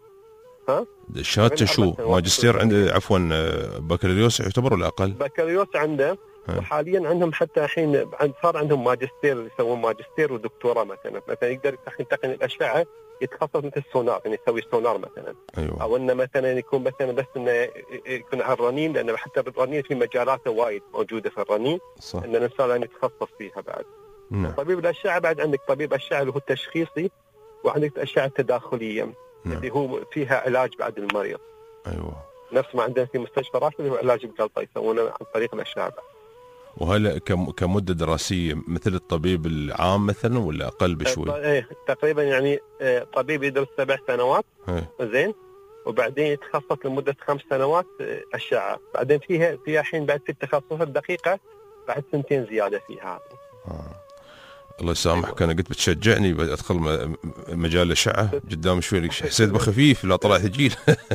ها؟ شهادته شو؟ ماجستير عنده عفوا بكالوريوس يعتبر ولا اقل؟ بكالوريوس عنده وحاليا عندهم حتى الحين صار عندهم ماجستير، يسوون ماجستير ودكتوراه مثلا مثلا يقدر الحين تقني الاشعه يتخصص مثل السونار، يعني يسوي سونار مثلا. أيوة. او انه مثلا يكون مثلا بس انه يكون على الرنين، لانه حتى الرنين في مجالات وايد موجوده في الرنين، صح. ان الانسان يعني يتخصص فيها بعد. نعم. طبيب الاشعه بعد عندك طبيب اشعه اللي هو التشخيصي، وعندك الاشعه التداخليه نعم. اللي هو فيها علاج بعد المريض. ايوه. نفس ما عندنا في مستشفى راشد اللي هو علاج الجلطه يسوونه عن طريق الاشعه. وهل كمده دراسيه مثل الطبيب العام مثلا ولا اقل بشوي؟ ايه تقريبا يعني طبيب يدرس سبع سنوات ايه. زين، وبعدين يتخصص لمده خمس سنوات اشعه، بعدين فيها فيها الحين بعد في التخصصات الدقيقه بعد سنتين زياده فيها. آه. الله يسامحك، انا قلت بتشجعني ادخل مجال الاشعه قدام شوي، حسيت بخفيف لا طلع ثقيل.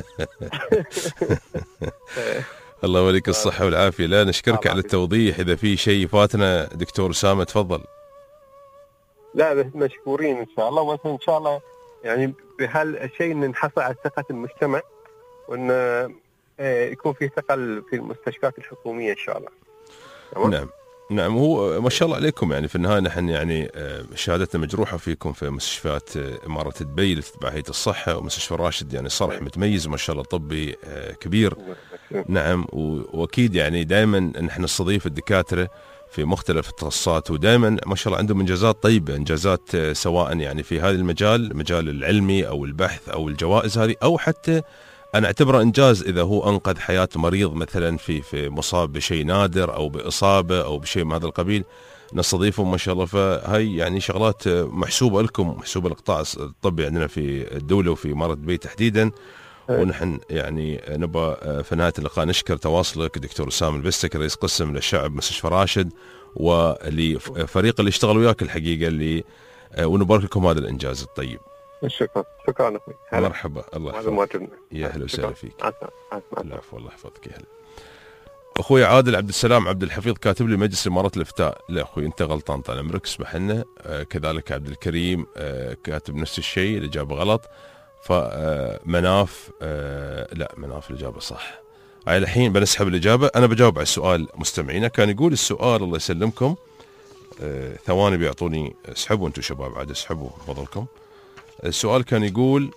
الله يوليك الصحه والعافيه. لا نشكرك على التوضيح. اذا في شيء فاتنا دكتور اسامه تفضل. لا بس مشكورين ان شاء الله، وان شاء الله يعني بهالشيء نحصل على ثقه المجتمع، وان يكون في ثقه في المستشفيات الحكوميه ان شاء الله. نعم نعم. هو ما شاء الله عليكم، يعني في النهايه نحن يعني شهادتنا مجروحه فيكم في مستشفيات اماره دبي اللي تتبع هيئه الصحه، ومستشفى راشد يعني صرح متميز ما شاء الله، طبي كبير. نعم. واكيد يعني دائما نحن نستضيف الدكاتره في مختلف التخصصات، ودائما ما شاء الله عندهم انجازات طيبه، انجازات سواء يعني في هذا المجال، المجال العلمي او البحث او الجوائز هذه، او حتى أنا أعتبره إنجاز إذا هو أنقذ حياة مريض مثلا في في مصاب بشيء نادر أو بإصابة أو بشيء من هذا القبيل، نستضيفهم ما شاء الله. فهي يعني شغلات محسوبة لكم، محسوبة للقطاع الطبي عندنا في الدولة وفي إمارة دبي تحديدا. ونحن يعني نبغى في نهاية اللقاء نشكر تواصلك دكتور أسامة البستك رئيس قسم للشعب مستشفى راشد، ولفريق اللي اشتغل وياك الحقيقة اللي ونبارك لكم هذا الإنجاز الطيب. شكرا شكرا اخوي. مرحبا. الله يحفظك. يا اهلا وسهلا فيك. العفو. الله يحفظك. يا هلا. اخوي عادل عبد السلام عبد الحفيظ كاتب لي مجلس اماره الافتاء. لا اخوي انت غلطان طال عمرك، اسمح لنا. آه كذلك عبد الكريم آه كاتب نفس الشيء، الاجابه غلط. فمناف آه لا مناف الاجابه صح. هاي الحين بنسحب الاجابه، انا بجاوب على السؤال. مستمعينا كان يقول السؤال الله يسلمكم آه ثواني بيعطوني، اسحبوا انتم شباب عاد اسحبوا بفضلكم. السؤال كان يقول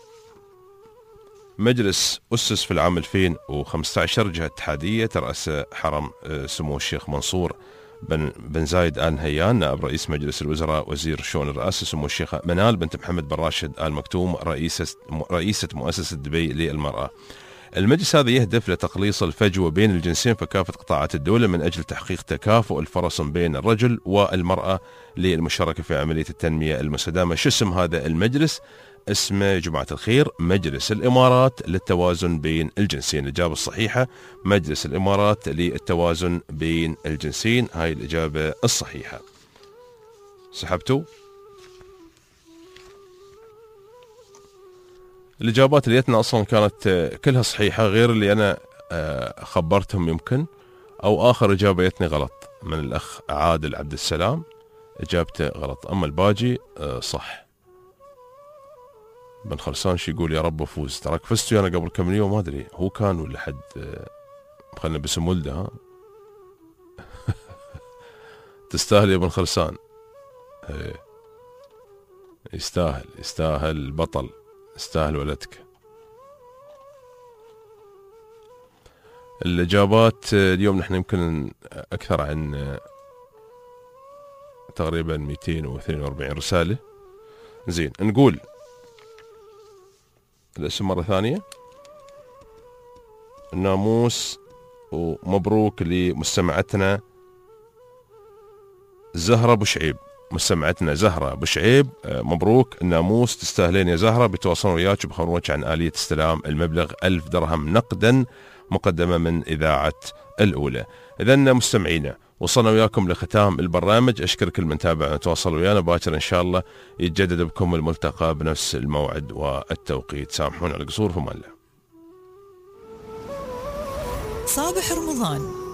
مجلس أسس في العام ألفين وخمسة عشر جهة اتحادية ترأس حرم سمو الشيخ منصور بن, بن زايد آل نهيان نائب رئيس مجلس الوزراء وزير شؤون الرئاسة سمو الشيخة منال بنت محمد بن راشد آل مكتوم رئيسة, رئيسة مؤسسة دبي للمرأة. المجلس هذا يهدف لتقليص الفجوة بين الجنسين في كافة قطاعات الدولة من أجل تحقيق تكافؤ الفرص بين الرجل والمرأة للمشاركة في عملية التنمية المستدامة. شو اسم هذا المجلس؟ اسمه يا جماعة الخير مجلس الإمارات للتوازن بين الجنسين. الإجابة الصحيحة مجلس الإمارات للتوازن بين الجنسين، هاي الإجابة الصحيحة. سحبتوا؟ الإجابات اللي جتنا أصلا كانت كلها صحيحة غير اللي أنا خبرتهم يمكن، أو آخر إجابة جتني غلط من الأخ عادل عبد السلام، إجابته غلط، أما الباجي صح. بن خلصان شي يقول يا رب أفوز، تراك فزتوا أنا قبل كم يوم ما أدري هو كان ولا حد خلنا باسم ولده. ها تستاهل يا بن خلصان، يستاهل يستاهل بطل، يستاهل ولدك. الإجابات اليوم نحن يمكن أكثر عن تقريبا مئتين واثنين وأربعين رسالة. زين نقول الاسم مرة ثانية، الناموس، ومبروك لمستمعتنا زهرة بوشعيب. مستمعتنا زهرة بوشعيب مبروك الناموس، تستاهلين يا زهرة. بتواصلون وياك بخبروك عن آلية استلام المبلغ ألف درهم نقدا مقدمة من إذاعة الأولى. إذن مستمعينا وصلنا وياكم لختام البرنامج، أشكر كل من تابع وتواصل ويانا. باكر إن شاء الله يتجدد بكم الملتقى بنفس الموعد والتوقيت. سامحونا على القصور، فما الله. صابح رمضان